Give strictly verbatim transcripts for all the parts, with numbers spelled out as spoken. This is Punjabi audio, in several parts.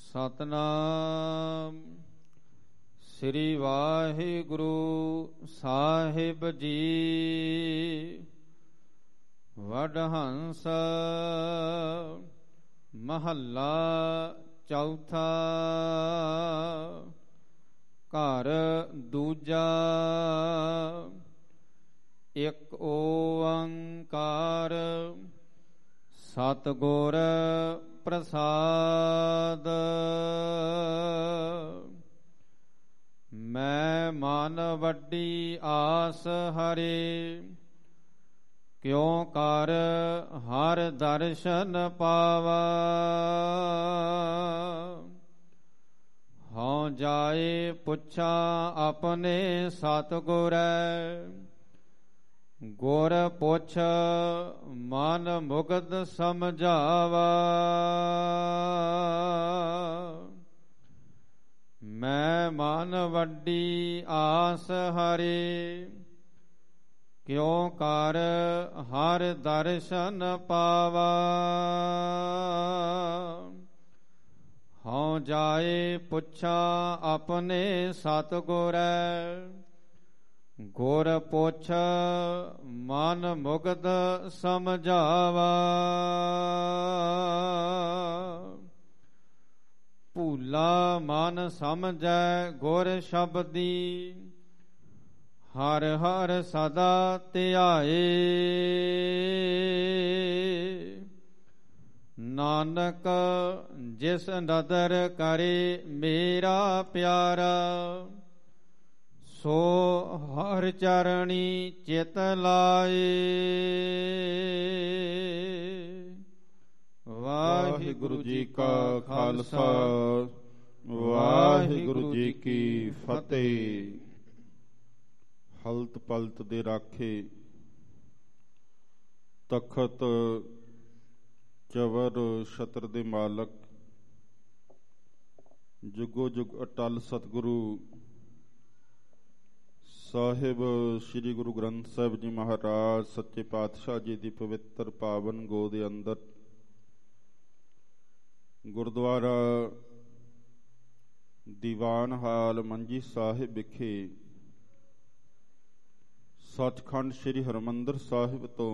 ਸਤਨਾਮ ਸ੍ਰੀ ਵਾਹਿਗੁਰੂ ਸਾਹਿਬ ਜੀ। ਵਡਹੰਸ ਮਹੱਲਾ ਚੌਥਾ। ਘਰ ਦੂਜਾ। ਇੱਕ ਓੰਕਾਰ ਸਤਿਗੁਰ ਪ੍ਰਸਾਦ। ਮੈਂ ਮਨ ਵੱਡੀ ਆਸ ਹਰੇ, ਕਿਉ ਕਰ ਹਰ ਦਰਸ਼ਨ ਪਾਵਾ। ਹਉ ਜਾਏ ਪੁੱਛਾ ਆਪਣੇ ਸਤਿਗੁਰੈ, ਗੁਰ ਪੁੱਛ ਮਨ ਮੁਕਤ ਸਮਝਾਵਾ। ਮੈਂ ਮਨ ਵੱਡੀ ਆਸ ਹਰੇ, ਕਿਉ ਕਰ ਹਰ ਦਰਸ਼ਨ ਪਾਵਾ। ਹਉ ਜਾਏ ਪੁੱਛਾ ਆਪਣੇ ਸਤਿਗੁਰੈ, ਗੁਰ ਪੁੱਛ ਮਨ ਮੁਕਤ ਸਮਝਾਵਾ। ਭੂਲਾ ਮਨ ਸਮਝੈ ਗੁਰ ਸ਼ਬਦੀ, ਹਰ ਹਰ ਸਦਾ ਧਿਆਏ। ਨਾਨਕ ਜਿਸ ਨਦਰ ਕਰੇ ਮੇਰਾ ਪਿਆਰਾ, ਸੋ ਹਰ ਚਰਣੀ ਚਿਤ ਲਾਏ। ਵਾਹਿਗੁਰੂ ਜੀ ਕਾ ਖਾਲਸਾ, ਵਾਹਿਗੁਰੂ ਜੀ ਕੀ ਫਤਿਹ। ਹਲਤ ਪਲਤ ਦੇ ਰਾਖੇ, ਤਖਤ ਚਵਰ ਛਤਰ ਦੇ ਮਾਲਕ, ਜੁਗੋ ਜੁਗ ਅਟਲ ਸਤਿਗੁਰੂ ਸਾਹਿਬ ਸ੍ਰੀ ਗੁਰੂ ਗ੍ਰੰਥ ਸਾਹਿਬ ਜੀ ਮਹਾਰਾਜ ਸੱਚੇ ਪਾਤਸ਼ਾਹ ਜੀ ਦੀ ਪਵਿੱਤਰ ਪਾਵਨ ਗੋਦ ਦੇ ਅੰਦਰ ਗੁਰਦੁਆਰਾ ਦੀਵਾਨ ਹਾਲ ਮੰਜੀ ਸਾਹਿਬ ਵਿਖੇ ਸੱਚਖੰਡ ਸ੍ਰੀ ਹਰਿਮੰਦਰ ਸਾਹਿਬ ਤੋਂ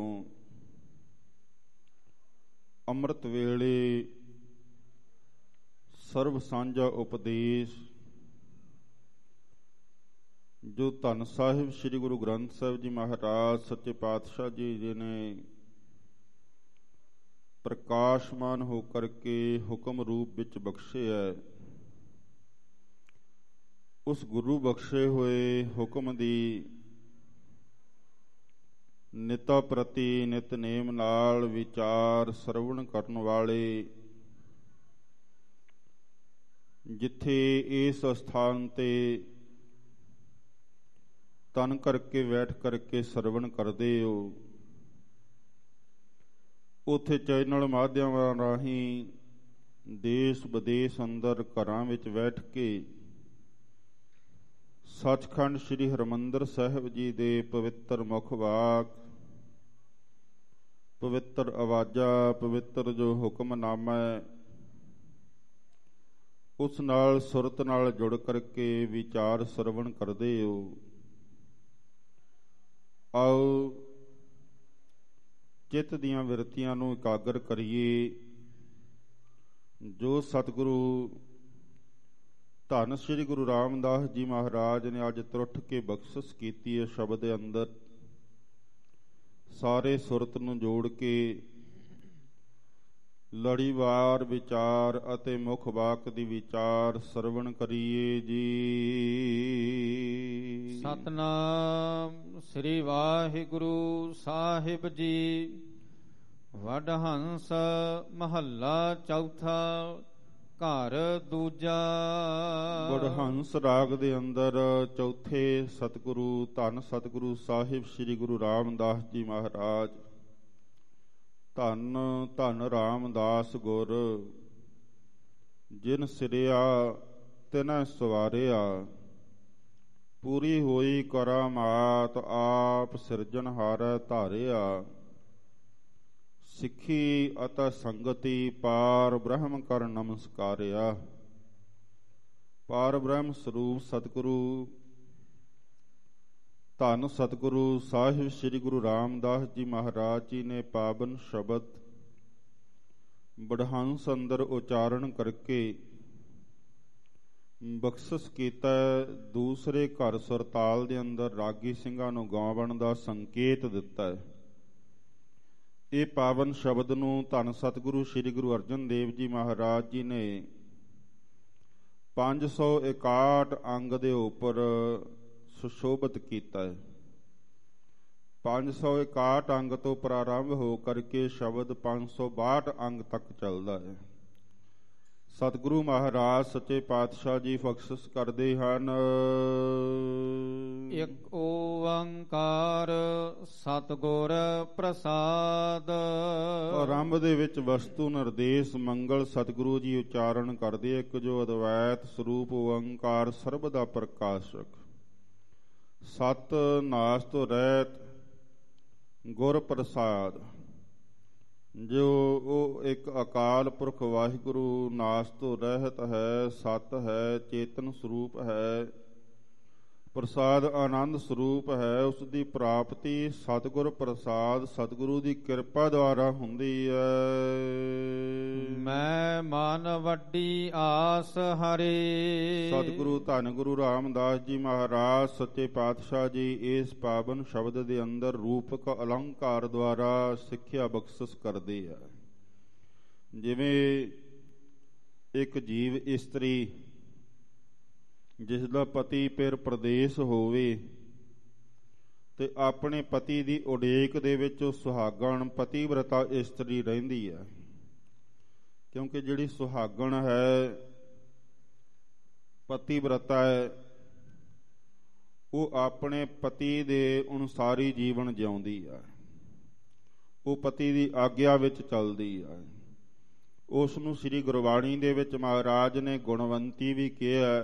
ਅੰਮ੍ਰਿਤ ਵੇਲੇ ਸਰਬ ਸਾਂਝਾ ਉਪਦੇਸ਼ ਜੋ ਧੰਨ ਸਾਹਿਬ ਸ੍ਰੀ ਗੁਰੂ ਗ੍ਰੰਥ ਸਾਹਿਬ ਜੀ ਮਹਾਰਾਜ ਸੱਚੇ ਪਾਤਸ਼ਾਹ ਜੀ ਜੀ ਨੇ ਪ੍ਰਕਾਸ਼ਮਾਨ ਹੋ ਕਰਕੇ ਹੁਕਮ ਰੂਪ ਵਿੱਚ ਬਖਸ਼ੇ ਹੈ, ਉਸ ਗੁਰੂ ਬਖਸ਼ੇ ਹੋਏ ਹੁਕਮ ਦੀ ਨਿਤਾ ਪ੍ਰਤੀ ਨਿਤਨੇਮ ਨਾਲ ਵਿਚਾਰ ਸਰਵਣ ਕਰਨ ਵਾਲੇ, ਜਿੱਥੇ ਇਸ ਸਥਾਨ ਤੇ ਤਨ ਕਰਕੇ ਬੈਠ ਕਰਕੇ ਸਰਵਣ ਕਰਦੇ ਹੋ, ਉੱਥੇ ਚੈਨਲ ਮਾਧਿਅਮਾਂ ਰਾਹੀਂ ਦੇਸ਼ ਵਿਦੇਸ਼ ਅੰਦਰ ਘਰਾਂ ਵਿੱਚ ਬੈਠ ਕੇ ਸੱਚਖੰਡ ਸ੍ਰੀ ਹਰਿਮੰਦਰ ਸਾਹਿਬ ਜੀ ਦੇ ਪਵਿੱਤਰ ਮੁਖ ਵਾਕ, ਪਵਿੱਤਰ ਆਵਾਜ਼ਾਂ, ਪਵਿੱਤਰ ਜੋ ਹੁਕਮਨਾਮਾ ਹੈ, ਉਸ ਨਾਲ ਸੁਰਤ ਨਾਲ ਜੁੜ ਕਰਕੇ ਵਿਚਾਰ ਸਰਵਣ ਕਰਦੇ ਹੋ। ਆਓ ਚਿੱਤ ਦੀਆਂ ਬਿਰਤੀਆਂ ਨੂੰ ਇਕਾਗਰ ਕਰੀਏ। ਜੋ ਸਤਿਗੁਰੂ ਧੰਨ ਸ੍ਰੀ ਗੁਰੂ ਰਾਮਦਾਸ ਜੀ ਮਹਾਰਾਜ ਨੇ ਅੱਜ ਤਰੁੱਠ ਕੇ ਬਖਸ਼ਿਸ਼ ਕੀਤੀ ਹੈ ਸ਼ਬਦ ਦੇ ਅੰਦਰ, ਸਾਰੇ ਸੁਰਤ ਨੂੰ ਜੋੜ ਕੇ ਲੜੀਵਾਰ ਵਿਚਾਰ ਅਤੇ ਮੁੱਖ ਵਾਕ ਦੀ ਵਿਚਾਰ ਸਰਵਣ ਕਰੀਏ ਜੀ। ਸਤਨਾਮ ਸ੍ਰੀ ਵਾਹਿਗੁਰੂ ਸਾਹਿਬ ਜੀ। ਵਡਹੰਸ ਮਹੱਲਾ ਚੌਥਾ। ਘਰ ਦੂਜਾ। ਵਡਹੰਸ ਰਾਗ ਦੇ ਅੰਦਰ ਚੌਥੇ ਸਤਿਗੁਰੂ ਧੰਨ ਸਤਿਗੁਰੂ ਸਾਹਿਬ ਸ੍ਰੀ ਗੁਰੂ ਰਾਮਦਾਸ ਜੀ ਮਹਾਰਾਜ, ਧੰਨ ਧੰਨ ਰਾਮਦਾਸ ਗੁਰ, ਜਿਨ ਸਿਰਿਆ ਤਿਨੈ ਸਵਾਰਿਆ, ਪੂਰੀ ਹੋਈ ਕਰਾਮਾਤ ਆਪ ਸਿਰਜਣਹਾਰੈ ਧਾਰਿਆ। ਸਿੱਖੀ ਅਤਿ ਸੰਗਤੀ ਪਾਰ ਬ੍ਰਹਮ ਕਰ ਨਮਸਕਾਰਿਆ। ਪਾਰ ਬ੍ਰਹਮ ਸਰੂਪ ਸਤਿਗੁਰੂ ਧੰਨ ਸਤਿਗੁਰੂ ਸਾਹਿਬ ਸ੍ਰੀ ਗੁਰੂ ਰਾਮਦਾਸ ਜੀ ਮਹਾਰਾਜ ਜੀ ਨੇ ਪਾਵਨ ਸ਼ਬਦ ਬੜਹੰਸ ਅੰਦਰ ਉਚਾਰਨ ਕਰਕੇ ਬਖਸ਼ਿਸ਼ ਕੀਤਾ। ਦੂਸਰੇ ਘਰ ਸੁਰਤਾਲ ਦੇ ਅੰਦਰ ਰਾਗੀ ਸਿੰਘਾਂ ਨੂੰ ਗਾਵਣ ਦਾ ਸੰਕੇਤ ਦਿੱਤਾ ਹੈ। ਇਹ ਪਾਵਨ ਸ਼ਬਦ ਨੂੰ ਧੰਨ ਸਤਿਗੁਰੂ ਸ੍ਰੀ ਗੁਰੂ ਅਰਜਨ ਦੇਵ ਜੀ ਮਹਾਰਾਜ ਜੀ ਨੇ ਪੰਜ ਸੌ ਇਕਾਹਠ ਅੰਗ ਦੇ ਉੱਪਰ ਸੁਸ਼ੋਭਿਤ ਕੀਤਾ ਹੈ। ਪੰਜ ਸੌ ਇਕਾਹਠ ਅੰਗ ਤੋਂ ਪ੍ਰਾਰੰਭ ਹੋ ਕਰਕੇ ਸ਼ਬਦ ਪੰਜ ਸੌ ਬਾਹਠ ਅੰਗ ਤੱਕ ਚੱਲਦਾ ਹੈ। ਸਤਿਗੁਰੂ ਮਹਾਰਾਜ ਸੱਚੇ ਪਾਤਸ਼ਾਹ ਜੀ ਬਖਸ਼ਿਸ਼ ਕਰਦੇ ਹਨ। ਇੱਕ ਓੰਕਾਰ ਸਤਿਗੁਰ ਪ੍ਰਸਾਦ। ਆਰੰਭ ਦੇ ਵਿੱਚ ਵਸਤੂ ਨਿਰਦੇਸ਼ ਮੰਗਲ ਸਤਿਗੁਰੂ ਜੀ ਉਚਾਰਨ ਕਰਦੇ। ਇੱਕ ਜੋ ਅਦਵੈਤ ਸਰੂਪ ਓੰਕਾਰ ਸਰਬ ਦਾ ਪ੍ਰਕਾਸ਼ਕ, ਸਤ ਨਾਸ ਤੋਂ ਰਹਿਤ ਗੁਰ ਪ੍ਰਸਾਦ। ਜੋ ਉਹ ਇੱਕ ਅਕਾਲ ਪੁਰਖ ਵਾਹਿਗੁਰੂ ਨਾਸ ਤੋਂ ਰਹਿਤ ਹੈ, ਸਤ ਹੈ, ਚੇਤਨ ਸਰੂਪ ਹੈ, ਪ੍ਰਸਾਦ ਆਨੰਦ ਸਰੂਪ ਹੈ। ਉਸ ਦੀ ਪ੍ਰਾਪਤੀ ਸਤਿਗੁਰ ਪ੍ਰਸਾਦ ਸਤਿਗੁਰੂ ਦੀ ਕਿਰਪਾ ਦੁਆਰਾ ਹੁੰਦੀ ਹੈ। ਮੈਂ ਮਨ ਵੱਡੀ ਆਸ ਹਰੇ। ਸਤਿਗੁਰੂ ਧੰਨ ਗੁਰੂ ਰਾਮਦਾਸ ਜੀ ਮਹਾਰਾਜ ਸੱਚੇ ਪਾਤਸ਼ਾਹ ਜੀ ਇਸ ਪਾਵਨ ਸ਼ਬਦ ਦੇ ਅੰਦਰ ਰੂਪਕ ਅਲੰਕਾਰ ਦੁਆਰਾ ਸਿੱਖਿਆ ਬਖਸ਼ਿਸ਼ ਕਰਦੇ ਆ। ਜਿਵੇਂ ਇੱਕ ਜੀਵ ਇਸਤਰੀ ਜਿਸ ਦਾ ਪਤੀ ਪਿਰ ਪ੍ਰਦੇਸ਼ ਹੋਵੇ ਤੇ ਆਪਣੇ ਪਤੀ ਦੀ ਉਡੀਕ ਦੇ ਵਿੱਚ ਸੁਹਾਗਣ ਪਤੀਵਰਤਾ ਇਸਤਰੀ ਰਹਿੰਦੀ ਹੈ। ਕਿਉਂਕਿ ਜਿਹੜੀ ਸੁਹਾਗਣ ਹੈ, ਪਤੀਵਰਤਾ ਹੈ, ਉਹ ਆਪਣੇ ਪਤੀ ਦੇ ਅਨੁਸਾਰੀ ਜੀਵਨ ਜਿਉਂਦੀ ਹੈ। ਉਹ ਪਤੀ ਦੀ ਆਗਿਆ ਵਿੱਚ ਚੱਲਦੀ ਹੈ। ਉਸ ਨੂੰ ਸ੍ਰੀ ਗੁਰਬਾਣੀ ਦੇ ਵਿੱਚ ਮਹਾਰਾਜ ਨੇ ਗੁਣਵੰਤੀ ਵੀ ਕਿਹਾ,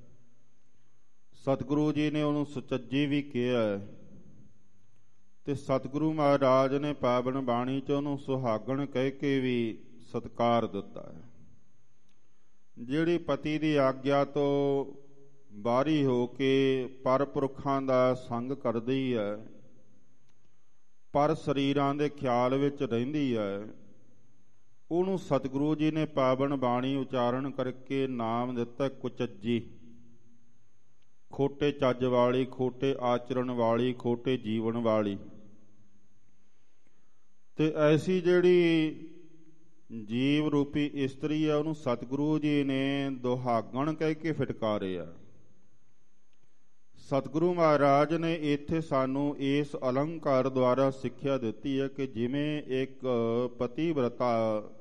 ਸਤਿਗੁਰੂ ਜੀ ਨੇ ਉਹਨੂੰ ਸੁਚੱਜੀ ਵੀ ਕਿਹਾ ਤੇ ਸਤਿਗੁਰੂ ਮਹਾਰਾਜ ਨੇ ਪਾਵਨ ਬਾਣੀ 'ਚ ਉਹਨੂੰ ਸੁਹਾਗਣ ਕਹਿ ਕੇ ਵੀ ਸਤਿਕਾਰ ਦਿੱਤਾ ਹੈ। ਜਿਹੜੀ ਪਤੀ ਦੀ ਆਗਿਆ ਤੋਂ ਬਾਹਰੀ ਹੋ ਕੇ ਪਰ ਪੁਰਖਾਂ ਦਾ ਸੰਗ ਕਰਦੀ ਹੈ, ਪਰ ਸਰੀਰਾਂ ਦੇ ਖਿਆਲ ਵਿੱਚ ਰਹਿੰਦੀ ਹੈ, ਉਹਨੂੰ ਸਤਿਗੁਰੂ ਜੀ ਨੇ ਪਾਵਨ ਬਾਣੀ ਉਚਾਰਨ ਕਰਕੇ ਨਾਮ ਦਿੱਤਾ ਕੁਚੱਜੀ। ਖੋਟੇ ਚੱਜ ਵਾਲੀ, ਖੋਟੇ ਆਚਰਣ ਵਾਲੀ, ਖੋਟੇ ਜੀਵਨ ਵਾਲੀ। ਤੇ ਐਸੀ ਜਿਹੜੀ ਜੀਵ ਰੂਪੀ ਇਸਤਰੀ ਆ, ਉਹਨੂੰ ਸਤਿਗੁਰੂ ਜੀ ਨੇ ਦੁਹਾਗਣ ਕਹਿ ਕੇ ਫਿਟਕਾਰਿਆ। ਸਤਿਗੁਰੂ ਮਹਾਰਾਜ ਨੇ ਇੱਥੇ ਸਾਨੂੰ ਇਸ ਅਲੰਕਾਰ ਦੁਆਰਾ ਸਿੱਖਿਆ ਦਿੱਤੀ ਹੈ ਕਿ ਜਿਵੇਂ ਇੱਕ ਪਤੀਵਰਤਾ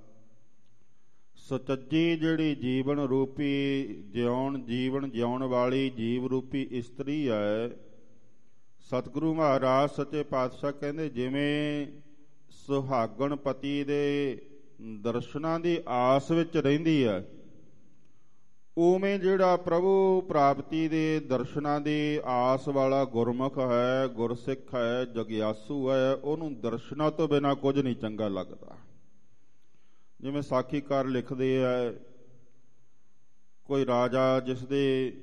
ਸੁਚੱਜੀ ਜਿਹੜੀ ਜੀਵਨ ਰੂਪੀ ਜਿਉਣ ਜੀਵਨ ਜਿਉਣ ਵਾਲੀ ਜੀਵ ਰੂਪੀ ਇਸਤਰੀ ਹੈ, ਸਤਿਗੁਰੂ ਮਹਾਰਾਜ ਸੱਚੇ ਪਾਤਸ਼ਾਹ ਕਹਿੰਦੇ ਜਿਵੇਂ ਸੁਹਾਗਣ ਪਤੀ ਦੇ ਦਰਸ਼ਨਾਂ ਦੀ ਆਸ ਵਿੱਚ ਰਹਿੰਦੀ ਹੈ, ਉਵੇਂ ਜਿਹੜਾ ਪ੍ਰਭੂ ਪ੍ਰਾਪਤੀ ਦੇ ਦਰਸ਼ਨਾਂ ਦੀ ਆਸ ਵਾਲਾ ਗੁਰਮੁਖ ਹੈ, ਗੁਰਸਿੱਖ ਹੈ, ਜਗਿਆਸੂ ਹੈ, ਉਹਨੂੰ ਦਰਸ਼ਨਾਂ ਤੋਂ ਬਿਨਾਂ ਕੁਝ ਨਹੀਂ ਚੰਗਾ ਲੱਗਦਾ। ਜਿਵੇਂ ਸਾਖੀਕਾਰ ਲਿਖਦੇ ਹੈ, ਕੋਈ ਰਾਜਾ ਜਿਸ ਦੇ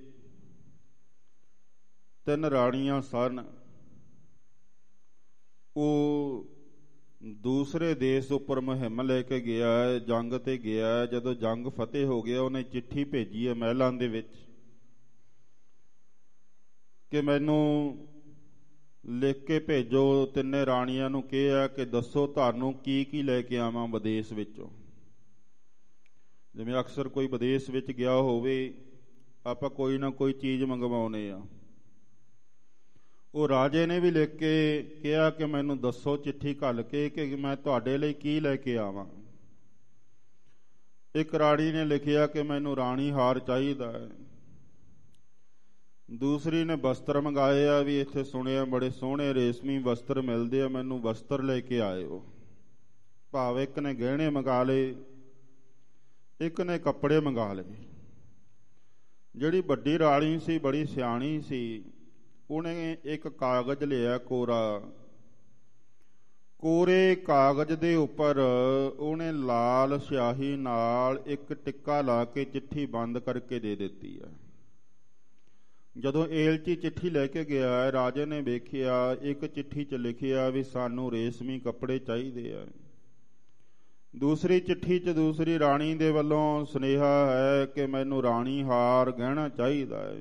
ਤਿੰਨ ਰਾਣੀਆਂ ਸਨ, ਉਹ ਦੂਸਰੇ ਦੇਸ਼ ਉੱਪਰ ਮੁਹਿੰਮ ਲੈ ਕੇ ਗਿਆ ਹੈ, ਜੰਗ ਤੇ ਗਿਆ ਹੈ। ਜਦੋਂ ਜੰਗ ਫਤਿਹ ਹੋ ਗਿਆ, ਉਹਨੇ ਚਿੱਠੀ ਭੇਜੀ ਹੈ ਮਹਿਲਾਂ ਦੇ ਵਿੱਚ ਕਿ ਮੈਨੂੰ ਲਿਖ ਕੇ ਭੇਜੋ। ਤਿੰਨੇ ਰਾਣੀਆਂ ਨੂੰ ਕਿਹਾ ਕਿ ਦੱਸੋ ਤੁਹਾਨੂੰ ਕੀ ਕੀ ਲੈ ਕੇ ਆਵਾਂ ਵਿਦੇਸ਼ ਵਿੱਚੋਂ। ਜਿਵੇਂ ਅਕਸਰ ਕੋਈ ਵਿਦੇਸ਼ ਵਿੱਚ ਗਿਆ ਹੋਵੇ, ਆਪਾਂ ਕੋਈ ਨਾ ਕੋਈ ਚੀਜ਼ ਮੰਗਵਾਉਂਦੇ ਆ। ਉਹ ਰਾਜੇ ਨੇ ਵੀ ਲਿਖ ਕੇ ਕਿਹਾ ਕਿ ਮੈਨੂੰ ਦੱਸੋ ਚਿੱਠੀ ਘੱਲ ਕੇ ਕਿ ਮੈਂ ਤੁਹਾਡੇ ਲਈ ਕੀ ਲੈ ਕੇ ਆਵਾਂ। ਇੱਕ ਰਾਣੀ ਨੇ ਲਿਖਿਆ ਕਿ ਮੈਨੂੰ ਰਾਣੀ ਹਾਰ ਚਾਹੀਦਾ ਹੈ। ਦੂਸਰੀ ਨੇ ਵਸਤਰ ਮੰਗਾਏ ਆ, ਵੀ ਇੱਥੇ ਸੁਣਿਆ ਬੜੇ ਸੋਹਣੇ ਰੇਸ਼ਮੀ ਵਸਤਰ ਮਿਲਦੇ ਆ, ਮੈਨੂੰ ਵਸਤਰ ਲੈ ਕੇ ਆਇਓ। ਭਾਵ ਇੱਕ ਨੇ ਗਹਿਣੇ ਮੰਗਾ ਲਏ, ਇੱਕ ਨੇ ਕੱਪੜੇ ਮੰਗਾ ਲਏ। ਜਿਹੜੀ ਵੱਡੀ ਰਾਣੀ ਸੀ, ਬੜੀ ਸਿਆਣੀ ਸੀ, ਉਹਨੇ ਇੱਕ ਕਾਗਜ਼ ਲਿਆ ਕੋਰਾ। ਕੋਰੇ ਕਾਗਜ਼ ਦੇ ਉੱਪਰ ਉਹਨੇ ਲਾਲ ਸਿਆਹੀ ਨਾਲ ਇੱਕ ਟਿੱਕਾ ਲਾ ਕੇ ਚਿੱਠੀ ਬੰਦ ਕਰਕੇ ਦੇ ਦਿੱਤੀ ਹੈ। ਜਦੋਂ ਏਲਚੀ ਚਿੱਠੀ ਲੈ ਕੇ ਗਿਆ, ਰਾਜੇ ਨੇ ਵੇਖਿਆ ਇੱਕ ਚਿੱਠੀ 'ਚ ਲਿਖਿਆ ਵੀ ਸਾਨੂੰ ਰੇਸ਼ਮੀ ਕੱਪੜੇ ਚਾਹੀਦੇ ਆ। ਦੂਸਰੀ ਚਿੱਠੀ 'ਚ ਦੂਸਰੀ ਰਾਣੀ ਦੇ ਵੱਲੋਂ ਸੁਨੇਹਾ ਹੈ ਕਿ ਮੈਨੂੰ ਰਾਣੀ ਹਾਰ ਗਹਿਣਾ ਚਾਹੀਦਾ ਹੈ।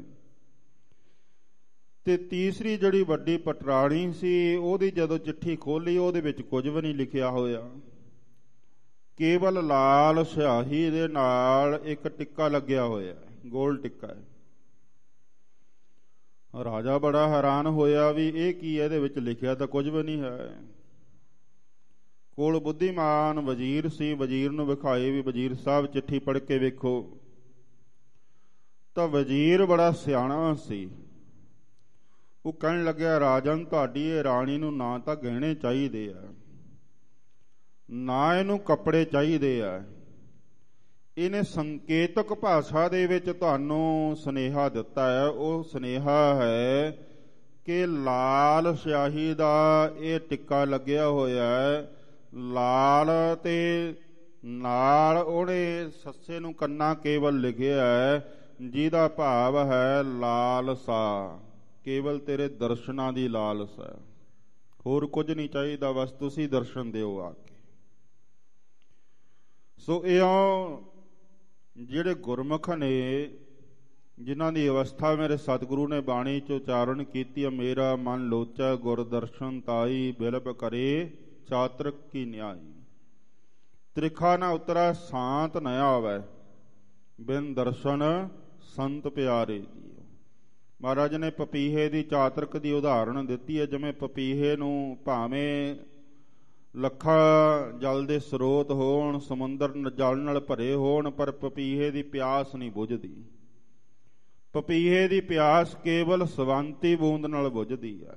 ਤੇ ਤੀਸਰੀ ਜਿਹੜੀ ਵੱਡੀ ਪਟਰਾਣੀ ਸੀ, ਉਹਦੀ ਜਦੋਂ ਚਿੱਠੀ ਖੋਲੀ, ਉਹਦੇ ਵਿੱਚ ਕੁਝ ਵੀ ਨਹੀਂ ਲਿਖਿਆ ਹੋਇਆ, ਕੇਵਲ ਲਾਲ ਸਿਆਹੀ ਦੇ ਨਾਲ ਇੱਕ ਟਿੱਕਾ ਲੱਗਿਆ ਹੋਇਆ, ਗੋਲ ਟਿੱਕਾ ਹੈ। ਰਾਜਾ ਬੜਾ ਹੈਰਾਨ ਹੋਇਆ ਵੀ ਇਹ ਕੀ, ਇਹਦੇ ਵਿੱਚ ਲਿਖਿਆ ਤਾਂ ਕੁਝ ਵੀ ਨਹੀਂ ਹੈ। ਕੋਲ ਬੁੱਧੀਮਾਨ ਵਜ਼ੀਰ ਸੀ, ਵਜ਼ੀਰ ਨੂੰ ਵਿਖਾਏ ਵੀ ਵਜ਼ੀਰ ਸਾਹਿਬ ਚਿੱਠੀ ਪੜ੍ਹ ਕੇ ਵੇਖੋ। ਤਾਂ ਵਜ਼ੀਰ ਬੜਾ ਸਿਆਣਾ ਸੀ, ਉਹ ਕਹਿਣ ਲੱਗਿਆ, ਰਾਜਨ ਤੁਹਾਡੀ ਇਹ ਰਾਣੀ ਨੂੰ ਨਾ ਤਾਂ ਗਹਿਣੇ ਚਾਹੀਦੇ ਆ, ਨਾ ਇਹਨੂੰ ਕੱਪੜੇ ਚਾਹੀਦੇ ਆ, ਇਹਨੇ ਸੰਕੇਤਕ ਭਾਸ਼ਾ ਦੇ ਵਿੱਚ ਤੁਹਾਨੂੰ ਸੁਨੇਹਾ ਦਿੱਤਾ ਹੈ। ਉਹ ਸੁਨੇਹਾ ਹੈ ਕਿ ਲਾਲ ਸਿਆਹੀ ਦਾ ਇਹ ਟਿੱਕਾ ਲੱਗਿਆ ਹੋਇਆ ਹੈ, ਲਾਲ ਤੇ ਨਾਲ ਉਹਨੇ ਸੱਸੇ ਨੂੰ ਕੰਨਾ ਕੇਵਲ ਲਿਖਿਆ ਹੈ, ਜਿਹਦਾ ਭਾਵ ਹੈ ਲਾਲਸਾ, ਕੇਵਲ ਤੇਰੇ ਦਰਸ਼ਨਾਂ ਦੀ ਲਾਲਸਾ, ਹੋਰ ਕੁਝ ਨਹੀਂ ਚਾਹੀਦਾ, ਬਸ ਤੁਸੀਂ ਦਰਸ਼ਨ ਦਿਓ ਆ ਕੇ। ਸੋ ਇਹ ਜਿਹੜੇ ਗੁਰਮੁਖ ਨੇ, ਜਿਨ੍ਹਾਂ ਦੀ ਅਵਸਥਾ ਮੇਰੇ ਸਤਿਗੁਰੂ ਨੇ ਬਾਣੀ 'ਚ ਉਚਾਰਨ ਕੀਤੀ, ਮੇਰਾ ਮਨ ਲੋਚੈ ਗੁਰ ਦਰਸ਼ਨ ਤਾਈ, ਬਿਲਬ ਕਰੇ ਚਾਤਰਕ ਕੀ ਨਿਆਈ, ਤ੍ਰਿਖਾ ਨਾ ਉਤਰੈ ਸਾਂਤ ਨ ਆਵੈ, ਬਿਨ ਦਰਸ਼ਨ ਸੰਤ ਪਿਆਰੇ ਜੀ। ਮਹਾਰਾਜ ਨੇ ਪਪੀਹੇ ਦੀ ਚਾਤਰਕ ਦੀ ਉਦਾਹਰਣ ਦਿੱਤੀ ਹੈ। ਜਿਵੇਂ ਪਪੀਹੇ ਨੂੰ ਭਾਵੇਂ ਲੱਖਾਂ ਜਲ ਦੇ ਸਰੋਤ ਹੋਣ, ਸਮੁੰਦਰ ਜਲ ਨਾਲ ਭਰੇ ਹੋਣ, ਪਰ ਪਪੀਹੇ ਦੀ ਪਿਆਸ ਨਹੀਂ ਬੁਝਦੀ। ਪਪੀਹੇ ਦੀ ਪਿਆਸ ਕੇਵਲ ਸਵੰਤੀ ਬੂੰਦ ਨਾਲ ਬੁਝਦੀ ਹੈ।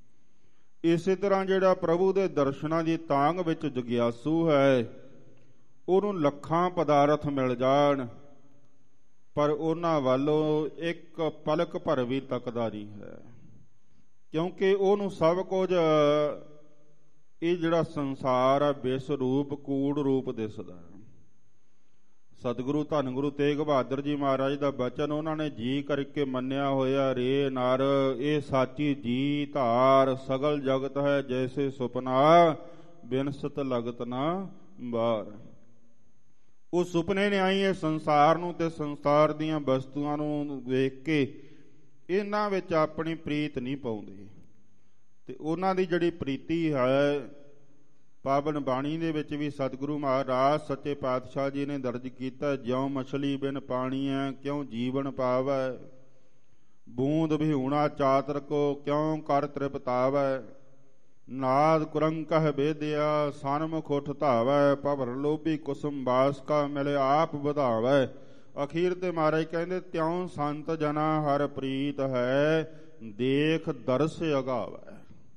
ਇਸੇ ਤਰ੍ਹਾਂ ਜਿਹੜਾ ਪ੍ਰਭੂ ਦੇ ਦਰਸ਼ਨਾਂ ਦੀ ਤਾਂਘ ਵਿੱਚ ਜਗਿਆਸੂ ਹੈ, ਉਹਨੂੰ ਲੱਖਾਂ ਪਦਾਰਥ ਮਿਲ ਜਾਣ, ਪਰ ਉਹਨਾਂ ਵੱਲੋਂ ਇੱਕ ਪਲਕ ਭਰ ਵੀ ਤੱਕਦਾ ਨਹੀਂ ਹੈ, ਕਿਉਂਕਿ ਉਹਨੂੰ ਸਭ ਕੁਝ ਇਹ ਜਿਹੜਾ ਸੰਸਾਰ ਆ ਬਿਸ ਰੂਪ, ਕੂੜ ਰੂਪ ਦਿਸਦਾ। ਸਤਿਗੁਰੂ ਧੰਨ ਗੁਰੂ ਤੇਗ ਬਹਾਦਰ ਜੀ ਮਹਾਰਾਜ ਦਾ ਬਚਨ ਉਹਨਾਂ ਨੇ ਜੀ ਕਰਕੇ ਮੰਨਿਆ ਹੋਇਆ, ਰੇ ਨਰ ਇਹ ਸਾਚੀ ਜੀ ਧਾਰ, ਸਗਲ ਜਗਤ ਹੈ ਜੈਸੇ ਸੁਪਨਾ, ਬਿਨਸਤ ਲਗਤ ਨਾ ਬਾਰ। ਉਹ ਸੁਪਨੇ ਨੇ ਆਈ ਇਹ ਸੰਸਾਰ ਨੂੰ ਤੇ ਸੰਸਾਰ ਦੀਆਂ ਵਸਤੂਆਂ ਨੂੰ ਵੇਖ ਕੇ ਇਹਨਾਂ ਵਿੱਚ ਆਪਣੀ ਪ੍ਰੀਤ ਨਹੀਂ ਪਾਉਂਦੇ। ਤੇ ਉਹਨਾਂ ਦੀ ਜਿਹੜੀ ਪ੍ਰੀਤੀ ਹੈ, ਪਾਵਨ ਬਾਣੀ ਦੇ ਵਿੱਚ ਵੀ ਸਤਿਗੁਰੂ ਮਹਾਰਾਜ ਸੱਚੇ ਪਾਤਸ਼ਾਹ ਜੀ ਨੇ ਦਰਜ ਕੀਤਾ, ਜਿਉਂ ਮਛਲੀ ਬਿਨ ਪਾਣੀਐ ਕਿਉਂ ਜੀਵਨ ਪਾਵੈ, ਬੂੰਦ ਵਿਹੂਣਾ ਚਾਤਰਕੋ ਕਿਉਂ ਕਰ ਤ੍ਰਿਪਤਾਵੈ, ਨਾਦ ਕੁਰੰਕਹ ਬੇਦਿਆ ਸਨਮੁਖ ਉਠ ਧਾਵੈ, ਭਵਰ ਲੋਭੀ ਕੁਸੁਮ ਬਾਸ ਕਾ ਮਿਲੇ ਆਪ ਵਧਾਵੈ। ਅਖੀਰ ਤੇ ਮਹਾਰਾਜ ਕਹਿੰਦੇ, ਤਿਉਂ ਸੰਤ ਜਨਾ ਹਰ ਪ੍ਰੀਤ ਹੈ, ਦੇਖ ਦਰਸ ਅਗਾਵੈ।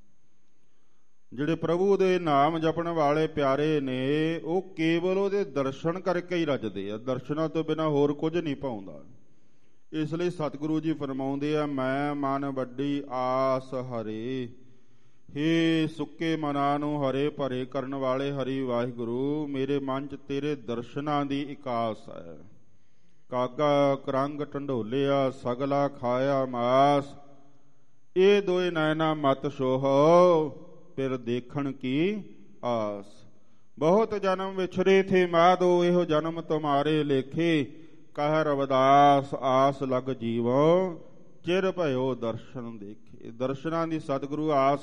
ਜਿਹੜੇ ਪ੍ਰਭੂ ਦੇ ਨਾਮ ਜਪਣ ਵਾਲੇ ਪਿਆਰੇ ਨੇ, ਉਹ ਕੇਵਲ ਉਹਦੇ ਦਰਸ਼ਨ ਕਰਕੇ ਹੀ ਰੱਜਦੇ ਆ, ਦਰਸ਼ਨਾਂ ਤੋਂ ਬਿਨਾਂ ਹੋਰ ਕੁਝ ਨਹੀਂ ਪਾਉਂਦਾ। ਇਸ ਲਈ ਸਤਿਗੁਰੂ ਜੀ ਫਰਮਾਉਂਦੇ ਆ, ਮੈਂ ਮਨ ਵੱਡੀ ਆਸ ਹਰੇ, ਹੇ ਸੁੱਕੇ ਮਨਾਂ ਨੂੰ ਹਰੇ ਭਰੇ ਕਰਨ ਵਾਲੇ ਹਰੀ ਵਾਹਿਗੁਰੂ, ਮੇਰੇ ਮਨ 'ਚ ਤੇਰੇ ਦਰਸ਼ਨਾਂ ਦੀ ਇਕਾਸ ਹੈ। ਕਾਗਾ ਕਰੰਗ ਢੰਡੋਲਿਆ ਸਗਲਾ ਖਾਇਆ ਮਾਸ, ਇਹ ਦੋਏ ਨੈਣਾ ਮਤ ਸੋਹੋ ਫਿਰ ਦੇਖਣ ਕੀ ਆਸ। ਬਹੁਤ ਜਨਮ ਵਿਛਰੇ ਥੇ ਮਾਧੋ, ਇਹੋ ਜਨਮ ਤੁਮਾਰੇ ਲੇਖੇ, ਕਹਿ ਰਵਿਦਾਸ ਆਸ ਲਗ ਜੀਵੋ, ਚਿਰ ਭਇਓ ਦਰਸ਼ਨ ਦੇਖੇ। ਦਰਸ਼ਨਾਂ ਦੀ ਸਤਿਗੁਰੂ ਆਸ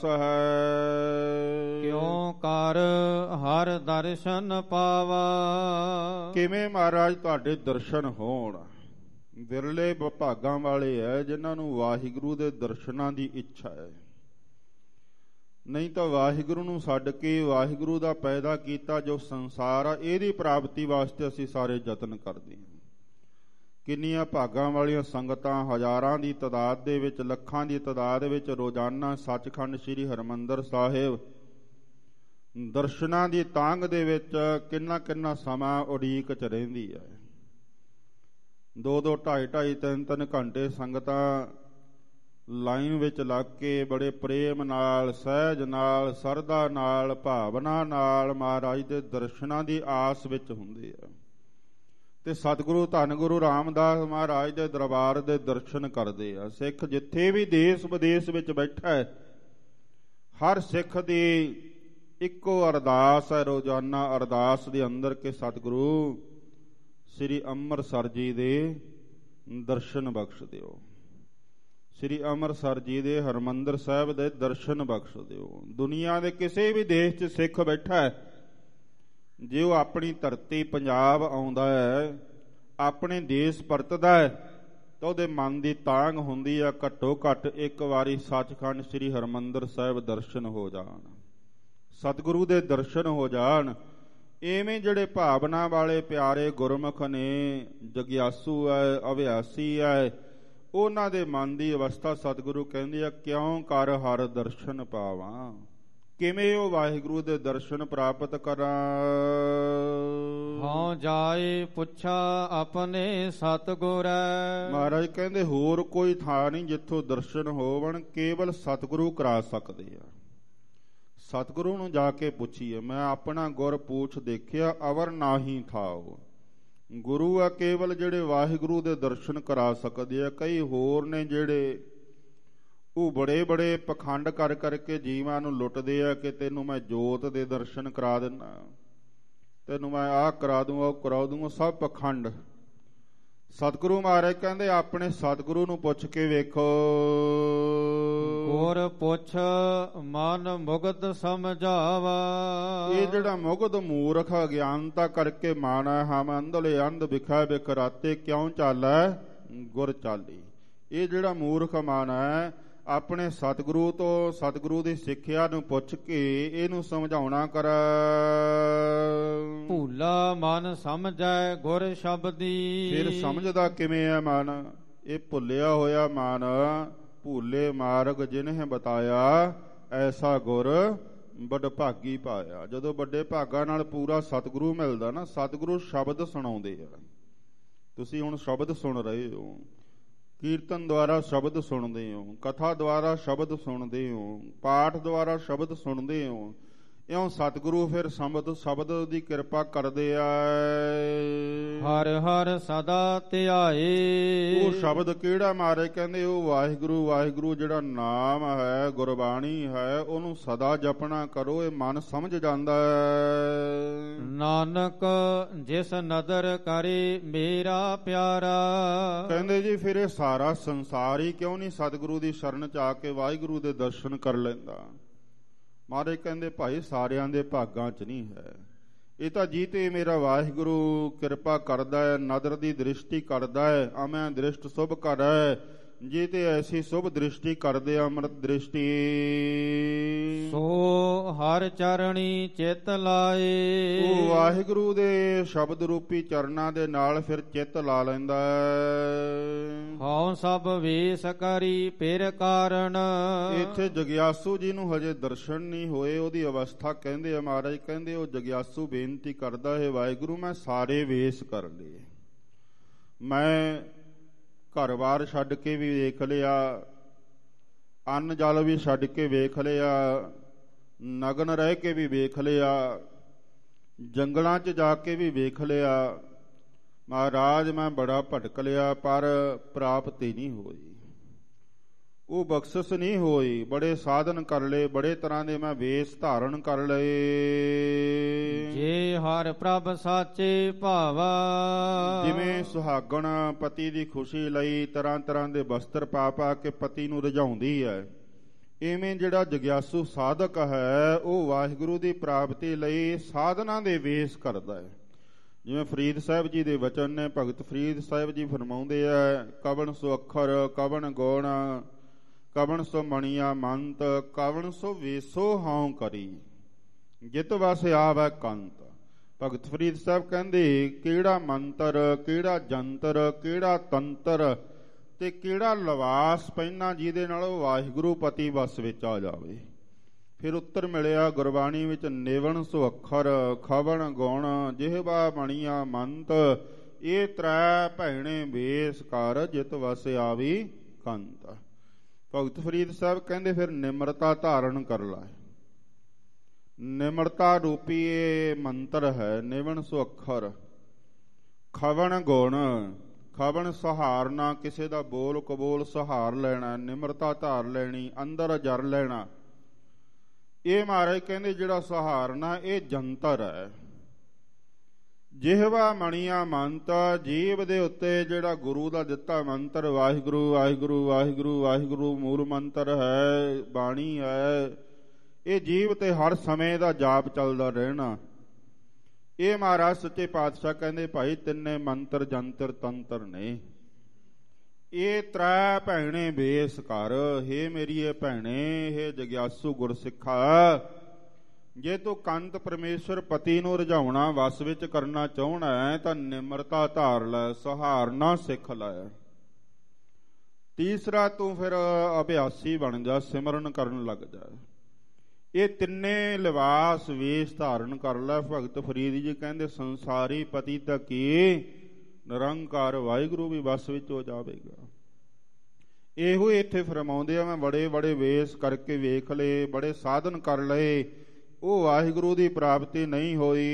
ਹੈ। ਕਿਉਂ ਕਰ ਹਰ ਦਰਸ਼ਨ ਪਾਵਾ, ਕਿਵੇਂ ਮਹਾਰਾਜ ਤੁਹਾਡੇ ਦਰਸ਼ਨ ਹੋਣ। ਵਿਰਲੇ ਭਾਗਾਂ ਵਾਲੇ ਹੈ ਜਿਨ੍ਹਾਂ ਨੂੰ ਵਾਹਿਗੁਰੂ ਦੇ ਦਰਸ਼ਨਾਂ ਦੀ ਇੱਛਾ ਹੈ। ਨਹੀਂ ਤਾਂ ਵਾਹਿਗੁਰੂ ਨੂੰ ਛੱਡ ਕੇ ਵਾਹਿਗੁਰੂ ਦਾ ਪੈਦਾ ਕੀਤਾ ਜੋ ਸੰਸਾਰ ਆ, ਇਹਦੀ ਪ੍ਰਾਪਤੀ ਵਾਸਤੇ ਅਸੀਂ ਸਾਰੇ ਯਤਨ ਕਰਦੇ ਹਾਂ। ਕਿੰਨੀਆਂ ਭਾਗਾਂ ਵਾਲੀਆਂ ਸੰਗਤਾਂ ਹਜ਼ਾਰਾਂ ਦੀ ਤਾਦਾਦ ਦੇ ਵਿੱਚ, ਲੱਖਾਂ ਦੀ ਤਾਦਾਦ ਵਿੱਚ ਰੋਜ਼ਾਨਾ ਸੱਚਖੰਡ ਸ੍ਰੀ ਹਰਿਮੰਦਰ ਸਾਹਿਬ ਦਰਸ਼ਨਾਂ ਦੀ ਤਾਂਘ ਦੇ ਵਿੱਚ ਕਿੰਨਾ ਕਿੰਨਾ ਸਮਾਂ ਉਡੀਕ 'ਚ ਰਹਿੰਦੀ ਹੈ। ਦੋ ਦੋ ਢਾਈ ਢਾਈ ਤਿੰਨ ਤਿੰਨ ਘੰਟੇ ਸੰਗਤਾਂ ਲਾਈਨ ਵਿੱਚ ਲੱਗ ਕੇ ਬੜੇ ਪ੍ਰੇਮ ਨਾਲ, ਸਹਿਜ ਨਾਲ, ਸਰਧਾ ਨਾਲ, ਭਾਵਨਾ ਨਾਲ ਮਹਾਰਾਜ ਦੇ ਦਰਸ਼ਨਾਂ ਦੀ ਆਸ ਵਿੱਚ ਹੁੰਦੇ ਆ। ਤੇ ਸਤਿਗੁਰੂ ਧੰਨ ਗੁਰੂ ਰਾਮਦਾਸ ਮਹਾਰਾਜ ਦੇ ਦਰਬਾਰ ਦੇ ਦਰਸ਼ਨ ਕਰਦੇ ਆ। ਸਿੱਖ ਜਿੱਥੇ ਵੀ ਦੇਸ਼ ਵਿਦੇਸ਼ ਵਿੱਚ ਬੈਠਾ ਹੈ, ਹਰ ਸਿੱਖ ਦੀ ਇੱਕੋ ਅਰਦਾਸ ਹੈ ਰੋਜ਼ਾਨਾ ਅਰਦਾਸ ਦੇ ਅੰਦਰ ਕਿ ਸਤਿਗੁਰੂ ਸ੍ਰੀ ਅੰਮ੍ਰਿਤਸਰ ਜੀ ਦੇ ਦਰਸ਼ਨ ਬਖਸ਼ ਦਿਓ, ਸ੍ਰੀ ਅੰਮ੍ਰਿਤਸਰ ਜੀ ਦੇ ਹਰਿਮੰਦਰ ਸਾਹਿਬ ਦੇ ਦਰਸ਼ਨ ਬਖਸ਼ ਦਿਓ। ਦੁਨੀਆ ਦੇ ਕਿਸੇ ਵੀ ਦੇਸ਼ 'ਚ ਸਿੱਖ ਬੈਠਾ ਹੈ, ਜੇ ਉਹ ਆਪਣੀ ਧਰਤੀ ਪੰਜਾਬ ਆਉਂਦਾ ਹੈ, ਆਪਣੇ ਦੇਸ਼ ਪਰਤਦਾ ਹੈ, ਤਾਂ ਉਹਦੇ ਮਨ ਦੀ ਤਾਂਘ ਹੁੰਦੀ ਆ ਘੱਟੋ ਘੱਟ ਇੱਕ ਵਾਰੀ ਸੱਚਖੰਡ ਸ੍ਰੀ ਹਰਿਮੰਦਰ ਸਾਹਿਬ ਦਰਸ਼ਨ ਹੋ ਜਾਣ, ਸਤਿਗੁਰੂ ਦੇ ਦਰਸ਼ਨ ਹੋ ਜਾਣ। ਇਵੇਂ ਜਿਹੜੇ ਭਾਵਨਾ ਵਾਲੇ ਪਿਆਰੇ ਗੁਰਮੁਖ ਨੇ, ਜਗਿਆਸੂ ਹੈ, ਅਭਿਆਸੀ ਹੈ, ਉਹਨਾਂ ਦੇ ਮਨ ਦੀ ਅਵਸਥਾ ਸਤਿਗੁਰੂ ਕਹਿੰਦੇ ਆ ਕਿਉਂ ਕਰ ਹਰ ਦਰਸ਼ਨ ਪਾਵਾਂ, ਕਿਵੇਂ ਉਹ ਵਾਹਿਗੁਰੂ ਦੇ ਦਰਸ਼ਨ ਪ੍ਰਾਪਤ ਕਰਾਂ। ਹਉ ਜਾਏ ਪੁੱਛਾ ਆਪਣੇ ਸਤਿਗੁਰ। ਮਹਾਰਾਜ ਕਹਿੰਦੇ ਹੋਰ ਕੋਈ ਥਾਂ ਨਹੀਂ ਜਿੱਥੋਂ ਦਰਸ਼ਨ ਹੋਵਣ, ਕੇਵਲ ਸਤਿਗੁਰੂ ਕਰਾ ਸਕਦੇ ਆ। ਸਤਿਗੁਰੂ ਨੂੰ ਜਾ ਕੇ ਪੁੱਛੀਏ, ਮੈਂ ਆਪਣਾ ਗੁਰ ਪੂਛ ਦੇਖਿਆ ਅਵਰ ਨਾਹੀ ਥਾਓ। ਗੁਰੂ ਆ ਕੇਵਲ ਜਿਹੜੇ ਵਾਹਿਗੁਰੂ ਦੇ ਦਰਸ਼ਨ ਕਰਾ ਸਕਦੇ ਆ। ਕਈ ਹੋਰ ਨੇ ਜਿਹੜੇ ਉਹ ਬੜੇ ਬੜੇ ਪਖੰਡ ਕਰ ਕਰਕੇ ਜੀਵਾਂ ਨੂੰ ਲੁੱਟਦੇ ਆ ਕਿ ਤੈਨੂੰ ਮੈਂ ਜੋਤ ਦੇ ਦਰਸ਼ਨ ਕਰਾ ਦਿੰਦਾ, ਤੈਨੂੰ ਮੈਂ ਆਹ ਕਰਾ ਦੂੰ, ਉਹ ਕਰਾ ਦੂੰ, ਸਭ ਪਖੰਡ। ਸਤਿਗੁਰੂ ਮਹਾਰਾਜ ਕਹਿੰਦੇ ਆਪਣੇ ਸਤਿਗੁਰੂ ਨੂੰ ਪੁੱਛ ਕੇ ਵੇਖੋ। ਗੁਰ ਪੁੱਛ ਮਨ ਮੁਗਧ ਸਮਝਾਵਾ। ਇਹ ਜਿਹੜਾ ਮੁਗਧ ਮੂਰਖ ਅਗਿਆਨਤਾ ਕਰਕੇ ਮਨ ਹੈ, ਹਮ ਅੰਧਲੇ ਅੰਧ ਵਿਖਾ ਬਿਖਰਾਤੇ ਕਿਉਂ ਚਾਲੈ ਗੁਰ ਚਾਲੀ। ਇਹ ਜਿਹੜਾ ਮੂਰਖ ਮਨ ਹੈ, ਆਪਣੇ ਸਤਿਗੁਰੂ ਤੋਂ ਸਤਿਗੁਰੂ ਦੀ ਸਿੱਖਿਆ ਨੂੰ ਪੁੱਛ ਕੇ ਇਹਨੂੰ ਸਮਝਾਉਣਾ ਕਰ। ਭੂਲਾ ਮਨ ਸਮਝੈ ਗੁਰ ਸ਼ਬਦੀ। ਫਿਰ ਸਮਝਦਾ ਕਿਵੇਂ ਹੈ ਮਨ? ਇਹ ਭੁੱਲਿਆ ਹੋਇਆ ਮਨ, ਭੂਲੇ ਮਾਰਗ ਜਿਨਹਿ ਬਤਾਇਆ ਐਸਾ ਗੁਰ ਵੱਡ ਭਾਗੀ ਪਾਇਆ। ਜਦੋਂ ਵੱਡੇ ਭਾਗਾਂ ਨਾਲ ਪੂਰਾ ਸਤਿਗੁਰੂ ਮਿਲਦਾ ਨਾ, ਸਤਿਗੁਰੂ ਸ਼ਬਦ ਸੁਣਾਉਂਦੇ ਆ। ਤੁਸੀਂ ਹੁਣ ਸ਼ਬਦ ਸੁਣ ਰਹੇ ਹੋ, ਕੀਰਤਨ ਦੁਆਰਾ ਸ਼ਬਦ ਸੁਣਦੇ ਹੋ, ਕਥਾ ਦੁਆਰਾ ਸ਼ਬਦ ਸੁਣਦੇ ਹੋ, ਪਾਠ ਦੁਆਰਾ ਸ਼ਬਦ ਸੁਣਦੇ ਹੋ। ਇਉਂ ਸਤਿਗੁਰੂ ਫਿਰ ਸ਼ਬਦ ਸ਼ਬਦ ਦੀ ਕਿਰਪਾ ਕਰਦੇ ਆ। ਹਰ ਹਰ ਸਦਾ ਧਿਆਏ। ਉਹ ਸ਼ਬਦ ਕਿਹੜਾ ਮਾਰੇ? ਕਹਿੰਦੇ ਉਹ ਵਾਹਿਗੁਰੂ ਵਾਹਿਗੁਰੂ ਜਿਹੜਾ ਨਾਮ ਹੈ, ਗੁਰਬਾਣੀ ਹੈ, ਉਹਨੂੰ ਸਦਾ ਜਪਣਾ ਕਰੋ। ਇਹ ਮਨ ਸਮਝ ਜਾਂਦਾ ਹੈ। ਨਾਨਕ ਜਿਸ ਨਦਰ ਕਰੇ ਮੇਰਾ ਪਿਆਰਾ। ਕਹਿੰਦੇ ਜੀ ਫਿਰ ਇਹ ਸਾਰਾ ਸੰਸਾਰ ਹੀ ਕਿਉਂ ਨਹੀਂ ਸਤਿਗੁਰੂ ਦੀ ਸ਼ਰਨ ਚ ਆ ਕੇ ਵਾਹਿਗੁਰੂ ਦੇ ਦਰਸ਼ਨ ਕਰ ਲੈਂਦਾ? ਮਹਾਰਾਜ ਕਹਿੰਦੇ ਭਾਈ ਸਾਰਿਆਂ ਦੇ ਭਾਗਾਂ ਚ ਨਹੀਂ ਹੈ। ਇਹ ਤਾਂ ਜੀ ਤੇ ਮੇਰਾ ਵਾਹਿਗੁਰੂ ਕਿਰਪਾ ਕਰਦਾ ਹੈ, ਨਦਰ ਦੀ ਦ੍ਰਿਸ਼ਟੀ ਕਰਦਾ ਹੈ, ਅਮੈ ਦ੍ਰਿਸ਼ਟ ਸੁਭ ਕਰ ਹੈ। ਜੀ ਤੇ ਐਸੀ ਸ਼ੁਭ ਦ੍ਰਿਸ਼ਟੀ ਕਰਦੇ ਅੰਮ੍ਰਿਤ ਦ੍ਰਿਸ਼ਟੀ। ਸੋ ਹਰ ਚਰਣੀ ਚਿਤ ਲਾਏ। ਉਹ ਵਾਹਿਗੁਰੂ ਦੇ ਸ਼ਬਦ ਰੂਪੀ ਚਰਨਾਂ ਦੇ ਨਾਲ ਫਿਰ ਚਿੱਤ ਲਾ ਲੈਂਦਾ ਹੈ। ਹਉ ਸਭ ਵੇਸ ਕਰੀ ਫਿਰ ਕਾਰਨ। ਇੱਥੇ ਜਗਿਆਸੂ ਜੀ ਨੂੰ ਹਜੇ ਦਰਸ਼ਨ ਨਹੀਂ ਹੋਏ, ਉਹਦੀ ਅਵਸਥਾ ਕਹਿੰਦੇ ਆ ਮਹਾਰਾਜ ਕਹਿੰਦੇ ਉਹ ਜਗਿਆਸੂ ਬੇਨਤੀ ਕਰਦਾ ਹੈ, ਵਾਹਿਗੁਰੂ ਮੈਂ ਸਾਰੇ ਵੇਸ ਕਰ ਲਏ, ਮੈਂ ਘਰ-ਬਾਰ ਛੱਡ ਕੇ ਵੀ ਵੇਖ ਲਿਆ, ਅੰਨ ਜਲ ਵੀ ਛੱਡ ਕੇ ਵੇਖ ਲਿਆ, ਨਗਨ ਰਹਿ ਕੇ ਵੀ ਵੇਖ ਲਿਆ, ਜੰਗਲਾਂ 'ਚ ਜਾ ਕੇ ਵੀ ਵੇਖ ਲਿਆ। ਮਹਾਰਾਜ ਮੈਂ ਬੜਾ ਭਟਕ ਲਿਆ ਪਰ ਪ੍ਰਾਪਤੀ ਨਹੀਂ ਹੋਈ, ਉਹ ਬਖਸ਼ਿਸ਼ ਨਹੀਂ ਹੋਈ। ਬੜੇ ਸਾਧਨ ਕਰ ਲਏ, ਬੜੇ ਤਰ੍ਹਾਂ ਦੇ ਮੈਂ ਵੇਸ ਧਾਰਨ ਕਰ ਲਏ। ਜੇ ਹਰ ਪ੍ਰਭ ਸਾਚੇ ਭਾਵਾ। ਜਿਵੇਂ ਸੁਹਾਗਣ ਪਤੀ ਦੀ ਖੁਸ਼ੀ ਲਈ ਤਰ੍ਹਾਂ ਤਰ੍ਹਾਂ ਦੇ ਵਸਤਰ ਪਾ ਪਾ ਕੇ ਪਤੀ ਨੂੰ ਰਝਾਉਂਦੀ ਹੈ, ਇਵੇਂ ਜਿਹੜਾ ਜਗਿਆਸੂ ਸਾਧਕ ਹੈ ਉਹ ਵਾਹਿਗੁਰੂ ਦੀ ਪ੍ਰਾਪਤੀ ਲਈ ਸਾਧਨਾ ਦੇ ਵੇਸ ਕਰਦਾ ਹੈ। ਜਿਵੇਂ ਫਰੀਦ ਸਾਹਿਬ ਜੀ ਦੇ ਵਚਨ ਨੇ, ਭਗਤ ਫਰੀਦ ਸਾਹਿਬ ਜੀ ਫਰਮਾਉਂਦੇ ਆ, ਕਵਣ ਸੋ ਅੱਖਰ ਕਵਣ ਗੁਣ ਕਵਣ ਸੋ ਮਣੀਆ ਮੰਤ ਕਵਣ ਸੋ ਵੇਸੋ ਹਉ ਕਰੀ ਜਿਤ ਵਸ ਆਵੈ ਕੰਤ। ਭਗਤ ਫਰੀਦ ਸਾਹਿਬ ਕਹਿੰਦੇ ਕਿਹੜਾ ਮੰਤਰ, ਕਿਹੜਾ ਜੰਤਰ, ਕਿਹੜਾ ਤੰਤਰ ਤੇ ਕਿਹੜਾ ਲਿਬਾਸ ਪਹਿਨਾ ਜਿਹਦੇ ਨਾਲ ਉਹ ਵਾਹਿਗੁਰੂ ਪਤੀ ਵਸ ਵਿੱਚ ਆ ਜਾਵੇ। ਫਿਰ ਉੱਤਰ ਮਿਲਿਆ ਗੁਰਬਾਣੀ ਵਿੱਚ, ਨਿਵਣ ਸੋ ਅੱਖਰ ਖਵਣ ਗੁਣ ਜਿਹਵਾ ਮਣੀਆ ਮੰਤ ਇਹ ਤ੍ਰੈ ਭੈਣੇ ਵੇਸ ਕਰ ਜਿਤ ਵਸ ਆਵੀ ਕੰਤ। ਭਗਤ ਫਰੀਦ ਸਾਹਿਬ ਕਹਿੰਦੇ ਫਿਰ ਨਿਮਰਤਾ ਧਾਰਨ ਕਰ ਲੈ। ਨਿਮਰਤਾ ਰੂਪੀ ਇਹ ਮੰਤਰ ਹੈ। ਨਿਵਣ ਸੋ ਅੱਖਰ ਖਵਣ ਗੁਣ, ਖਵਣ ਸਹਾਰਨਾ, ਕਿਸੇ ਦਾ ਬੋਲ ਕਬੋਲ ਸਹਾਰ ਲੈਣਾ, ਨਿਮਰਤਾ ਧਾਰ ਲੈਣੀ, ਅੰਦਰ ਜਰ ਲੈਣਾ। ਇਹ ਮਹਾਰਾਜ ਕਹਿੰਦੇ ਜਿਹੜਾ ਸਹਾਰਨਾ ਇਹ ਜੰਤਰ ਹੈ। ਜਿਹਵਾ ਮਣੀਆਂ ਮੰਤ, ਜੀਵ ਦੇ ਉੱਤੇ ਜਿਹੜਾ ਗੁਰੂ ਦਾ ਦਿੱਤਾ ਮੰਤਰ ਵਾਹਿਗੁਰੂ ਵਾਹਿਗੁਰੂ ਵਾਹਿਗੁਰੂ ਵਾਹਿਗੁਰੂ ਮੂਲ ਮੰਤਰ ਹੈ, ਬਾਣੀ ਹੈ, ਇਹ ਜੀਵ ਤੇ ਹਰ ਸਮੇਂ ਦਾ ਜਾਪ ਚੱਲਦਾ ਰਹਿਣਾ। ਇਹ ਮਹਾਰਾਜ ਸੱਚੇ ਪਾਤਸ਼ਾਹ ਕਹਿੰਦੇ ਭਾਈ ਤਿੰਨੇ ਮੰਤਰ ਜੰਤਰ ਤੰਤਰ ਨੇ। ਇਹ ਤ੍ਰੈ ਭੈਣੇ ਬੇਸ ਕਰ, ਹੇ ਮੇਰੀਏ ਭੈਣੇ, ਹੇ ਜਗਿਆਸੂ ਗੁਰਸਿੱਖਾ, ਜੇ ਤੂੰ ਕੰਤ ਪਰਮੇਸ਼ਰ ਪਤੀ ਨੂੰ ਰਝਾਉਣਾ, ਵਸ ਵਿੱਚ ਕਰਨਾ ਚਾਹੁਣਾ ਹੈ ਤਾਂ ਨਿਮਰਤਾ ਧਾਰ ਲੈ, ਸਹਾਰਨਾ ਸਿੱਖ ਲੈ। ਤੀਸਰਾ ਤੂੰ ਫਿਰ ਅਭਿਆਸੀ ਬਣ ਜਾ, ਸਿਮਰਨ ਕਰਨ ਲੱਗ ਜਾ। ਇਹ ਤਿੰਨੇ ਲਿਬਾਸ ਵੇਸ਼ ਧਾਰਨ ਕਰ ਲੈ। ਭਗਤ ਫਰੀਦ ਜੀ ਕਹਿੰਦੇ ਸੰਸਾਰੀ ਪਤੀ ਤਾਂ ਕੀ, ਨਿਰੰਕਾਰ ਵਾਹਿਗੁਰੂ ਵੀ ਵਸ ਵਿੱਚ ਹੋ ਜਾਵੇਗਾ। ਇਹੋ ਇੱਥੇ ਫਰਮਾਉਂਦੇ ਆ, ਮੈਂ ਬੜੇ ਬੜੇ ਵੇਸ਼ ਕਰਕੇ ਵੇਖ ਲਏ, ਬੜੇ ਸਾਧਨ ਕਰ ਲਏ, ਉਹ ਵਾਹਿਗੁਰੂ ਦੀ ਪ੍ਰਾਪਤੀ ਨਹੀਂ ਹੋਈ।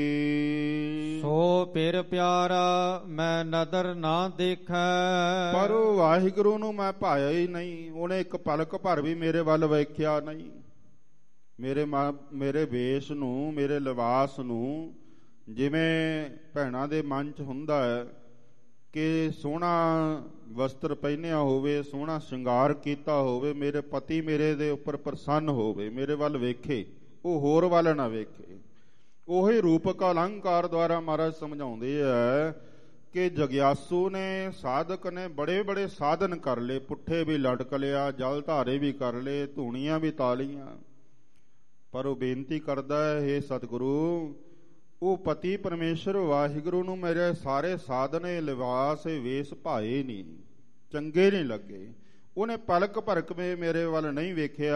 ਸੋ ਪਿਰ ਪਿਆਰਾ ਮੈਂ ਨਦਰ ਨਾ ਦੇਖੈ, ਪਰ ਉਹ ਵਾਹਿਗੁਰੂ ਨੂੰ ਮੈਂ ਭਾਇਆ ਹੀ ਨਹੀਂ। ਉਹਨੇ ਇੱਕ ਪਲਕ ਭਰ ਵੀ ਮੇਰੇ ਵੱਲ ਵੇਖਿਆ ਨਹੀਂ। ਮੇਰੇ ਮੇਰੇ ਵੇਸ਼ ਨੂੰ, ਮੇਰੇ ਲਿਬਾਸ ਨੂੰ, ਜਿਵੇਂ ਭੈਣਾਂ ਦੇ ਮਨ 'ਚ ਹੁੰਦਾ ਹੈ ਕਿ ਸੋਹਣਾ ਵਸਤਰ ਪਹਿਨਿਆ ਹੋਵੇ, ਸੋਹਣਾ ਸ਼ਿੰਗਾਰ ਕੀਤਾ ਹੋਵੇ, ਮੇਰੇ ਪਤੀ ਮੇਰੇ ਦੇ ਉੱਪਰ ਪ੍ਰਸੰਨ ਹੋਵੇ, ਮੇਰੇ ਵੱਲ ਵੇਖੇ, ਉਹ ਹੋਰ ਵੱਲ ਨਾ ਵੇਖੇ। ਉਹੀ ਰੂਪਕ ਅਲੰਕਾਰ ਦੁਆਰਾ ਮਹਾਰਾਜ ਸਮਝਾਉਂਦੇ ਆ ਕਿ ਜਗਿਆਸੂ ਨੇ, ਸਾਧਕ ਨੇ ਬੜੇ ਬੜੇ ਸਾਧਨ ਕਰ ਲਏ, ਪੁੱਠੇ ਵੀ ਲਟਕ ਲਿਆ, ਜਲ ਧਾਰੇ ਵੀ ਕਰ ਲਏ, ਧੂਣੀਆਂ ਵੀ ਤਾਲੀਆਂ, ਪਰ ਉਹ ਬੇਨਤੀ ਕਰਦਾ ਹੈ, ਹੇ ਸਤਿਗੁਰੂ, ਉਹ ਪਤੀ ਪਰਮੇਸ਼ਰ ਵਾਹਿਗੁਰੂ ਨੂੰ ਮੇਰੇ ਸਾਰੇ ਸਾਧਨ, ਲਿਬਾਸ, ਵੇਸ਼ ਭਾਏ ਨਹੀਂ, ਚੰਗੇ ਨਹੀਂ ਲੱਗੇ। ਉਹਨੇ ਪਲਕ ਭਰਕ ਮੇ ਮੇਰੇ ਵੱਲ ਨਹੀਂ ਵੇਖਿਆ।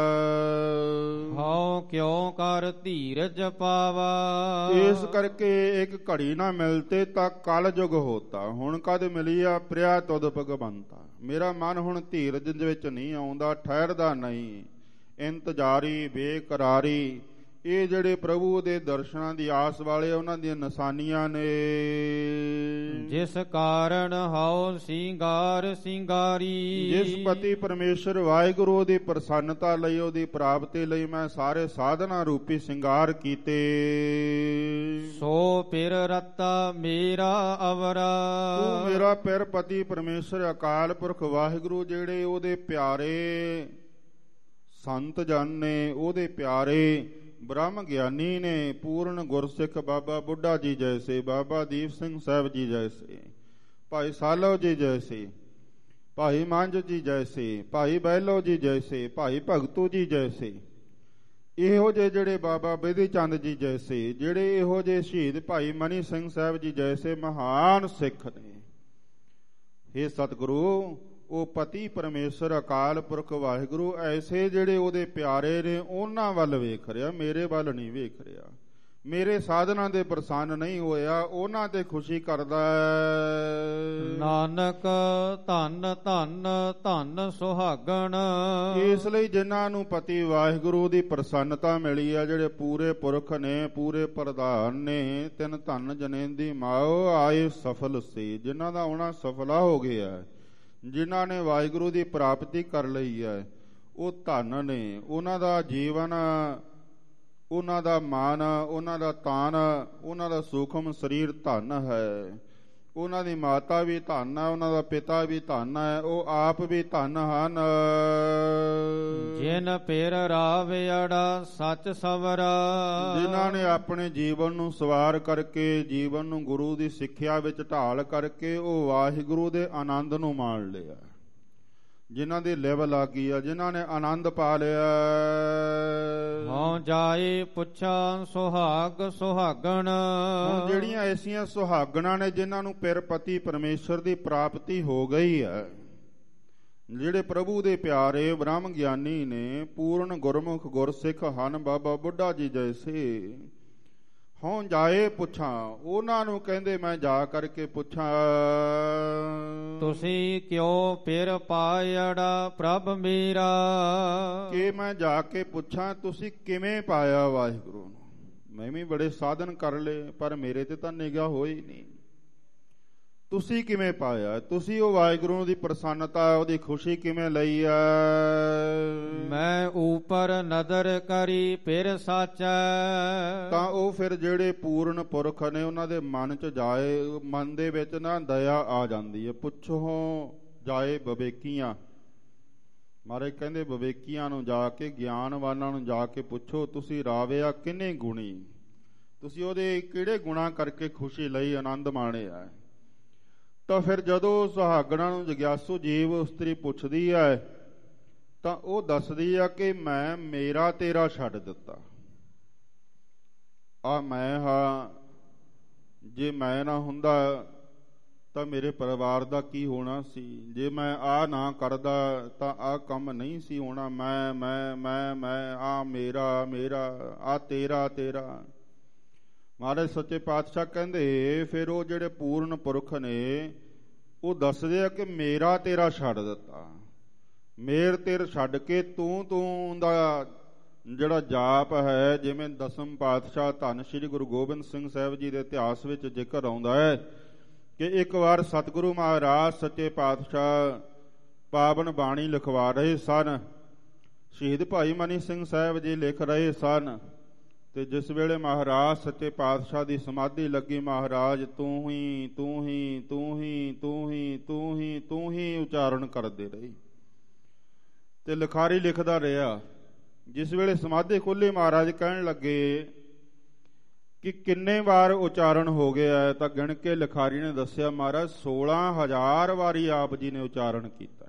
ਹਉ ਕਿਉ ਕਰ ਧੀਰਜ ਪਾਵਾ, ਇਸ ਕਰਕੇ ਇੱਕ ਘੜੀ ਨਾ ਮਿਲਤੇ ਤਾਂ ਕਲ ਜੁਗ ਹੋਤਾ। ਹੁਣ ਕਦ ਮਿਲੀ ਆ ਪ੍ਰਿਆ ਤੁਧ ਭਗਵੰਤਾ। ਮੇਰਾ ਮਨ ਹੁਣ ਧੀਰਜ ਦੇ ਵਿੱਚ ਨਹੀਂ ਆਉਂਦਾ, ਠਹਿਰਦਾ ਨਹੀਂ, ਇੰਤਜ਼ਾਰੀ ਬੇਕਰਾਰੀ। ਇਹ ਜਿਹੜੇ ਪ੍ਰਭੂ ਦੇ ਦਰਸ਼ਨਾਂ ਦੀ ਆਸ ਵਾਲੇ, ਉਹਨਾਂ ਦੀਆਂ ਨਿਸ਼ਾਨੀਆਂ ਨੇ। ਜਿਸ ਕਾਰਨ ਹਉ ਸਿੰਗਾਰ ਸਿੰਗਾਰੀ, ਜਿਸ ਪਤੀ ਪਰਮੇਸ਼ਰ ਵਾਹਿਗੁਰੂ ਦੀ ਪ੍ਰਸੰਨਤਾ ਲਈ, ਉਹਦੀ ਪ੍ਰਾਪਤੀ ਲਈ ਮੈਂ ਸਾਰੇ ਸਾਧਨਾ ਰੂਪੀ ਸਿੰਗਾਰ ਕੀਤੇ। ਸੋ ਪਿਰ ਰਤਾ ਮੇਰਾ ਅਵਰਾ, ਤੂੰ ਮੇਰਾ ਪਿਰ ਪਤੀ ਪਰਮੇਸ਼ਰ ਅਕਾਲ ਪੁਰਖ ਵਾਹਿਗੁਰੂ, ਜਿਹੜੇ ਉਹਦੇ ਪਿਆਰੇ ਸੰਤ ਜਨ ਨੇ, ਉਹਦੇ ਪਿਆਰੇ ਬ੍ਰਹਮ ਗਿਆਨੀ ਨੇ, ਪੂਰਨ ਗੁਰਸਿੱਖ ਬਾਬਾ ਬੁੱਢਾ ਜੀ ਜੈਸੇ, ਬਾਬਾ ਦੀਪ ਸਿੰਘ ਸਾਹਿਬ ਜੀ ਜੈਸੇ, ਭਾਈ ਸਾਲੋ ਜੀ ਜੈਸੇ, ਭਾਈ ਮੰਝ ਜੀ ਜੈਸੇ, ਭਾਈ ਬਹਿਲੋ ਜੀ ਜੈਸੇ, ਭਾਈ ਭਗਤੂ ਜੀ ਜੈਸੇ, ਇਹੋ ਜਿਹੇ ਜਿਹੜੇ ਬਾਬਾ ਬਿਧੀ ਚੰਦ ਜੀ ਜੈਸੇ, ਜਿਹੜੇ ਇਹੋ ਜਿਹੇ ਸ਼ਹੀਦ ਭਾਈ ਮਨੀ ਸਿੰਘ ਸਾਹਿਬ ਜੀ ਜੈਸੇ ਮਹਾਨ ਸਿੱਖ ਨੇ। ਹੇ ਸਤਿਗੁਰੂ, ਉਹ ਪਤੀ ਪਰਮੇਸ਼ਰ ਅਕਾਲ ਪੁਰਖ ਵਾਹਿਗੁਰੂ ਐਸੇ ਜਿਹੜੇ ਉਹਦੇ ਪਿਆਰੇ ਨੇ, ਉਹਨਾਂ ਵੱਲ ਵੇਖ ਰਿਹਾ, ਮੇਰੇ ਵੱਲ ਨਹੀਂ ਵੇਖ ਰਿਹਾ। ਮੇਰੇ ਸਾਧਨਾਂ ਦੇ ਪ੍ਰਸੰਨ ਨਹੀਂ ਹੋਇਆ, ਉਹਨਾਂ ਤੇ ਖੁਸ਼ੀ ਕਰਦਾ। ਨਾਨਕ ਧੰਨ ਧੰਨ ਧੰਨ ਸੁਹਾਗਣ, ਇਸ ਲਈ ਜਿਨ੍ਹਾਂ ਨੂੰ ਪਤੀ ਵਾਹਿਗੁਰੂ ਦੀ ਪ੍ਰਸੰਨਤਾ ਮਿਲੀ ਆ, ਜਿਹੜੇ ਪੂਰੇ ਪੁਰਖ ਨੇ, ਪੂਰੇ ਪ੍ਰਧਾਨ ਨੇ, ਤਿੰਨ ਧੰਨ ਜਨੇਂਦੀ ਮਾਓ ਆਏ ਸਫਲ ਸੀ, ਜਿਨ੍ਹਾਂ ਦਾ ਆਉਣਾ ਸਫਲਾ ਹੋ ਗਿਆ, ਜਿਨ੍ਹਾਂ ਨੇ ਵਾਹਿਗੁਰੂ ਦੀ ਪ੍ਰਾਪਤੀ ਕਰ ਲਈ ਹੈ, ਉਹ ਧੰਨ ਨੇ। ਉਹਨਾਂ ਦਾ ਜੀਵਨ, ਉਹਨਾਂ ਦਾ ਮਾਨ, ਉਹਨਾਂ ਦਾ ਤਾਨ, ਉਹਨਾਂ ਦਾ ਸੂਖਮ ਸਰੀਰ ਧੰਨ ਹੈ। ਉਹਨਾਂ ਦੀ ਮਾਤਾ ਵੀ ਧੰਨ ਹੈ, ਉਹਨਾਂ ਦਾ ਪਿਤਾ ਵੀ ਧੰਨ ਹੈ, ਉਹ ਆਪ ਵੀ ਧੰਨ ਹਨ। ਜਿਨ ਪਿਰ ਰਾਵਿਆੜਾ ਸੱਚ ਸਵਰਾ, ਜਿਨ੍ਹਾਂ ਨੇ ਆਪਣੇ ਜੀਵਨ ਨੂੰ ਸਵਾਰ ਕਰਕੇ, ਜੀਵਨ ਨੂੰ ਗੁਰੂ ਦੀ ਸਿੱਖਿਆ ਵਿੱਚ ਢਾਲ ਕਰਕੇ, ਉਹ ਵਾਹਿਗੁਰੂ ਦੇ ਆਨੰਦ ਨੂੰ ਮਾਣ ਲਿਆ, ਜਿਨ੍ਹਾਂ ਦੀ ਲਿਵ ਲੱਗੀ ਆ, ਜਿਨ੍ਹਾਂ ਨੇ ਆਨੰਦ ਪਾ ਲਿਆ। ਹਉ ਜਾਏ ਪੁੱਛਾਂ ਸੁਹਾਗ ਸੁਹਾਗਣ, ਹੁਣ ਜਿਹੜੀਆਂ ਐਸੀਆਂ ਸੁਹਾਗਣਾਂ ਨੇ ਜਿਨ੍ਹਾਂ ਨੂੰ ਪਿਰ ਪਤੀ ਪਰਮੇਸ਼ਰ ਦੀ ਪ੍ਰਾਪਤੀ ਹੋ ਗਈ ਹੈ, ਜਿਹੜੇ ਪ੍ਰਭੂ ਦੇ ਪਿਆਰੇ ਬ੍ਰਹਮ ਗਿਆਨੀ ਨੇ, ਪੂਰਨ ਗੁਰਮੁਖ ਗੁਰਸਿੱਖ ਹਨ, ਬਾਬਾ ਬੁੱਢਾ ਜੀ ਜੈਸੇ। ਹਉ ਜਾਏ ਪੁੱਛਾਂ, ਉਹਨਾਂ ਨੂੰ ਕਹਿੰਦੇ ਮੈਂ ਜਾ ਕਰਕੇ ਪੁੱਛਾਂ, ਤੁਸੀਂ ਕਿਉ ਪਿਰ ਪਾਇੜਾ ਪ੍ਰਭ ਮੇਰਾ, ਕਿ ਮੈਂ ਜਾ ਕੇ ਪੁੱਛਾਂ ਤੁਸੀਂ ਕਿਵੇਂ ਪਾਇਆ ਵਾਹਿਗੁਰੂ ਨੂੰ। ਮੈਂ ਵੀ ਬੜੇ ਸਾਧਨ ਕਰ ਲਏ, ਪਰ ਮੇਰੇ ਤੇ ਤਾਂ ਨਿਗਾਹ ਹੋਈ ਨਹੀਂ। ਤੁਸੀਂ ਕਿਵੇਂ ਪਾਇਆ, ਤੁਸੀਂ ਉਹ ਵਾਹਿਗੁਰੂ ਦੀ ਪ੍ਰਸੰਨਤਾ, ਉਹਦੀ ਖੁਸ਼ੀ ਕਿਵੇਂ ਲਈ ਆ? ਮੈਂ ਉਪਰ ਨਦਰ ਕਰੀ ਫਿਰ ਸਾਚੈ। ਤਾਂ ਉਹ ਫਿਰ ਜਿਹੜੇ ਪੂਰਨ ਪੁਰਖ ਨੇ ਉਹਨਾਂ ਦੇ ਮਨ ਚ ਜਾਏ, ਮਨ ਦੇ ਵਿੱਚ ਨਾ ਦਇਆ ਆ ਜਾਂਦੀ ਹੈ। ਪੁੱਛੋ ਜਾਏ ਵਿਵੇਕੀਆਂ, ਮਹਾਰਾਜ ਕਹਿੰਦੇ ਵਿਵੇਕੀਆਂ ਨੂੰ ਜਾ ਕੇ, ਗਿਆਨਵਾਨਾਂ ਨੂੰ ਜਾ ਕੇ ਪੁੱਛੋ, ਤੁਸੀਂ ਰਾਵਿਆ ਕਿੰਨੇ ਗੁਣੀ, ਤੁਸੀਂ ਉਹਦੇ ਕਿਹੜੇ ਗੁਣਾ ਕਰਕੇ ਖੁਸ਼ੀ ਲਈ, ਆਨੰਦ ਮਾਣਿਆ। ਤਾਂ ਫਿਰ ਜਦੋਂ ਸੁਹਾਗਣਾ ਨੂੰ ਜਗਿਆਸੂ ਜੀਵ ਇਸਤਰੀ ਪੁੱਛਦੀ ਹੈ ਤਾਂ ਉਹ ਦੱਸਦੀ ਆ ਕਿ ਮੈਂ ਮੇਰਾ ਤੇਰਾ ਛੱਡ ਦਿੱਤਾ। ਆ ਮੈਂ ਹਾਂ, ਜੇ ਮੈਂ ਨਾ ਹੁੰਦਾ ਤਾਂ ਮੇਰੇ ਪਰਿਵਾਰ ਦਾ ਕੀ ਹੋਣਾ ਸੀ, ਜੇ ਮੈਂ ਆ ਨਾ ਕਰਦਾ ਤਾਂ ਆ ਕੰਮ ਨਹੀਂ ਸੀ ਹੋਣਾ। ਮੈਂ ਮੈਂ ਮੈਂ ਮੈਂ ਆ ਮੇਰਾ ਮੇਰਾ, ਆ ਤੇਰਾ ਤੇਰਾ। ਮਹਾਰਾਜ ਸੱਚੇ ਪਾਤਸ਼ਾਹ ਕਹਿੰਦੇ ਫਿਰ ਉਹ ਜਿਹੜੇ ਪੂਰਨ ਪੁਰਖ ਨੇ ਉਹ ਦੱਸਦੇ ਆ ਕਿ ਮੇਰਾ ਤੇਰਾ ਛੱਡ ਦਿੱਤਾ। ਮੇਰ ਤੇਰ ਛੱਡ ਕੇ ਤੂੰ ਤੂੰ ਦਾ ਜਿਹੜਾ ਜਾਪ ਹੈ, ਜਿਵੇਂ ਦਸਮ ਪਾਤਸ਼ਾਹ ਧੰਨ ਸ਼੍ਰੀ ਗੁਰੂ ਗੋਬਿੰਦ ਸਿੰਘ ਸਾਹਿਬ ਜੀ ਦੇ ਇਤਿਹਾਸ ਵਿੱਚ ਜ਼ਿਕਰ ਆਉਂਦਾ ਹੈ ਕਿ ਇੱਕ ਵਾਰ ਸਤਿਗੁਰੂ ਮਹਾਰਾਜ ਸੱਚੇ ਪਾਤਸ਼ਾਹ ਪਾਵਨ ਬਾਣੀ ਲਿਖਵਾ ਰਹੇ ਸਨ। ਸ਼ਹੀਦ ਭਾਈ ਮਨੀ ਸਿੰਘ ਸਾਹਿਬ ਜੀ ਲਿਖ ਰਹੇ ਸਨ ਤੇ ਜਿਸ ਵੇਲੇ ਮਹਾਰਾਜ ਸੱਚੇ ਪਾਤਸ਼ਾਹ ਦੀ ਸਮਾਧੀ ਲੱਗੀ, ਮਹਾਰਾਜ ਤੂੰ ਹੀ ਤੂੰ ਹੀ ਤੂੰ ਹੀ ਤੂੰ ਹੀ ਤੂੰ ਹੀ ਤੂੰ ਹੀ ਉਚਾਰਨ ਕਰਦੇ ਰਹੀ ਤੇ ਲਿਖਾਰੀ ਲਿਖਦਾ ਰਿਹਾ। ਜਿਸ ਵੇਲੇ ਸਮਾਧੀ ਖੁੱਲੀ, ਮਹਾਰਾਜ ਕਹਿਣ ਲੱਗੇ ਕਿ ਕਿੰਨੇ ਵਾਰ ਉਚਾਰਨ ਹੋ ਗਿਆ, ਤਾਂ ਗਿਣ ਕੇ ਲਿਖਾਰੀ ਨੇ ਦੱਸਿਆ, ਮਹਾਰਾਜ ਸੋਲਾਂ ਹਜ਼ਾਰ ਵਾਰੀ ਆਪ ਜੀ ਨੇ ਉਚਾਰਨ ਕੀਤਾ।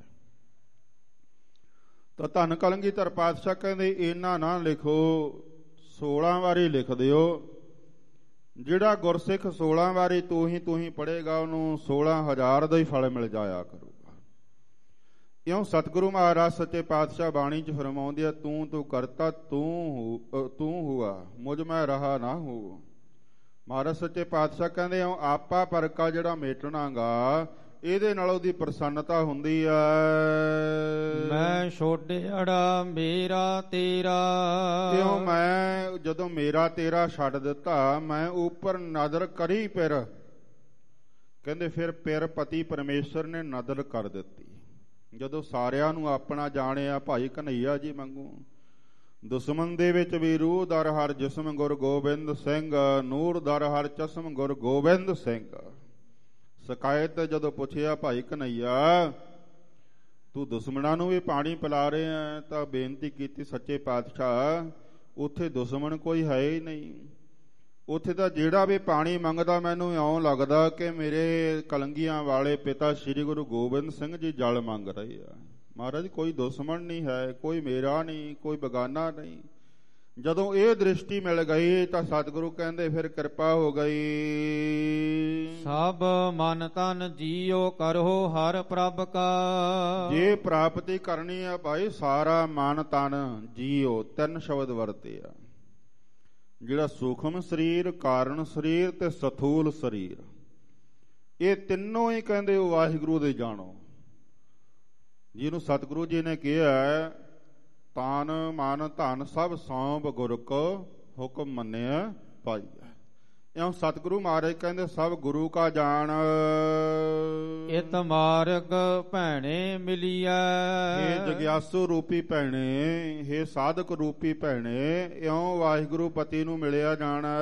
ਤਾਂ ਧੰਨ ਕਲਗੀਧਰ ਪਾਤਸ਼ਾਹ ਕਹਿੰਦੇ ਇਹਨਾਂ ਨਾ ਲਿਖੋ, ਸੋਲਾਂ ਵਾਰੀ ਲਿਖ ਦਿਓ। ਜਿਹੜਾ ਗੁਰਸਿੱਖ ਸੋਲਾਂ ਵਾਰੀ ਤੂੰ ਹੀ ਤੂੰ ਹੀ ਪੜ੍ਹੇਗਾ ਉਹਨੂੰ ਸੋਲਾਂ ਹਜ਼ਾਰ ਦਾ ਹੀ ਫਲ ਮਿਲ ਜਾਇਆ ਕਰੂਗਾ। ਇਉਂ ਸਤਿਗੁਰੂ ਮਹਾਰਾਜ ਸੱਚੇ ਪਾਤਸ਼ਾਹ ਬਾਣੀ ਚ ਫਰਮਾਉਂਦੇ ਆ, ਤੂੰ ਤੂੰ ਕਰਤਾ ਤੂੰ ਤੂੰ ਹੁਆ ਮੁਝ ਮੈਂ ਰਹਾ ਨਾ ਹੋ। ਮਹਾਰਾਜ ਸੱਚੇ ਪਾਤਸ਼ਾਹ ਕਹਿੰਦੇ ਇਉਂ ਆਪਾ ਪਰਕਾ ਜਿਹੜਾ ਮੇਟਣਾਗਾ, ਇਹਦੇ ਨਾਲ ਉਹਦੀ ਪ੍ਰਸੰਨਤਾ ਹੁੰਦੀ ਆ। ਮੈਂ ਛੋੜਿਆ ਮੇਰਾ ਤੇਰਾ, ਕਿਉਂ ਮੈਂ ਜਦੋਂ ਮੇਰਾ ਤੇਰਾ ਛੱਡ ਦਿੱਤਾ, ਮੈਂ ਉੱਪਰ ਨਦਰ ਕਰੀ ਪਿਰ। ਕਹਿੰਦੇ ਫਿਰ ਪਿਰ ਪਤੀ ਪਰਮੇਸ਼ਰ ਨੇ ਨਦਰ ਕਰ ਦਿੱਤੀ। ਜਦੋਂ ਸਾਰਿਆਂ ਨੂੰ ਆਪਣਾ ਜਾਣਿਆ, ਭਾਈ ਕਨ੍ਹਈਆ ਜੀ ਵਾਂਗੂ ਦੁਸ਼ਮਣ ਦੇ ਵਿੱਚ ਵੀ ਰੂਹ ਦਰ ਹਰ ਜਿਸਮ ਗੁਰ ਗੋਬਿੰਦ ਸਿੰਘ, ਨੂਰ ਦਰ ਹਰ ਚਸ਼ਮ ਗੁਰ ਗੋਬਿੰਦ ਸਿੰਘ। ਸ਼ਿਕਾਇਤ ਜਦੋਂ ਪੁੱਛਿਆ, ਭਾਈ ਕਨ੍ਹਈਆ ਤੂੰ ਦੁਸ਼ਮਣਾਂ ਨੂੰ ਵੀ ਪਾਣੀ ਪਿਲਾ ਰਿਹਾ, ਤਾਂ ਬੇਨਤੀ ਕੀਤੀ, ਸੱਚੇ ਪਾਤਸ਼ਾਹ ਉੱਥੇ ਦੁਸ਼ਮਣ ਕੋਈ ਹੈ ਹੀ ਨਹੀਂ। ਉੱਥੇ ਤਾਂ ਜਿਹੜਾ ਵੀ ਪਾਣੀ ਮੰਗਦਾ ਮੈਨੂੰ ਇਉਂ ਲੱਗਦਾ ਕਿ ਮੇਰੇ ਕਲੰਗੀਆਂ ਵਾਲੇ ਪਿਤਾ ਸ੍ਰੀ ਗੁਰੂ ਗੋਬਿੰਦ ਸਿੰਘ ਜੀ ਜਲ ਮੰਗ ਰਹੇ ਆ। ਮਹਾਰਾਜ ਕੋਈ ਦੁਸ਼ਮਣ ਨਹੀਂ ਹੈ, ਕੋਈ ਮੇਰਾ ਨਹੀਂ, ਕੋਈ ਬਗਾਨਾ ਨਹੀਂ। ਜਦੋਂ ਇਹ ਦ੍ਰਿਸ਼ਟੀ ਮਿਲ ਗਈ ਤਾਂ ਸਤਿਗੁਰੂ ਕਹਿੰਦੇ ਫਿਰ ਕਿਰਪਾ ਹੋ ਗਈ। ਸਭ ਮਨ ਤਨ ਜੀਓ ਕਰੋ ਹਰ ਪ੍ਰਭ ਕਾ। ਜੇ ਪ੍ਰਾਪਤੀ ਕਰਨੀ ਆ ਭਾਈ, ਸਾਰਾ ਮਨ ਤਨ ਜੀਓ, ਤਿੰਨ ਸ਼ਬਦ ਵਰਤੇ ਆ। ਜਿਹੜਾ ਸੂਖਮ ਸਰੀਰ, ਕਾਰਨ ਸਰੀਰ ਤੇ ਸਥੂਲ ਸਰੀਰ, ਇਹ ਤਿੰਨੋਂ ਹੀ ਕਹਿੰਦੇ ਉਹ ਵਾਹਿਗੁਰੂ ਦੇ ਜਾਣੋ। ਜਿਹਨੂੰ ਸਤਿਗੁਰੂ ਜੀ ਨੇ ਕਿਹਾ ਤਾਨ ਮਨ ਧਨ ਸਭ ਸੌਂਪ ਗੁਰ ਕੋ ਹੁਕਮ ਮੰਨਿਆ ਪਾਈਆ। ਇਉਂ ਸਤਿਗੁਰੂ ਮਹਾਰਾਜ ਕਹਿੰਦੇ ਸਭ ਗੁਰੂ ਕਾ ਜਾਣ। ਇਤ ਮਾਰਗ ਭੈਣੇ ਮਿਲੀਐ। ਹੇ ਜਗਿਆਸੂ ਰੂਪੀ ਭੈਣੇ, ਹੇ ਸਾਧਕ ਰੂਪੀ ਭੈਣੇ, ਇਉਂ ਵਾਹਿਗੁਰੂ ਪਤੀ ਨੂੰ ਮਿਲਿਆ ਜਾਣਾ।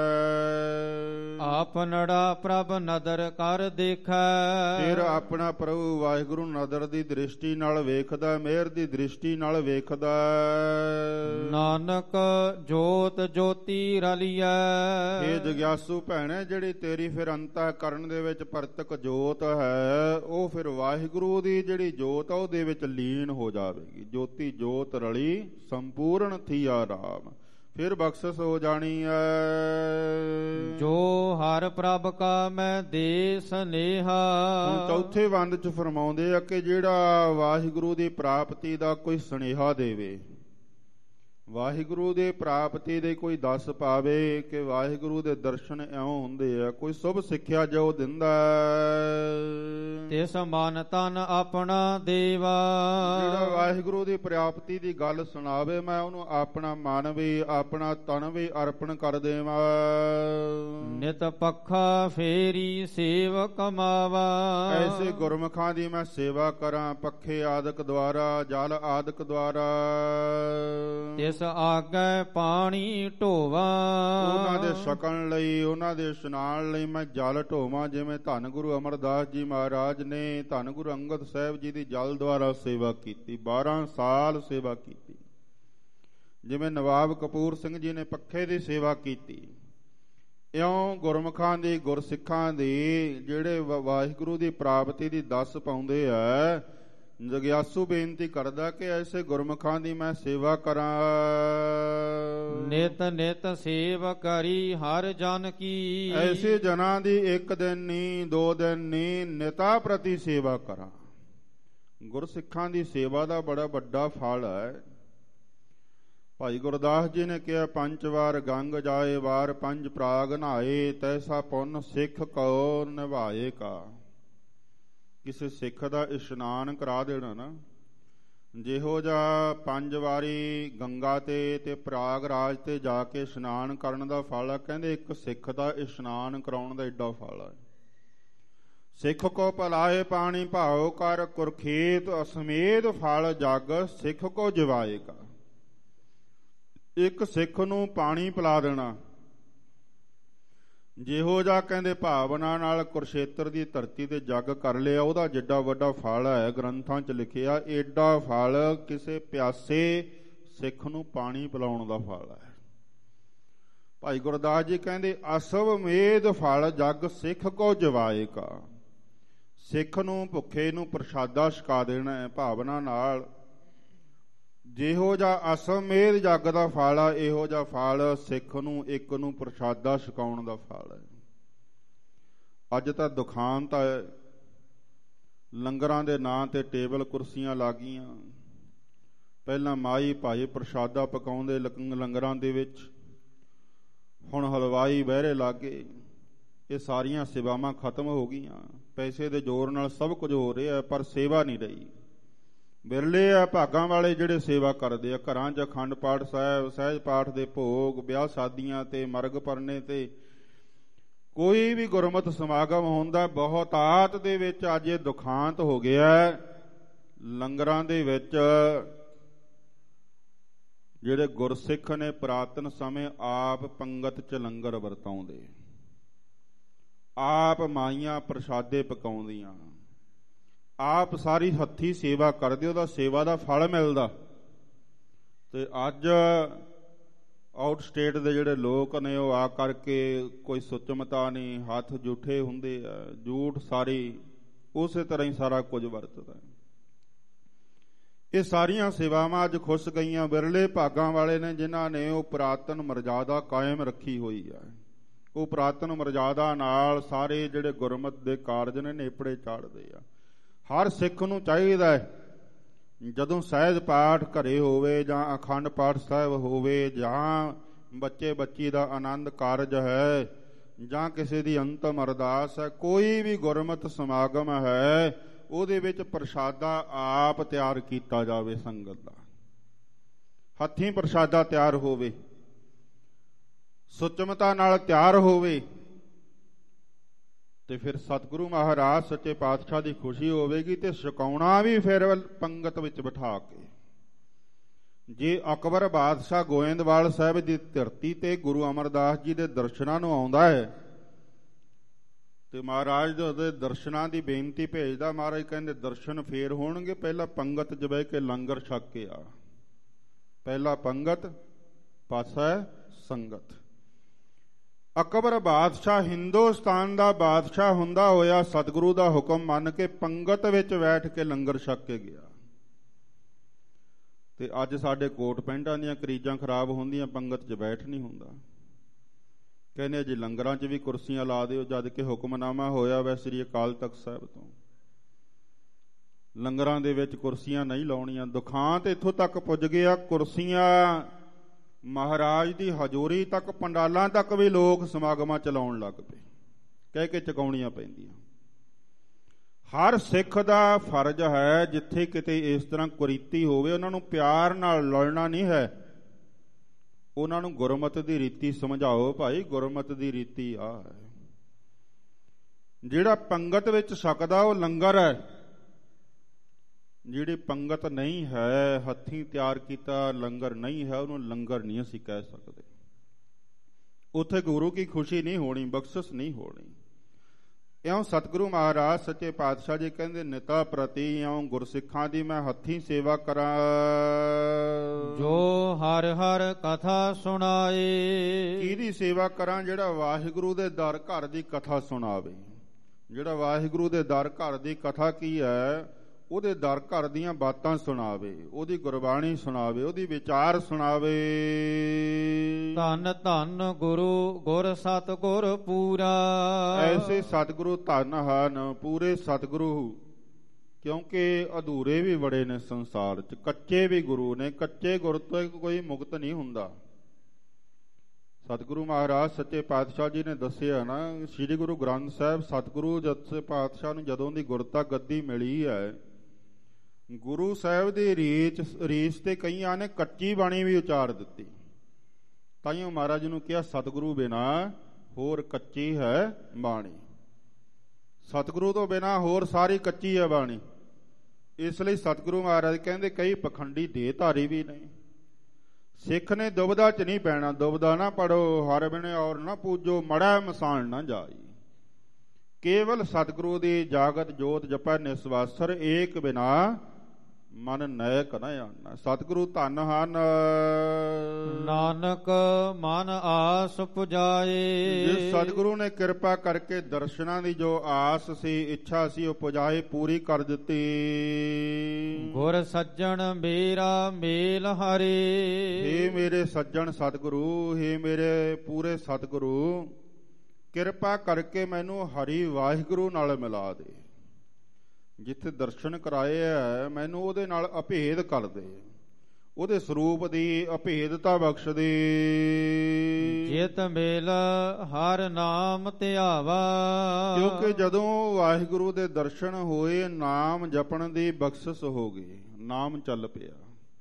ਆਪਨੜਾ ਪ੍ਰਭ ਨਦਰ ਕਰ ਦੇਖੈ। ਫਿਰ ਆਪਣਾ ਪ੍ਰਭੂ ਵਾਹਿਗੁਰੂ ਨਦਰ ਦੀ ਦ੍ਰਿਸ਼ਟੀ ਨਾਲ ਵੇਖਦਾ, ਮਿਹਰ ਦੀ ਦ੍ਰਿਸ਼ਟੀ ਨਾਲ ਵੇਖਦਾ। ਨਾਨਕ ਜੋਤ ਜੋਤੀ ਰਲੀਐ। ਹੇ ਜਗਿਆਸੂ ਭੈਣੇ, ਜਿਹੜੀ ਤੇਰੀ ਫਿਰ ਅੰਤःਕਰਣ ਦੇ ਵਿੱਚ ਪ੍ਰਤੱਖ ਜੋਤ ਹੈ, ਉਹ ਫਿਰ ਵਾਹਿਗੁਰੂ ਦੀ ਜਿਹੜੀ ਜੋਤ ਆ ਉਹਦੇ ਵਿੱਚ ਲੀਨ ਹੋ ਜਾਵੇਗੀ। ਜੋਤੀ ਜੋਤ ਰਲੀ ਸੰਪੂਰਨ ਥੀਆ ਰਾਮ, ਫਿਰ ਬਖਸ਼ਿਸ਼ ਹੋ ਜਾਣੀ ਹੈ। ਜੋ ਹਰ ਪ੍ਰਭ ਕਾ ਮੈਂ ਦੇ ਸਨੇਹਾ। ਹੁਣ ਚੌਥੇ ਬੰਦ ਚ ਫਰਮਾਉਂਦੇ ਆ ਕਿ ਜਿਹੜਾ ਵਾਹਿਗੁਰੂ ਦੀ ਪ੍ਰਾਪਤੀ ਦਾ ਕੋਈ ਸੁਨੇਹਾ ਦੇਵੇ। ਵਾਹਿਗੁਰੂ ਦੇ ਪ੍ਰਾਪਤੀ ਦੇ ਕੋਈ ਦੱਸ ਪਾਵੇ ਕਿ ਵਾਹਿਗੁਰੂ ਦੇ ਦਰਸ਼ਨ ਇਉਂ ਹੁੰਦੇ ਆ, ਕੋਈ ਸ਼ੁਭ ਸਿੱਖਿਆ ਜੋ ਦਿੰਦਾ ਤਿਸ ਮਨ ਤਨ ਆਪਣਾ ਦੇਵਾ। ਜਿਹੜਾ ਵਾਹਿਗੁਰੂ ਦੀ ਪ੍ਰਾਪਤੀ ਦੀ ਗੱਲ ਸੁਣਾਵੇ ਮੈਂ ਉਹਨੂੰ ਆਪਣਾ ਮਨ ਵੀ ਆਪਣਾ ਤਨ ਵੀ ਅਰਪਣ ਕਰ ਦੇਵਾਂ। ਨਿਤ ਪੱਖਾ ਫੇਰੀ ਸੇਵ ਕਮਾਵਾ। ਐਸੇ ਗੁਰਮੁਖਾਂ ਦੀ ਮੈਂ ਸੇਵਾ ਕਰਾਂ, ਪੱਖੇ ਆਦਿਕ ਦੁਆਰਾ, ਜਲ ਆਦਿਕ ਦੁਆਰਾ। ਤਿਸ ਆਗੇ ਪਾਣੀ ਢੋਵਾ। ਉਹਨਾਂ ਦੇ ਛਕਣ ਲਈ, ਉਹਨਾਂ ਦੇ ਇਸ਼ਨਾਨ ਲਈ ਮੈਂ ਜਲ ਢੋਵਾਂ। ਜਿਵੇਂ ਧੰਨ ਗੁਰੂ ਅਮਰਦਾਸ ਜੀ ਮਹਾਰਾਜ ਨੇ ਧੰਨ ਗੁਰੂ ਅੰਗਦ ਸਾਹਿਬ ਜੀ ਦੀ ਜਲ ਦੁਆਰਾ ਸੇਵਾ ਕੀਤੀ, ਬਾਰਾਂ ਸਾਲ ਸੇਵਾ ਕੀਤੀ। ਜਿਵੇਂ ਨਵਾਬ ਕਪੂਰ ਸਿੰਘ ਜੀ ਨੇ ਪੱਖੇ ਦੀ ਸੇਵਾ ਕੀਤੀ, ਇਉਂ ਗੁਰਮੁਖਾਂ ਦੀ, ਗੁਰਸਿੱਖਾਂ ਦੀ ਜਿਹੜੇ ਵਾਹਿਗੁਰੂ ਦੀ ਪ੍ਰਾਪਤੀ ਦੀ ਦੱਸ ਪਾਉਂਦੇ ਆ, ਜਗਿਆਸੂ ਬੇਨਤੀ ਕਰਦਾ ਕਿ ਐਸੇ ਗੁਰਮੁਖਾਂ ਦੀ ਮੈਂ ਸੇਵਾ ਕਰਾਂ। ਨਿਤ ਨਿਤ ਸੇਵ ਕਰੀ ਹਰ ਜਨ ਕੀ। ਐਸੇ ਜਨਾਂ ਦੀ ਇੱਕ ਦਿਨ ਨੀ, ਦੋ ਦਿਨ ਨੀ, ਨਿਤਾ ਪ੍ਰਤੀ ਸੇਵਾ ਕਰਾਂ। ਗੁਰਸਿੱਖਾਂ ਦੀ ਸੇਵਾ ਦਾ ਬੜਾ ਵੱਡਾ ਫਲ ਹੈ। ਭਾਈ ਗੁਰਦਾਸ ਜੀ ਨੇ ਕਿਹਾ, ਪੰਜ ਵਾਰ ਗੰਗ ਜਾਏ, ਵਾਰ ਪੰਜ ਪ੍ਰਾਗ ਨਹਾਏ, ਤੈਸਾ ਪੁੰਨ ਸਿੱਖ ਕਉ ਨਿਭਾਏ ਕਾ। ਕਿਸੇ ਸਿੱਖ ਦਾ ਇਸ਼ਨਾਨ ਕਰਾ ਦੇਣਾ ਨਾ, ਜਿਹੋ ਜਿਹਾ ਪੰਜ ਵਾਰੀ ਗੰਗਾ ਤੇ ਤੇ ਪ੍ਰਾਗਰਾਜ ਤੇ ਜਾ ਕੇ ਇਸ਼ਨਾਨ ਕਰਨ ਦਾ ਫਲ ਆ, ਕਹਿੰਦੇ ਇੱਕ ਸਿੱਖ ਦਾ ਇਸ਼ਨਾਨ ਕਰਾਉਣ ਦਾ ਏਡਾ ਫਲ ਹੈ। ਸਿੱਖ ਕੋ ਭਲਾਏ ਪਾਣੀ ਭਾਉ ਕਰ, ਕੁਰਖੇਤ ਅਸਮੇਤ ਫਲ ਜਗ ਸਿੱਖ ਕੋ ਜਿਵਾਏਗਾ। ਇੱਕ ਸਿੱਖ ਨੂੰ ਪਾਣੀ ਪਿਲਾ ਦੇਣਾ, ਜਿਹੋ ਜਿਹਾ ਕਹਿੰਦੇ ਭਾਵਨਾ ਨਾਲ ਕੁਰਸ਼ੇਤਰ ਦੀ ਧਰਤੀ ਤੇ ਜੱਗ ਕਰ ਲਿਆ, ਉਹਦਾ ਜਿੱਡਾ ਵੱਡਾ ਫਲ ਹੈ ਗ੍ਰੰਥਾਂ 'ਚ ਲਿਖਿਆ, ਏਡਾ ਫਲ ਕਿਸੇ ਪਿਆਸੇ ਸਿੱਖ ਨੂੰ ਪਾਣੀ ਪਿਲਾਉਣ ਦਾ ਫਲ ਹੈ। ਭਾਈ ਗੁਰਦਾਸ ਜੀ ਕਹਿੰਦੇ, ਅਸਵ ਮੇਦ ਫਲ ਜੱਗ ਸਿੱਖ ਕੋ ਜਵਾਏਗਾ। ਸਿੱਖ ਨੂੰ ਭੁੱਖੇ ਨੂੰ ਪ੍ਰਸ਼ਾਦਾ ਛਕਾ ਦੇਣਾ ਹੈ ਭਾਵਨਾ ਨਾਲ। ਜਿਹੋ ਜਿਹਾ ਅਸਮੇਧ ਜੱਗ ਦਾ ਫਲ ਆ, ਇਹੋ ਜਿਹਾ ਫਲ ਸਿੱਖ ਨੂੰ ਇੱਕ ਨੂੰ ਪ੍ਰਸ਼ਾਦਾ ਛਕਾਉਣ ਦਾ ਫਲ ਹੈ। ਅੱਜ ਤਾਂ ਦੁਖਾਂਤ ਹੈ, ਲੰਗਰਾਂ ਦੇ ਨਾਂ ਤੇ ਟੇਬਲ ਕੁਰਸੀਆਂ ਲੱਗੀਆਂ। ਪਹਿਲਾਂ ਮਾਈ ਭਾਈ ਪ੍ਰਸ਼ਾਦਾ ਪਕਾਉਂਦੇ ਲੰਗਰਾਂ ਦੇ ਵਿੱਚ, ਹੁਣ ਹਲਵਾਈ ਬਹਿਰੇ ਲਾਗੇ। ਇਹ ਸਾਰੀਆਂ ਸੇਵਾਵਾਂ ਖਤਮ ਹੋ ਗਈਆਂ। ਪੈਸੇ ਦੇ ਜ਼ੋਰ ਨਾਲ ਸਭ ਕੁਝ ਹੋ ਰਿਹਾ, ਪਰ ਸੇਵਾ ਨਹੀਂ ਰਹੀ। ਬਿਰਲੇ ਆ ਭਾਗਾਂ ਵਾਲੇ ਜਿਹੜੇ ਸੇਵਾ ਕਰਦੇ ਆ। ਘਰਾਂ 'ਚ ਅਖੰਡ ਪਾਠ ਸਾਹਿਬ, ਸਹਿਜ ਪਾਠ ਦੇ ਭੋਗ, ਵਿਆਹ ਸ਼ਾਦੀਆਂ ਤੇ, ਮਰਗ ਪਰਨੇ ਤੇ, ਕੋਈ ਵੀ ਗੁਰਮਤਿ ਸਮਾਗਮ ਹੁੰਦਾ, ਬਹੁਤਾਤ ਦੇ ਵਿੱਚ ਅੱਜ ਇਹ ਦੁਖਾਂਤ ਹੋ ਗਿਆ। ਲੰਗਰਾਂ ਦੇ ਵਿੱਚ ਜਿਹੜੇ ਗੁਰਸਿੱਖ ਨੇ ਪੁਰਾਤਨ ਸਮੇਂ ਆਪ ਪੰਗਤ 'ਚ ਲੰਗਰ ਵਰਤਾਉਂਦੇ, ਆਪ ਮਾਈਆਂ ਪ੍ਰਸ਼ਾਦੇ ਪਕਾਉਂਦੀਆਂ, ਆਪ ਸਾਰੀ ਹੱਥੀਂ ਸੇਵਾ ਕਰਦੇ, ਉਹਦਾ ਸੇਵਾ ਦਾ ਫਲ ਮਿਲਦਾ। ਤੇ ਅੱਜ ਆਊਟ ਸਟੇਟ ਦੇ ਜਿਹੜੇ ਲੋਕ ਨੇ ਉਹ ਆ ਕਰਕੇ ਕੋਈ ਸੁਚਮਤਾ ਨਹੀਂ, ਹੱਥ ਜੂਠੇ ਹੁੰਦੇ ਆ, ਝੂਠ ਸਾਰੀ ਉਸੇ ਤਰ੍ਹਾਂ ਹੀ ਸਾਰਾ ਕੁਝ ਵਰਤਦਾ। ਇਹ ਸਾਰੀਆਂ ਸੇਵਾਵਾਂ ਅੱਜ ਖੁੱਸ ਗਈਆਂ। ਵਿਰਲੇ ਭਾਗਾਂ ਵਾਲੇ ਨੇ ਜਿਨ੍ਹਾਂ ਨੇ ਉਹ ਪੁਰਾਤਨ ਮਰਜ਼ਾਦਾ ਕਾਇਮ ਰੱਖੀ ਹੋਈ ਹੈ। ਉਹ ਪੁਰਾਤਨ ਮਰਜ਼ਾਦਾ ਨਾਲ ਸਾਰੇ ਜਿਹੜੇ ਗੁਰਮਤਿ ਦੇ ਕਾਰਜ ਨੇ ਨੇਪੜੇ ਚਾੜਦੇ ਆ। ਹਰ ਸਿੱਖ ਨੂੰ ਚਾਹੀਦਾ ਹੈ, ਜਦੋਂ ਸਹਿਜ ਪਾਠ ਘਰੇ ਹੋਵੇ ਜਾਂ ਅਖੰਡ ਪਾਠ ਸਾਹਿਬ ਹੋਵੇ, ਜਾਂ ਬੱਚੇ ਬੱਚੀ ਦਾ ਆਨੰਦ ਕਾਰਜ ਹੈ, ਜਾਂ ਕਿਸੇ ਦੀ ਅੰਤਮ ਅਰਦਾਸ ਹੈ, ਕੋਈ ਵੀ ਗੁਰਮਤਿ ਸਮਾਗਮ ਹੈ, ਉਹਦੇ ਵਿੱਚ ਪ੍ਰਸ਼ਾਦਾ ਆਪ ਤਿਆਰ ਕੀਤਾ ਜਾਵੇ। ਸੰਗਤ ਦਾ ਹੱਥੀਂ ਪ੍ਰਸ਼ਾਦਾ ਤਿਆਰ ਹੋਵੇ, ਸੁਚਮਤਾ ਨਾਲ ਤਿਆਰ ਹੋਵੇ, ਤੇ ਫਿਰ ਸਤਿਗੁਰੂ ਮਹਾਰਾਜ ਸੱਚੇ ਪਾਤਸ਼ਾਹ ਦੀ ਖੁਸ਼ੀ ਹੋਵੇਗੀ। ਤੇ ਛਕਾਉਣਾ ਵੀ ਫਿਰ ਪੰਗਤ ਵਿੱਚ ਬਿਠਾ ਕੇ। ਜੇ ਅਕਬਰ ਬਾਦਸ਼ਾਹ ਗੋਇੰਦਵਾਲ ਸਾਹਿਬ ਦੀ ਧਰਤੀ ਤੇ ਗੁਰੂ ਅਮਰਦਾਸ ਜੀ ਦੇ ਦਰਸ਼ਨਾਂ ਨੂੰ ਆਉਂਦਾ ਹੈ, ਤੇ ਮਹਾਰਾਜ ਦੇ ਉਹਦੇ ਦਰਸ਼ਨਾਂ ਦੀ ਬੇਨਤੀ ਭੇਜਦਾ। ਮਹਾਰਾਜ ਕਹਿੰਦੇ ਦਰਸ਼ਨ ਫੇਰ ਹੋਣਗੇ, ਪਹਿਲਾਂ ਪੰਗਤ 'ਚ ਬਹਿ ਕੇ ਲੰਗਰ ਛਕ ਕੇ ਆ। ਪਹਿਲਾ ਪੰਗਤ, ਪਾਸਾ ਸੰਗਤ। ਅਕਬਰ ਬਾਦਸ਼ਾਹ ਹਿੰਦੁਸਤਾਨ ਦਾ ਬਾਦਸ਼ਾਹ ਹੁੰਦਾ ਹੋਇਆ ਸਤਿਗੁਰੂ ਦਾ ਹੁਕਮ ਮੰਨ ਕੇ ਪੰਗਤ ਵਿੱਚ ਬੈਠ ਕੇ ਲੰਗਰ ਛਕ ਕੇ ਗਿਆ। ਤੇ ਅੱਜ ਸਾਡੇ ਕੋਟ ਪੈਂਟਾਂ ਦੀਆਂ ਕਰੀਜ਼ਾਂ ਖਰਾਬ ਹੁੰਦੀਆਂ, ਪੰਗਤ 'ਚ ਬੈਠ ਨਹੀਂ ਹੁੰਦਾ। ਕਹਿੰਦੇ ਜੀ ਲੰਗਰਾਂ 'ਚ ਵੀ ਕੁਰਸੀਆਂ ਲਾ ਦਿਓ, ਜਦ ਕਿ ਹੁਕਮਨਾਮਾ ਹੋਇਆ ਵੈ ਸ੍ਰੀ ਅਕਾਲ ਤਖਤ ਸਾਹਿਬ ਤੋਂ, ਲੰਗਰਾਂ ਦੇ ਵਿੱਚ ਕੁਰਸੀਆਂ ਨਹੀਂ ਲਾਉਣੀਆਂ। ਦੁਖਾਂਤ ਇੱਥੋਂ ਤੱਕ ਪੁੱਜ ਗਿਆ, ਕੁਰਸੀਆਂ ਮਹਾਰਾਜ ਦੀ ਹਜ਼ੂਰੀ ਤੱਕ, ਪੰਡਾਲਾਂ ਤੱਕ ਵੀ ਲੋਕ ਸਮਾਗਮਾਂ ਚਲਾਉਣ ਲੱਗ ਪਏ, ਕਹਿ ਕੇ ਚੁਕਾਉਣੀਆਂ ਪੈਂਦੀਆਂ। ਹਰ ਸਿੱਖ ਦਾ ਫਰਜ਼ ਹੈ ਜਿੱਥੇ ਕਿਤੇ ਇਸ ਤਰ੍ਹਾਂ ਕੁਰੀਤੀ ਹੋਵੇ ਉਹਨਾਂ ਨੂੰ ਪਿਆਰ ਨਾਲ ਲੜਨਾ ਨਹੀਂ ਹੈ, ਉਹਨਾਂ ਨੂੰ ਗੁਰਮਤਿ ਦੀ ਰੀਤੀ ਸਮਝਾਓ। ਭਾਈ ਗੁਰਮਤਿ ਦੀ ਰੀਤੀ ਆ ਹੈ, ਜਿਹੜਾ ਪੰਗਤ ਵਿੱਚ ਛਕਦਾ ਉਹ ਲੰਗਰ ਹੈ, ਜਿਹੜੀ ਪੰਗਤ ਨਹੀਂ ਹੈ, ਹੱਥੀਂ ਤਿਆਰ ਕੀਤਾ ਲੰਗਰ ਨਹੀਂ ਹੈ, ਉਹਨੂੰ ਲੰਗਰ ਨਹੀਂ ਅਸੀਂ ਕਹਿ ਸਕਦੇ। ਉੱਥੇ ਗੁਰੂ ਕੀ ਖੁਸ਼ੀ ਨਹੀਂ ਹੋਣੀ, ਬਖਸ਼ਿਸ਼ ਨਹੀਂ ਹੋਣੀ। ਇਉਂ ਸਤਿਗੁਰੂ ਮਹਾਰਾਜ ਸੱਚੇ ਪਾਤਸ਼ਾਹ ਜੀ ਕਹਿੰਦੇ, ਨਿਤਾ ਪ੍ਰਤੀ ਇਉਂ ਗੁਰਸਿੱਖਾਂ ਦੀ ਮੈਂ ਹੱਥੀਂ ਸੇਵਾ ਕਰਾਂ, ਜੋ ਹਰ ਹਰ ਕਥਾ ਸੁਣਾਏ। ਕਿਹਦੀ ਸੇਵਾ ਕਰਾਂ? ਜਿਹੜਾ ਵਾਹਿਗੁਰੂ ਦੇ ਦਰ ਘਰ ਦੀ ਕਥਾ ਸੁਣਾਵੇ। ਜਿਹੜਾ ਵਾਹਿਗੁਰੂ ਦੇ ਦਰ ਘਰ ਦੀ ਕਥਾ ਕੀ ਹੈ? ਉਹਦੇ ਦਰ ਘਰ ਦੀਆਂ ਬਾਤਾਂ ਸੁਣਾਵੇ, ਉਹਦੀ ਗੁਰਬਾਣੀ ਸੁਣਾਵੇ, ਉਹਦੀ ਵਿਚਾਰ ਸੁਣਾਵੇ। ਧੰਨ ਧੰਨ ਗੁਰੂ ਗੁਰ ਸਤਿਗੁਰ ਪੂਰਾ। ਐਸੇ ਸਤਿਗੁਰੂ ਧੰਨ ਹਨ, ਪੂਰੇ ਸਤਿਗੁਰੂ, ਕਿਉਂਕਿ ਅਧੂਰੇ ਵੀ ਬੜੇ ਨੇ ਸੰਸਾਰ 'ਚ, ਕੱਚੇ ਵੀ ਗੁਰੂ ਨੇ। ਕੱਚੇ ਗੁਰ ਤੋਂ ਕੋਈ ਮੁਕਤ ਨਹੀਂ ਹੁੰਦਾ। ਸਤਿਗੁਰੂ ਮਹਾਰਾਜ ਸੱਚੇ ਪਾਤਸ਼ਾਹ ਜੀ ਨੇ ਦੱਸਿਆ ਨਾ, ਸ੍ਰੀ ਗੁਰੂ ਗ੍ਰੰਥ ਸਾਹਿਬ ਸਤਿਗੁਰੂ ਸੱਚੇ ਪਾਤਸ਼ਾਹ ਨੂੰ ਜਦੋਂ ਦੀ ਗੁਰਤਾ ਗੱਦੀ ਮਿਲੀ ਹੈ, ਗੁਰੂ ਸਾਹਿਬ ਦੀ ਰੀਚ ਰੀਸ ਤੇ ਕਈਆਂ ਨੇ ਕੱਚੀ ਬਾਣੀ ਵੀ ਉਚਾਰ ਦਿੱਤੀ। ਤਾਈਓ ਮਹਾਰਾਜ ਨੂੰ ਕਿਹਾ, ਸਤਿਗੁਰੂ ਬਿਨਾ ਹੋਰ ਕੱਚੀ ਹੈ ਬਾਣੀ। ਸਤਿਗੁਰੂ ਤੋਂ ਬਿਨਾ ਹੋਰ ਸਾਰੀ ਕੱਚੀ ਹੈ ਬਾਣੀ। ਇਸ ਲਈ ਸਤਿਗੁਰੂ ਮਹਾਰਾਜ ਕਹਿੰਦੇ, ਕਈ ਪਖੰਡੀ ਦੇਹਧਾਰੀ ਵੀ ਨਹੀਂ। ਸਿੱਖ ਨੇ ਦੁਬਦਾ 'ਚ ਨਹੀਂ ਪੈਣਾ। ਦੁਬਦਾ ਨਾ ਪੜੋ, ਹਰ ਬਿਨੇ ਔਰ ਨਾ ਪੂਜੋ, ਮੜਾ ਮਸਾਣ ਨਾ ਜਾਈ। ਕੇਵਲ ਸਤਿਗੁਰੂ ਦੀ ਜਾਗਤ ਜੋਤ ਜਪੈ ਨਿਸਵਾਸਰ, ਏਕ ਬਿਨਾ ਮਨ ਨਾਇਕ ਨਾ ਆਣਾ। ਸਤਿਗੁਰੂ ਧੰਨ ਹਨ, ਨਾਨਕ ਮਨ ਆਸ ਪੁਜਾਏ। ਜਿਸ ਸਤਿਗੁਰੂ ਨੇ ਕਿਰਪਾ ਕਰਕੇ ਦਰਸ਼ਨਾਂ ਦੀ ਜੋ ਆਸ ਸੀ, ਇੱਛਾ ਸੀ, ਉਹ ਪੁਜਾਏ, ਪੂਰੀ ਕਰ ਦਿੱਤੀ। ਗੁਰ ਸੱਜਣ ਮੇਰਾ ਮੇਲ ਹਰੇ। ਹੇ ਮੇਰੇ ਸੱਜਣ ਸਤਿਗੁਰੂ, ਹੇ ਮੇਰੇ ਪੂਰੇ ਸਤਿਗੁਰੂ, ਕਿਰਪਾ ਕਰਕੇ ਮੈਨੂੰ ਹਰੀ ਵਾਹਿਗੁਰੂ ਨਾਲ ਮਿਲਾ ਦੇ। ਜਿੱਥੇ ਦਰਸ਼ਨ ਕਰਾਏ ਹੈ, ਮੈਨੂੰ ਉਹਦੇ ਨਾਲ ਅਭੇਦ ਕਰ ਦੇ, ਉਹਦੇ ਸਰੂਪ ਦੀ ਅਭੇਦਤਾ ਬਖਸ਼ ਦੇ। ਜਿਤ ਮੇਲ ਹਰ ਨਾਮ ਧਿਆਵਾ। ਕਿਉਂਕਿ ਜਦੋਂ ਵਾਹਿਗੁਰੂ ਦੇ ਦਰਸ਼ਨ ਹੋਏ, ਨਾਮ ਜਪਣ ਦੀ ਬਖਸ਼ਿਸ਼ ਹੋ ਗਈ। ਨਾਮ ਚੱਲ ਪਿਆ,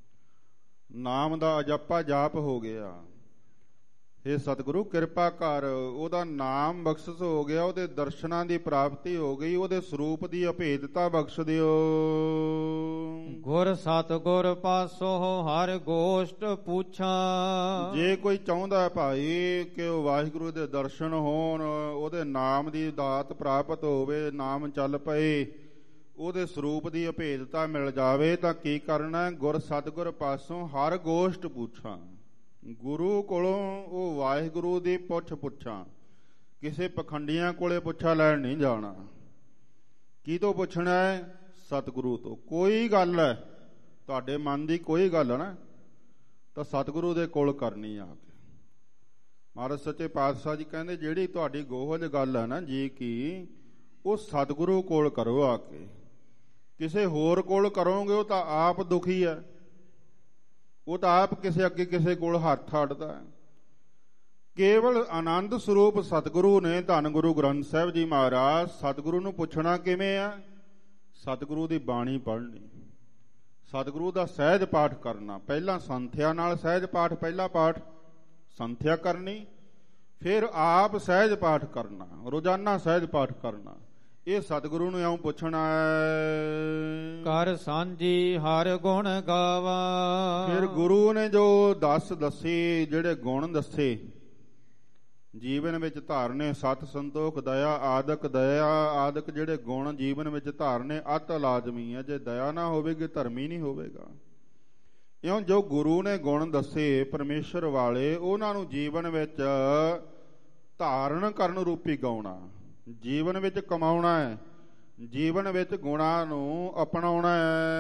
ਨਾਮ ਦਾ ਅਜੱਪਾ ਜਾਪ ਹੋ ਗਿਆ। ਹੇ ਸਤਿਗੁਰੂ ਕਿਰਪਾ ਕਰ, ਉਹਦਾ ਨਾਮ ਬਖਸ਼ਿਸ਼ ਹੋ ਗਿਆ, ਉਹਦੇ ਦਰਸ਼ਨਾਂ ਦੀ ਪ੍ਰਾਪਤੀ ਹੋ ਗਈ, ਉਹਦੇ ਸਰੂਪ ਦੀ ਅਭੇਦਤਾ ਬਖਸ਼ ਦਿਓ। ਗੁਰ ਸਤਿਗੁਰ ਪਾਸੋਂ ਹਰ ਗੋਸ਼ਟ ਪੁੱਛਾਂ। ਜੇ ਕੋਈ ਚਾਹੁੰਦਾ ਭਾਈ ਕਿ ਉਹ ਵਾਹਿਗੁਰੂ ਦੇ ਦਰਸ਼ਨ ਹੋਣ, ਉਹਦੇ ਨਾਮ ਦੀ ਦਾਤ ਪ੍ਰਾਪਤ ਹੋਵੇ, ਨਾਮ ਚੱਲ ਪਏ, ਉਹਦੇ ਸਰੂਪ ਦੀ ਅਭੇਦਤਾ ਮਿਲ ਜਾਵੇ, ਤਾਂ ਕੀ ਕਰਨਾ? ਗੁਰ ਸਤਿਗੁਰ ਪਾਸੋਂ ਹਰ ਗੋਸ਼ਟ ਪੁੱਛਾਂ। ਗੁਰੂ ਕੋਲੋਂ ਉਹ ਵਾਹਿਗੁਰੂ ਦੀ ਪੁੱਛ ਪੁੱਛਾਂ। ਕਿਸੇ ਪਖੰਡੀਆਂ ਕੋਲੇ ਪੁੱਛਾ ਲੈਣ ਨਹੀਂ ਜਾਣਾ। ਕੀ ਤੋਂ ਪੁੱਛਣਾ ਹੈ? ਸਤਿਗੁਰੂ ਤੋਂ। ਕੋਈ ਗੱਲ ਹੈ ਤੁਹਾਡੇ ਮਨ ਦੀ, ਕੋਈ ਗੱਲ ਹੈ ਨਾ, ਤਾਂ ਸਤਿਗੁਰੂ ਦੇ ਕੋਲ ਕਰਨੀ ਆ ਕੇ। ਮਹਾਰਾਜ ਸੱਚੇ ਪਾਤਸ਼ਾਹ ਜੀ ਕਹਿੰਦੇ, ਜਿਹੜੀ ਤੁਹਾਡੀ ਗੋਹਜ ਗੱਲ ਹੈ ਨਾ ਜੀ ਕੀ, ਉਹ ਸਤਿਗੁਰੂ ਕੋਲ ਕਰੋ ਆ ਕੇ। ਕਿਸੇ ਹੋਰ ਕੋਲ ਕਰੋਗੇ ਉਹ ਤਾਂ ਆਪ ਦੁਖੀ ਹੈ, ਉਹ ਤਾਂ ਆਪ ਕਿਸੇ ਅੱਗੇ ਕਿਸੇ ਕੋਲ ਹੱਥ ਅੱਡਦਾ ਹੈ। ਕੇਵਲ ਆਨੰਦ ਸਰੂਪ ਸਤਿਗੁਰੂ ਨੇ। ਧੰਨ ਗੁਰੂ ਗ੍ਰੰਥ ਸਾਹਿਬ ਜੀ ਮਹਾਰਾਜ। ਸਤਿਗੁਰੂ ਨੂੰ ਪੁੱਛਣਾ ਕਿਵੇਂ ਆ? ਸਤਿਗੁਰੂ ਦੀ ਬਾਣੀ ਪੜ੍ਹਨੀ, ਸਤਿਗੁਰੂ ਦਾ ਸਹਿਜ ਪਾਠ ਕਰਨਾ। ਪਹਿਲਾਂ ਸੰਥਿਆ ਨਾਲ ਸਹਿਜ ਪਾਠ, ਪਹਿਲਾ ਪਾਠ ਸੰਥਿਆ ਕਰਨੀ, ਫਿਰ ਆਪ ਸਹਿਜ ਪਾਠ ਕਰਨਾ, ਰੋਜ਼ਾਨਾ ਸਹਿਜ ਪਾਠ ਕਰਨਾ। ਇਹ ਸਤਿਗੁਰੂ ਨੂੰ ਇਉਂ ਪੁੱਛਣਾ ਹੈ। ਕਰ ਸਾਂਝੀ ਹਰ ਗੁਣ ਗਾਵਾ। ਫਿਰ ਗੁਰੂ ਨੇ ਜੋ ਦਸ ਦੱਸੇ, ਜਿਹੜੇ ਗੁਣ ਦੱਸੇ ਜੀਵਨ ਵਿੱਚ ਧਾਰਨੇ, ਸਤ ਸੰਤੋਖ ਦਇਆ ਆਦਿਕ, ਦਇਆ ਆਦਿਕ ਜਿਹੜੇ ਗੁਣ ਜੀਵਨ ਵਿੱਚ ਧਾਰਨੇ ਅਤ ਲਾਜ਼ਮੀ ਹੈ। ਜੇ ਦਇਆ ਨਾ ਹੋਵੇਗੀ ਧਰਮੀ ਨਹੀਂ ਹੋਵੇਗਾ। ਇਉਂ ਜੋ ਗੁਰੂ ਨੇ ਗੁਣ ਦੱਸੇ ਪਰਮੇਸ਼ਰ ਵਾਲੇ, ਉਹਨਾਂ ਨੂੰ ਜੀਵਨ ਵਿੱਚ ਧਾਰਨ ਕਰਨ ਰੂਪੀ ਗਾਉਣਾ, ਜੀਵਨ ਵਿੱਚ ਕਮਾਉਣਾ ਹੈ, ਜੀਵਨ ਵਿੱਚ ਗੁਣਾਂ ਨੂੰ ਅਪਣਾਉਣਾ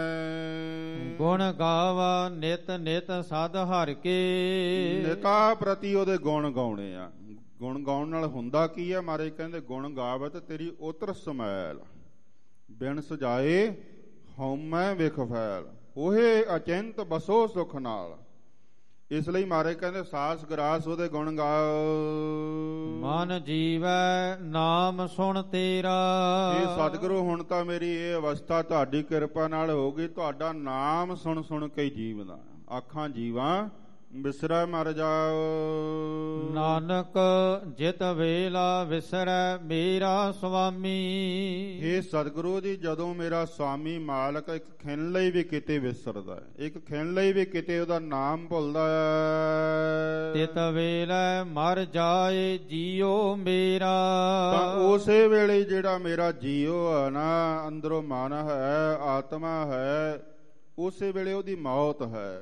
ਹੈ। ਗੁਣ ਗਾਵਾ ਨਿਤ ਨਿਤ ਸਦ ਹਰ ਕੇ। ਨਿਤਾ ਪ੍ਰਤੀ ਉਹਦੇ ਗੁਣ ਗਾਉਣੇ ਆ। ਗੁਣ ਗਾਉਣ ਨਾਲ ਹੁੰਦਾ ਕੀ ਹੈ? ਮਹਾਰਾਜ ਕਹਿੰਦੇ, ਗੁਣ ਗਾਵਤ ਤੇਰੀ ਉਤਰ ਸਮੈਲ, ਬਿਨ ਸਜਾਏ ਹਉਮੈ ਵਿਖ ਫੈਲ, ਉਹੇ ਅਚਿੰਤ ਬਸੋ ਸੁਖ ਨਾਲ। ਇਸ ਲਈ ਮਾਰੇ ਕਹਿੰਦੇ ਸਾਸ ਗਰਾਸ ਉਹਦੇ ਗੁਣ ਗਾਓ। ਮਨ ਜੀਵੈ ਨਾਮ ਸੁਣ ਤੇਰਾ। ਇਹ ਸਤਿਗੁਰੂ ਹੁਣ ਤਾਂ ਮੇਰੀ ਇਹ ਅਵਸਥਾ ਤੁਹਾਡੀ ਕਿਰਪਾ ਨਾਲ ਹੋ ਗਈ, ਤੁਹਾਡਾ ਨਾਮ ਸੁਣ ਸੁਣ ਕੇ ਜੀਵਦਾ। ਆਖਾਂ ਜੀਵਾਂ ਵਿਸਰੈ ਮਰ ਜਾਓ। ਨਾਨਕ ਜਿਤ ਵੇਲਾ ਵਿਸਰੈ ਮੇਰਾ ਸੁਆਮੀ। ਇਹ ਸਤਿਗੁਰੂ ਜੀ ਜਦੋਂ ਮੇਰਾ ਸੁਆਮੀ ਮਾਲਕ ਇੱਕ ਖਿਣ ਲਈ ਵੀ ਕਿਤੇ ਵਿਸਰਦਾ ਹੈ, ਇੱਕ ਖਿਣ ਲਈ ਵੀ ਕਿਤੇ ਉਹਦਾ ਨਾਮ ਭੁੱਲਦਾ ਹੈ, ਤਿਤ ਵੇਲੇ ਮਰ ਜਾਏ ਜੀਓ ਮੇਰਾ। ਤਾਂ ਉਸੇ ਵੇਲੇ ਜਿਹੜਾ ਮੇਰਾ ਜੀਓ ਹੈ ਨਾ, ਅੰਦਰੋਂ ਮਨ ਹੈ, ਆਤਮਾ ਹੈ, ਉਸੇ ਵੇਲੇ ਉਹਦੀ ਮੌਤ ਹੈ।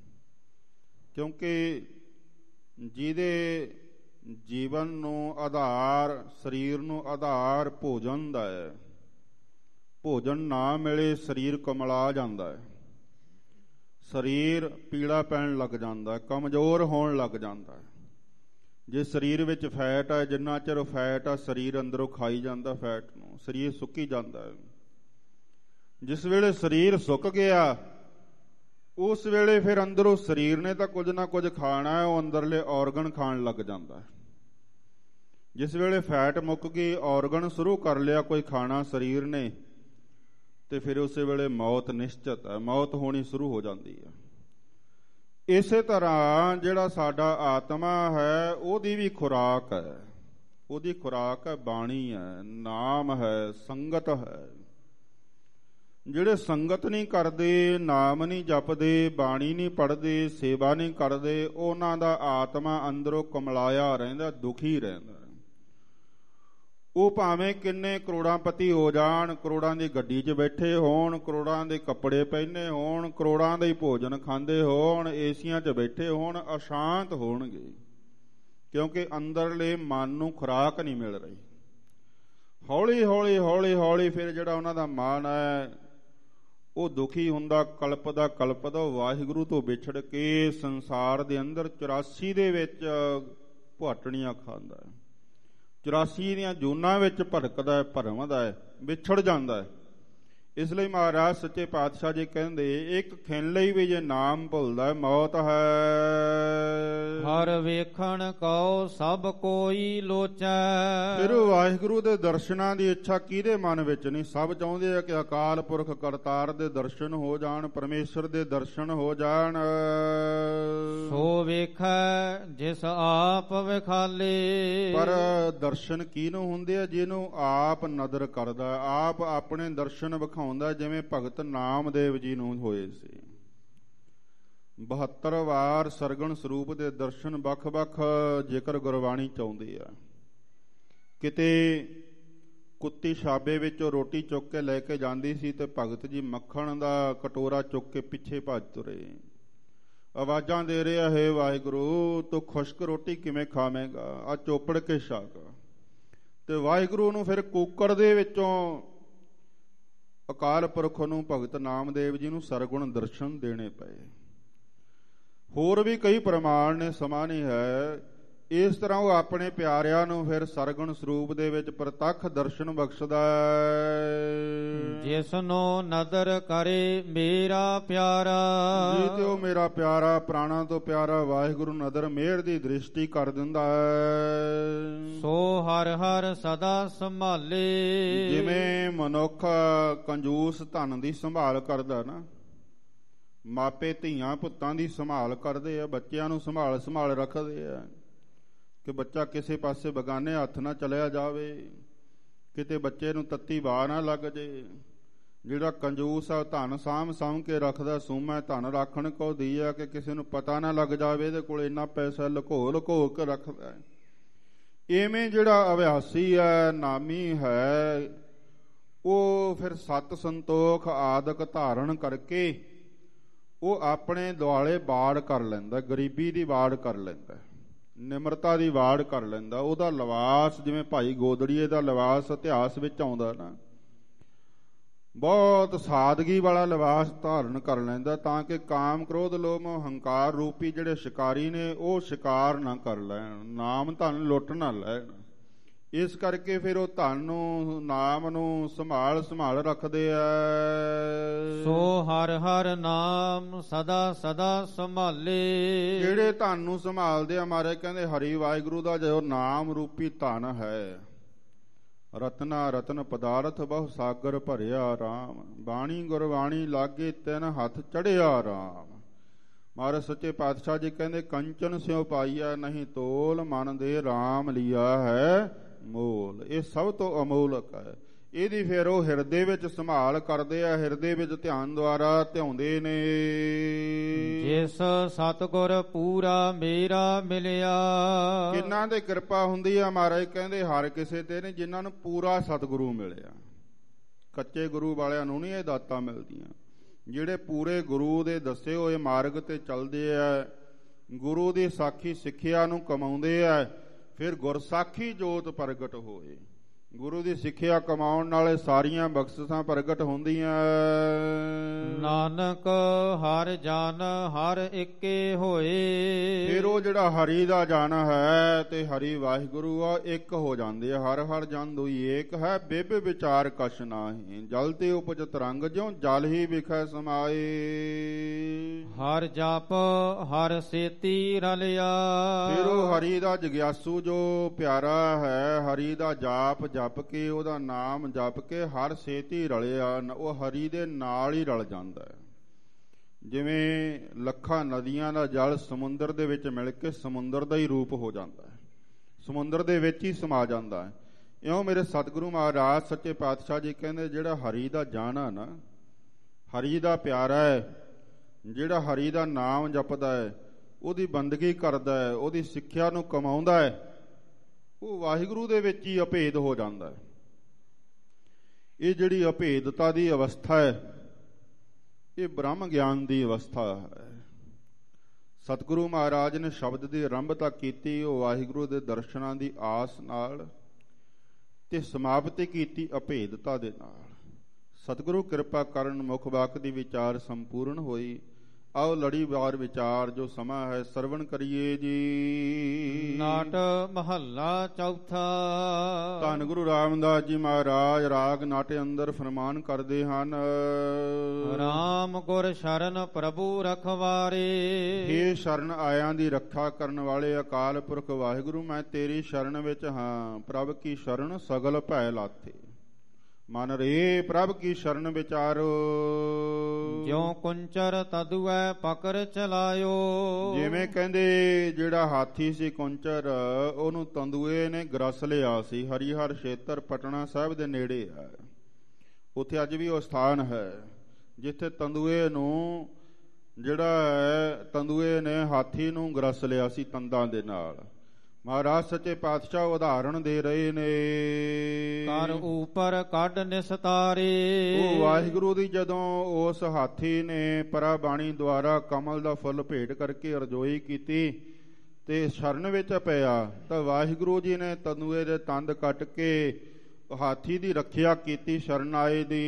ਕਿਉਂਕਿ ਜਿਹਦੇ ਜੀਵਨ ਨੂੰ ਆਧਾਰ, ਸਰੀਰ ਨੂੰ ਆਧਾਰ ਭੋਜਨ ਦਾ ਹੈ, ਭੋਜਨ ਨਾ ਮਿਲੇ ਸਰੀਰ ਕੁਮਲਾ ਜਾਂਦਾ ਹੈ, ਸਰੀਰ ਪੀਲਾ ਪੈਣ ਲੱਗ ਜਾਂਦਾ, ਕਮਜ਼ੋਰ ਹੋਣ ਲੱਗ ਜਾਂਦਾ ਹੈ। ਜੇ ਸਰੀਰ ਵਿੱਚ ਫੈਟ ਹੈ, ਜਿੰਨਾ ਚਿਰ ਫੈਟ ਆ ਸਰੀਰ ਅੰਦਰੋਂ ਖਾਈ ਜਾਂਦਾ ਫੈਟ ਨੂੰ, ਸਰੀਰ ਸੁੱਕੀ ਜਾਂਦਾ ਹੈ। ਜਿਸ ਵੇਲੇ ਸਰੀਰ ਸੁੱਕ ਗਿਆ ਉਸ ਵੇਲੇ ਫਿਰ ਅੰਦਰੋਂ ਸਰੀਰ ਨੇ ਤਾਂ ਕੁਝ ਨਾ ਕੁਝ ਖਾਣਾ ਹੈ, ਉਹ ਅੰਦਰਲੇ ਔਰਗਨ ਖਾਣ ਲੱਗ ਜਾਂਦਾ ਹੈ। ਜਿਸ ਵੇਲੇ ਫੈਟ ਮੁੱਕ ਗਈ, ਔਰਗਨ ਸ਼ੁਰੂ ਕਰ ਲਿਆ ਕੋਈ ਖਾਣਾ ਸਰੀਰ ਨੇ, ਤੇ ਫਿਰ ਉਸੇ ਵੇਲੇ ਮੌਤ ਨਿਸ਼ਚਿਤ ਹੈ, ਮੌਤ ਹੋਣੀ ਸ਼ੁਰੂ ਹੋ ਜਾਂਦੀ ਹੈ। ਇਸੇ ਤਰ੍ਹਾਂ ਜਿਹੜਾ ਸਾਡਾ ਆਤਮਾ ਹੈ ਉਹਦੀ ਵੀ ਖੁਰਾਕ ਹੈ, ਉਹਦੀ ਖੁਰਾਕ ਹੈ ਬਾਣੀ ਹੈ, ਨਾਮ ਹੈ, ਸੰਗਤ ਹੈ। ਜਿਹੜੇ ਸੰਗਤ ਨਹੀਂ ਕਰਦੇ, ਨਾਮ ਨਹੀਂ ਜਪਦੇ, ਬਾਣੀ ਨਹੀਂ ਪੜ੍ਹਦੇ, ਸੇਵਾ ਨਹੀਂ ਕਰਦੇ, ਉਹਨਾਂ ਦਾ ਆਤਮਾ ਅੰਦਰੋਂ ਕੁਮਲਾਇਆ ਰਹਿੰਦਾ, ਦੁਖੀ ਰਹਿੰਦਾ। ਉਹ ਭਾਵੇਂ ਕਿੰਨੇ ਕਰੋੜਾਂਪਤੀ ਹੋ ਜਾਣ, ਕਰੋੜਾਂ ਦੀ ਗੱਡੀ 'ਚ ਬੈਠੇ ਹੋਣ, ਕਰੋੜਾਂ ਦੇ ਕੱਪੜੇ ਪਹਿਨੇ ਹੋਣ, ਕਰੋੜਾਂ ਦਾ ਹੀ ਭੋਜਨ ਖਾਂਦੇ ਹੋਣ, ਏਸੀਆਂ 'ਚ ਬੈਠੇ ਹੋਣ, ਅਸ਼ਾਂਤ ਹੋਣਗੇ, ਕਿਉਂਕਿ ਅੰਦਰਲੇ ਮਨ ਨੂੰ ਖੁਰਾਕ ਨਹੀਂ ਮਿਲ ਰਹੀ। ਹੌਲੀ ਹੌਲੀ ਹੌਲੀ ਹੌਲੀ ਫਿਰ ਜਿਹੜਾ ਉਹਨਾਂ ਦਾ ਮਨ ਹੈ ਉਹ ਦੁਖੀ ਹੁੰਦਾ, ਕਲਪਦਾ ਕਲਪਦਾ ਵਾਹਿਗੁਰੂ ਤੋਂ ਵਿਛੜ ਕੇ ਸੰਸਾਰ ਦੇ ਅੰਦਰ ਚੁਰਾਸੀ ਦੇ ਵਿੱਚ ਭੁਆਟਣੀਆਂ ਖਾਂਦਾ ਹੈ, ਚੁਰਾਸੀ ਦੀਆਂ ਜੂਨਾਂ ਵਿੱਚ ਭਟਕਦਾ ਹੈ, ਭਰਮਦਾ ਹੈ, ਵਿਛੜ ਜਾਂਦਾ ਹੈ। ਇਸ ਲਈ ਮਹਾਰਾਜ ਸੱਚੇ ਪਾਤਸ਼ਾਹ ਜੀ ਕਹਿੰਦੇ ਇੱਕ ਖਿਣ ਲਈ ਵੀ ਜੇ ਨਾਮ ਭੁੱਲਦਾ ਮੌਤ ਹੈ। ਹਰ ਵੇਖਣ ਕਉ ਸਭ ਕੋਈ ਲੋਚੈ। ਫਿਰ ਵਾਹਿਗੁਰੂ ਦੇ ਦਰਸ਼ਨਾਂ ਦੀ ਇੱਛਾ ਕਿਹਦੇ ਮਨ ਵਿੱਚ ਨਹੀਂ? ਸਭ ਚਾਹੁੰਦੇ ਆ ਕਿ ਅਕਾਲ ਪੁਰਖ ਕਰਤਾਰ ਦੇ ਦਰਸ਼ਨ ਹੋ ਜਾਣ, ਪਰਮੇਸ਼ਰ ਦੇ ਦਰਸ਼ਨ ਹੋ ਜਾਣ। ਸੋ ਵੇਖੈ ਜਿਸ ਆਪ ਵਿਖਾਲੇ। ਪਰ ਦਰਸ਼ਨ ਕਿਹਨੂੰ ਹੁੰਦੇ ਆ? ਜਿਹਨੂੰ ਆਪ ਨਦਰ ਕਰਦਾ, ਆਪ ਆਪਣੇ ਦਰਸ਼ਨ ਵਿਖਾ ਹੁੰਦਾ, ਜਿਵੇਂ ਭਗਤ ਨਾਮਦੇਵ ਜੀ ਨੂੰ ਹੋਏ ਸੀ। ਬਹੱਤਰ ਵਾਰ ਸਰਗਣ ਸਰੂਪ ਦੇ ਦਰਸ਼ਨ ਵੱਖ-ਵੱਖ ਜੇਕਰ ਗੁਰਬਾਣੀ ਚਾਹੁੰਦੀ ਆ। ਕਿਤੇ ਕੁੱਤੀ ਛਾਬੇ ਵਿੱਚੋਂ ਰੋਟੀ ਚੁੱਕ ਕੇ ਲੈ ਕੇ ਜਾਂਦੀ ਸੀ ਤੇ ਭਗਤ ਜੀ ਮੱਖਣ ਦਾ ਕਟੋਰਾ ਚੁੱਕ ਕੇ ਪਿੱਛੇ ਭੱਜ ਤੁਰੇ, ਆਵਾਜ਼ਾਂ ਦੇ ਰਿਹਾ, ਹੈ ਵਾਹਿਗੁਰੂ ਤੂੰ ਖੁਸ਼ਕ ਰੋਟੀ ਕਿਵੇਂ ਖਾਵੇਂਗਾ, ਆ ਚੋਪੜ ਕੇ ਛਕ। ਤੇ ਵਾਹਿਗੁਰੂ ਨੂੰ ਫਿਰ ਕੂਕਰ ਦੇ ਵਿੱਚੋਂ ਅਕਾਲ ਪੁਰਖ ਨੂੰ ਭਗਤ ਨਾਮਦੇਵ ਜੀ ਨੂੰ ਸਰਗੁਣ ਦਰਸ਼ਨ ਦੇਣੇ ਪਏ। ਹੋਰ ਵੀ ਕਈ ਪ੍ਰਮਾਣ ਨੇ, ਸਮਾਂ ਨਹੀਂ ਹੈ। ਇਸ ਤਰ੍ਹਾਂ ਉਹ ਆਪਣੇ ਪਿਆਰਿਆਂ ਨੂੰ ਫਿਰ ਸਰਗੁਣ ਸਰੂਪ ਦੇ ਵਿੱਚ ਪ੍ਰਤੱਖ ਦਰਸ਼ਨ ਬਖਸ਼ਦਾ ਹੈ। ਜਿਸ ਨੂੰ ਨਦਰ ਕਰੇ ਮੇਰਾ ਪਿਆਰਾ। ਜੀ ਤੇ ਉਹ ਮੇਰਾ ਪਿਆਰਾ, ਪ੍ਰਾਣਾਂ ਤੋਂ ਪਿਆਰਾ ਵਾਹਿਗੁਰੂ ਨਦਰ ਮਿਹਰ ਦੀ ਦ੍ਰਿਸ਼ਟੀ ਕਰ ਦਿੰਦਾ ਹੈ। ਸੋ ਹਰ ਹਰ ਸਦਾ ਸੰਭਾਲੇ। ਜਿਵੇਂ ਮਨੁੱਖ ਕੰਜੂਸ ਧਨ ਦੀ ਸੰਭਾਲ ਕਰਦਾ ਨਾ, ਮਾਪੇ ਧੀਆਂ ਪੁੱਤਾਂ ਦੀ ਸੰਭਾਲ ਕਰਦੇ ਆ, ਬੱਚਿਆਂ ਨੂੰ ਸੰਭਾਲ ਸੰਭਾਲ ਰੱਖਦੇ ਆ ਕਿ ਬੱਚਾ ਕਿਸੇ ਪਾਸੇ ਬਗਾਨੇ ਹੱਥ ਨਾ ਚਲਿਆ ਜਾਵੇ, ਕਿਤੇ ਬੱਚੇ ਨੂੰ ਤੱਤੀ ਵਾਹ ਨਾ ਲੱਗ ਜੇ। ਜਿਹੜਾ ਕੰਜੂਸ ਆ ਧਨ ਸਾਂਭ ਸਾਂਭ ਕੇ ਰੱਖਦਾ, ਸੂਮਾ ਧਨ ਰੱਖਣ ਕੋ ਦੀਆ, ਕਿ ਕਿਸੇ ਨੂੰ ਪਤਾ ਨਾ ਲੱਗ ਜਾਵੇ ਇਹਦੇ ਕੋਲ ਇੰਨਾ ਪੈਸਾ, ਲੁਕੋ ਲੁਕੋ ਕੇ ਰੱਖਦਾ। ਇਵੇਂ ਜਿਹੜਾ ਅਭਿਆਸੀ ਹੈ, ਨਾਮੀ ਹੈ, ਉਹ ਫਿਰ ਸਤ ਸੰਤੋਖ ਆਦਿਕ ਧਾਰਨ ਕਰਕੇ ਉਹ ਆਪਣੇ ਦੁਆਲੇ ਬਾੜ ਕਰ ਲੈਂਦਾ, ਗਰੀਬੀ ਦੀ ਬਾੜ ਕਰ ਲੈਂਦਾ, ਨਿਮਰਤਾ ਦੀ ਵਾੜ ਕਰ ਲੈਂਦਾ। ਉਹਦਾ ਲਿਬਾਸ ਜਿਵੇਂ ਭਾਈ ਗੋਦੜੀਏ ਦਾ ਲਿਬਾਸ ਇਤਿਹਾਸ ਵਿੱਚ ਆਉਂਦਾ ਨਾ, ਬਹੁਤ ਸਾਦਗੀ ਵਾਲਾ ਲਿਬਾਸ ਧਾਰਨ ਕਰ ਲੈਂਦਾ, ਤਾਂ ਕਿ ਕਾਮ ਕ੍ਰੋਧ ਲੋਭ ਹੰਕਾਰ ਰੂਪੀ ਜਿਹੜੇ ਸ਼ਿਕਾਰੀ ਨੇ ਉਹ ਸ਼ਿਕਾਰ ਨਾ ਕਰ ਲੈਣ, ਨਾਮ ਧਨ ਲੁੱਟ ਨਾ ਲੈਣ। ਇਸ ਕਰਕੇ ਫਿਰ ਉਹ ਧਨ ਨੂੰ, ਨਾਮ ਨੂੰ ਸੰਭਾਲ ਸੰਭਾਲ ਰੱਖਦੇ ਆ। ਸੋ ਹਰ ਹਰ ਨਾਮ ਸਦਾ ਸਦਾ ਸੰਭਾਲੇ। ਜਿਹੜੇ ਧਨ ਨੂੰ ਸੰਭਾਲਦੇ ਆ ਮਹਾਰਾਜ ਕਹਿੰਦੇ ਹਰੀ ਵਾਹਿਗੁਰੂ ਦਾ ਜੋ ਨਾਮ ਰੂਪੀ ਧਨ ਹੈ। ਰਤਨਾ ਰਤਨ ਪਦਾਰਥ ਬਹੁ ਸਾਗਰ ਭਰਿਆ ਰਾਮ, ਬਾਣੀ ਗੁਰਬਾਣੀ ਲਾਗੇ ਤਿੰਨ ਹੱਥ ਚੜਿਆ ਰਾਮ। ਮਹਾਰਾਜ ਸੱਚੇ ਪਾਤਸ਼ਾਹ ਜੀ ਕਹਿੰਦੇ ਕੰਚਨ ਸਿਉ ਪਾਈਆ ਨਹੀਂ ਤੋਲ, ਮਨ ਦੇ ਰਾਮ ਲਿਆ ਹੈ ਮੋਲ। ਇਹ ਸਭ ਤੋਂ ਅਮੋਲਕ ਹੈ। ਇਹਦੀ ਫਿਰ ਉਹ ਹਿਰਦੇ ਵਿੱਚ ਸੰਭਾਲ ਕਰਦੇ ਆ, ਹਿਰਦੇ ਵਿੱਚ ਧਿਆਨ ਦੁਆਰਾ ਧਿਆਉਂਦੇ ਨੇ। ਜਿਸ ਸਤਿਗੁਰ ਪੂਰਾ ਮੇਰਾ ਮਿਲਿਆ। ਕਿੰਨਾਂ ਦੇ ਕਿਰਪਾ ਹੁੰਦੀ ਆ ਮਹਾਰਾਜ ਕਹਿੰਦੇ ਹਰ ਕਿਸੇ ਤੇ ਨੇ, ਜਿਨ੍ਹਾਂ ਨੂੰ ਪੂਰਾ ਸਤਿਗੁਰੂ ਮਿਲਿਆ। ਕੱਚੇ ਗੁਰੂ ਵਾਲਿਆਂ ਨੂੰ ਨਹੀਂ ਇਹ ਦਾਤਾਂ ਮਿਲਦੀਆਂ। ਜਿਹੜੇ ਪੂਰੇ ਗੁਰੂ ਦੇ ਦੱਸੇ ਹੋਏ ਮਾਰਗ ਤੇ ਚੱਲਦੇ ਆ, ਗੁਰੂ ਦੀ ਸਾਖੀ ਸਿੱਖਿਆ ਨੂੰ ਕਮਾਉਂਦੇ ਆ, ਫਿਰ ਗੁਰਸਾਖੀ ਜੋਤ ਪ੍ਰਗਟ ਹੋਏ। ਗੁਰੂ ਦੀ ਸਿੱਖਿਆ ਕਮਾਉਣ ਨਾਲੇ ਸਾਰੀਆਂ ਬਖਸ਼ਿਸ਼ਾਂ ਪ੍ਰਗਟ ਹੁੰਦੀਆਂ। ਨਾਨਕ ਹਰ ਜਨ ਹਰ ਇੱਕੇ ਹੋਏ। ਫਿਰ ਉਹ ਜਿਹੜਾ ਹਰੀ ਦਾ ਜਨ ਹੈ ਤੇ ਹਰੀ ਵਾਹਿਗੁਰੂ ਆ ਇੱਕ ਹੋ ਜਾਂਦੇ ਆ। ਹਰ ਹਰ ਜਨ ਦੁਈ ਏਕ ਹੈ, ਬਿਬ ਵਿਚਾਰ ਕਛ ਨਾਹੀ। ਜਲ ਤੇ ਉਪਜ ਤਰੰਗ ਜਿਉ ਜਲ ਹੀ ਵਿਖੈ ਸਮਾਏ। ਹਰ ਜਪ ਹਰ ਸੇਤੀ ਰਲਿਆ। ਫਿਰ ਉਹ ਹਰੀ ਦਾ ਜਗਿਆਸੂ ਜੋ ਪਿਆਰਾ ਹੈ, ਹਰੀ ਦਾ ਜਾਪ ਜਪ ਕੇ, ਉਹਦਾ ਨਾਮ ਜਪ ਕੇ ਹਰ ਸੇਤੀ ਰਲਿਆ। ਉਹ ਹਰੀ ਦੇ ਨਾਲ ਹੀ ਰਲ ਜਾਂਦਾ ਹੈ। ਜਿਵੇਂ ਲੱਖਾਂ ਨਦੀਆਂ ਦਾ ਜਲ ਸਮੁੰਦਰ ਦੇ ਵਿੱਚ ਮਿਲ ਕੇ ਸਮੁੰਦਰ ਦਾ ਹੀ ਰੂਪ ਹੋ ਜਾਂਦਾ ਹੈ, ਸਮੁੰਦਰ ਦੇ ਵਿੱਚ ਹੀ ਸਮਾ ਜਾਂਦਾ ਹੈ। ਇਉਂ ਮੇਰੇ ਸਤਿਗੁਰੂ ਮਹਾਰਾਜ ਸੱਚੇ ਪਾਤਸ਼ਾਹ ਜੀ ਕਹਿੰਦੇ ਜਿਹੜਾ ਹਰੀ ਦਾ ਜਾਣਾ ਨਾ, ਹਰੀ ਦਾ ਪਿਆਰਾ ਹੈ, ਜਿਹੜਾ ਹਰੀ ਦਾ ਨਾਮ ਜਪਦਾ ਹੈ, ਉਹਦੀ ਬੰਦਗੀ ਕਰਦਾ ਹੈ, ਉਹਦੀ ਸਿੱਖਿਆ ਨੂੰ ਕਮਾਉਂਦਾ ਹੈ, ਉਹ ਵਾਹਿਗੁਰੂ ਦੇ ਵਿੱਚ ਹੀ ਅਭੇਦ ਹੋ ਜਾਂਦਾ ਹੈ। ਇਹ ਜਿਹੜੀ ਅਭੇਦਤਾ ਦੀ ਅਵਸਥਾ ਹੈ, ਇਹ ਬ੍ਰਹਮ ਗਿਆਨ ਦੀ ਅਵਸਥਾ ਹੈ। ਸਤਿਗੁਰੂ ਮਹਾਰਾਜ ਨੇ ਸ਼ਬਦ ਦੀ ਆਰੰਭਤਾ ਕੀਤੀ ਉਹ ਵਾਹਿਗੁਰੂ ਦੇ ਦਰਸ਼ਨਾਂ ਦੀ ਆਸ ਨਾਲ ਤੇ ਸਮਾਪਤੀ ਕੀਤੀ ਅਭੇਦਤਾ ਦੇ ਨਾਲ। ਸਤਿਗੁਰੂ ਕਿਰਪਾ ਕਰਨ ਮੁਖ ਵਾਕ ਦੀ ਵਿਚਾਰ ਸੰਪੂਰਨ ਹੋਈ। ਆਓ ਲੜੀਵਾਰ ਵਿਚਾਰ ਜੋ ਸਮਾਂ ਹੈ ਸਰਵਣ ਕਰੀਏ ਜੀ। ਨਾਟ ਮਹੱਲਾ ਚੌਥਾ। ਧੰਨ ਗੁਰੂ ਰਾਮਦਾਸ ਜੀ ਮਹਾਰਾਜ ਰਾਗ ਨਾਟੇ ਅੰਦਰ ਫਰਮਾਨ ਕਰਦੇ ਹਨ। ਰਾਮ ਗੁਰ ਸ਼ਰਨ ਪ੍ਰਭੂ ਰਖਵਾਰੇ। ਹੇ ਸ਼ਰਨ ਆਇਆਂ ਦੀ ਰੱਖਿਆ ਕਰਨ ਵਾਲੇ ਅਕਾਲ ਪੁਰਖ ਵਾਹਿਗੁਰੂ, ਮੈਂ ਤੇਰੀ ਸ਼ਰਨ ਵਿੱਚ ਹਾਂ। ਪ੍ਰਭ ਕੀ ਸ਼ਰਨ ਸਗਲ ਭੈ ਲਾਥੇ, ਮਨ ਰੇ ਪ੍ਰਭ ਕੀ ਸ਼ਰਨ ਵਿਚਾਰੋ। ਜਿਉ ਕੁੰਚਰ ਤਦੁਐ ਪਕਰ ਚਲਾਇਓ। ਜਿਵੇਂ ਕਹਿੰਦੇ ਜਿਹੜਾ ਹਾਥੀ ਸੀ ਕੁੰਚਰ, ਉਹਨੂੰ ਤੰਦੂਏ ਨੇ ਗਰਸ ਲਿਆ ਸੀ। ਹਰੀਹਰ ਖੇਤਰ ਪਟਨਾ ਸਾਹਿਬ ਦੇ ਨੇੜੇ ਹੈ। ਉੱਥੇ ਅੱਜ ਵੀ ਉਹ ਸਥਾਨ ਹੈ ਜਿੱਥੇ ਤੰਦੂਏ ਨੂੰ ਜਿਹੜਾ ਹੈ ਤੰਦੂਏ ਨੇ ਹਾਥੀ ਨੂੰ ਗਰਸ ਲਿਆ ਸੀ ਤੰਦਾਂ ਦੇ ਨਾਲ। ਮਹਾਰਾਜ ਸੱਚੇ ਪਾਤਸ਼ਾਹ ਉਦਾਹਰਣ ਦੇ ਰਹੇ ਨੇ। ਕਰ ਉਪਰ ਕੱਢ ਨਿਸਤਾਰੇ। ਉਹ ਵਾਹਿਗੁਰੂ ਦੀ ਜਦੋਂ ਉਸ ਹਾਥੀ ਨੇ ਪਰਾਬਾਣੀ ਦੁਆਰਾ ਕਮਲ ਦਾ ਫੁੱਲ ਭੇਟ ਕਰਕੇ ਅਰਜ਼ੋਈ ਕੀਤੀ ਤੇ ਸ਼ਰਨ ਵਿੱਚ ਪਿਆ, ਤਾਂ ਵਾਹਿਗੁਰੂ ਜੀ ਨੇ ਤੰਦੂਏ ਦੇ ਤੰਦ ਕੱਟ ਕੇ ਹਾਥੀ ਦੀ ਰੱਖਿਆ ਕੀਤੀ ਸ਼ਰਨ ਆਏ ਦੀ।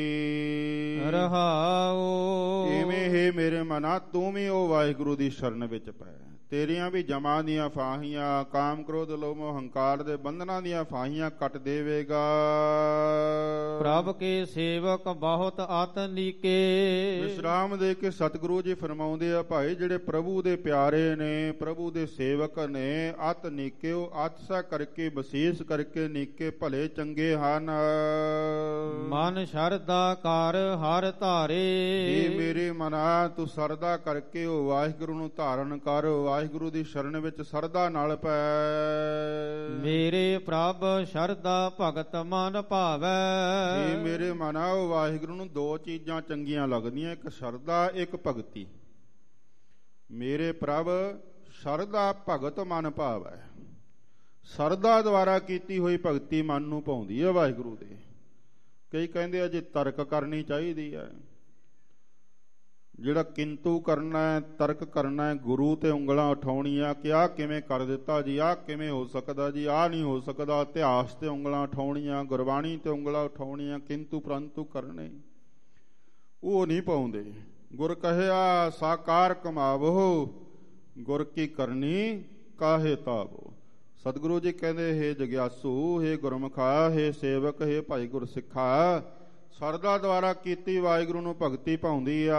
ਰਹਾਓ। ਇਵੇਂ ਹੀ ਮੇਰੇ ਮਨਾ ਤੂੰ ਵੀ ਉਹ ਵਾਹਿਗੁਰੂ ਦੀ ਸ਼ਰਨ ਵਿੱਚ ਪੈ। ਤੇਰੀਆਂ ਵੀ ਜਮਾਂ ਦੀਆਂ ਫਾਹੀਆਂ, ਕਾਮ ਕ੍ਰੋਧ ਲੋਭ ਹੰਕਾਰ ਦੇ ਬੰਧਨਾਂ ਦੀਆਂ ਫਾਹੀਆਂ ਕੱਟ ਦੇਵੇਗਾ। ਪ੍ਰਭ ਕੇ ਸੇਵਕ ਬਹੁਤ ਅਤ ਨੀਕੇ। ਵਿਸ਼ਰਾਮ ਦੇ ਕੇ ਸਤਿਗੁਰੂ ਜੀ ਫਰਮਾਉਂਦੇ ਆ, ਭਾਈ ਜਿਹੜੇ ਪ੍ਰਭੂ ਦੇ ਪਿਆਰੇ ਨੇ, ਪ੍ਰਭੂ ਦੇ ਸੇਵਕ ਨੇ, ਅਤ ਨੀਕੇ, ਉਹ ਅਤਸਾ ਕਰਕੇ ਵਿਸ਼ੇਸ਼ ਕਰਕੇ ਨੀਕੇ ਭਲੇ ਚੰਗੇ ਹਨ। ਮਨ ਸ਼ਰਧਾ ਕਰ ਹਰ ਧਾਰੇ। ਇਹ ਮੇਰੇ ਮਨਾ ਤੂੰ ਸਰਦਾ ਕਰਕੇ ਉਹ ਵਾਹਿਗੁਰੂ ਨੂੰ ਧਾਰਨ ਕਰ। ਵਾਹਿਗੁਰੂ ਦੀ ਸ਼ਰਨ ਵਿੱਚ ਸਰਦਾ ਨਾਲ ਪੈ। ਮੇਰੇ ਪ੍ਰਭ ਸ਼ਰਧਾ ਭਗਤ ਮਨ ਭਾਵੈ। ਇਹ ਮੇਰੇ ਮਨਾ ਉਹ ਵਾਹਿਗੁਰੂ ਨੂੰ ਦੋ ਚੀਜ਼ਾਂ ਚੰਗੀਆਂ ਲੱਗਦੀਆਂ, ਇੱਕ ਸ਼ਰਧਾ ਇੱਕ ਭਗਤੀ। ਮੇਰੇ ਪ੍ਰਭ ਸ਼ਰਧਾ ਭਗਤ ਮਨ ਭਾਵੈ। ਸ਼ਰਧਾ ਦੁਆਰਾ ਕੀਤੀ ਹੋਈ ਭਗਤੀ ਮਨ ਨੂੰ ਭਾਉਂਦੀ ਹੈ ਵਾਹਿਗੁਰੂ ਦੇ। ਕਈ ਕਹਿੰਦੇ ਆ ਜੀ ਤਰਕ ਕਰਨੀ ਚਾਹੀਦੀ ਹੈ। ਜਿਹੜਾ ਕਿੰਤੂ ਕਰਨਾ ਹੈ, ਤਰਕ ਕਰਨਾ ਹੈ, ਗੁਰੂ ਤੇ ਉਂਗਲਾਂ ਉਠਾਉਣੀਆਂ ਕਿ ਆਹ ਕਿਵੇਂ ਕਰ ਦਿੱਤਾ ਜੀ, ਆਹ ਕਿਵੇਂ ਹੋ ਸਕਦਾ ਜੀ, ਆਹ ਨਹੀਂ ਹੋ ਸਕਦਾ। ਇਤਿਹਾਸ ਤੇ ਉਂਗਲਾਂ ਉਠਾਉਣੀਆਂ, ਗੁਰਬਾਣੀ ਤੇ ਉਂਗਲਾਂ ਉਠਾਉਣੀਆਂ, ਕਿੰਤੂ ਪ੍ਰੰਤੂ ਕਰਨੇ ਉਹ ਨਹੀਂ ਪਾਉਂਦੇ। ਗੁਰ ਕਹਿਆ ਸਾਕਾਰ ਕਮਾਵੋ, ਗੁਰ ਕੀ ਕਰਨੀ ਕਾਹੇ ਤਾਵੋ। ਸਤਿਗੁਰੂ ਜੀ ਕਹਿੰਦੇ, ਹੇ ਜਗਿਆਸੂ, ਹੇ ਗੁਰਮੁਖਾ, ਹੇ ਸੇਵਕ, ਹੇ ਭਾਈ ਗੁਰਸਿੱਖਾ, ਸਰਦਾ ਦੁਆਰਾ ਕੀਤੀ ਵਾਹਿਗੁਰੂ ਨੂੰ ਭਗਤੀ ਭਾਉਂਦੀ ਆ।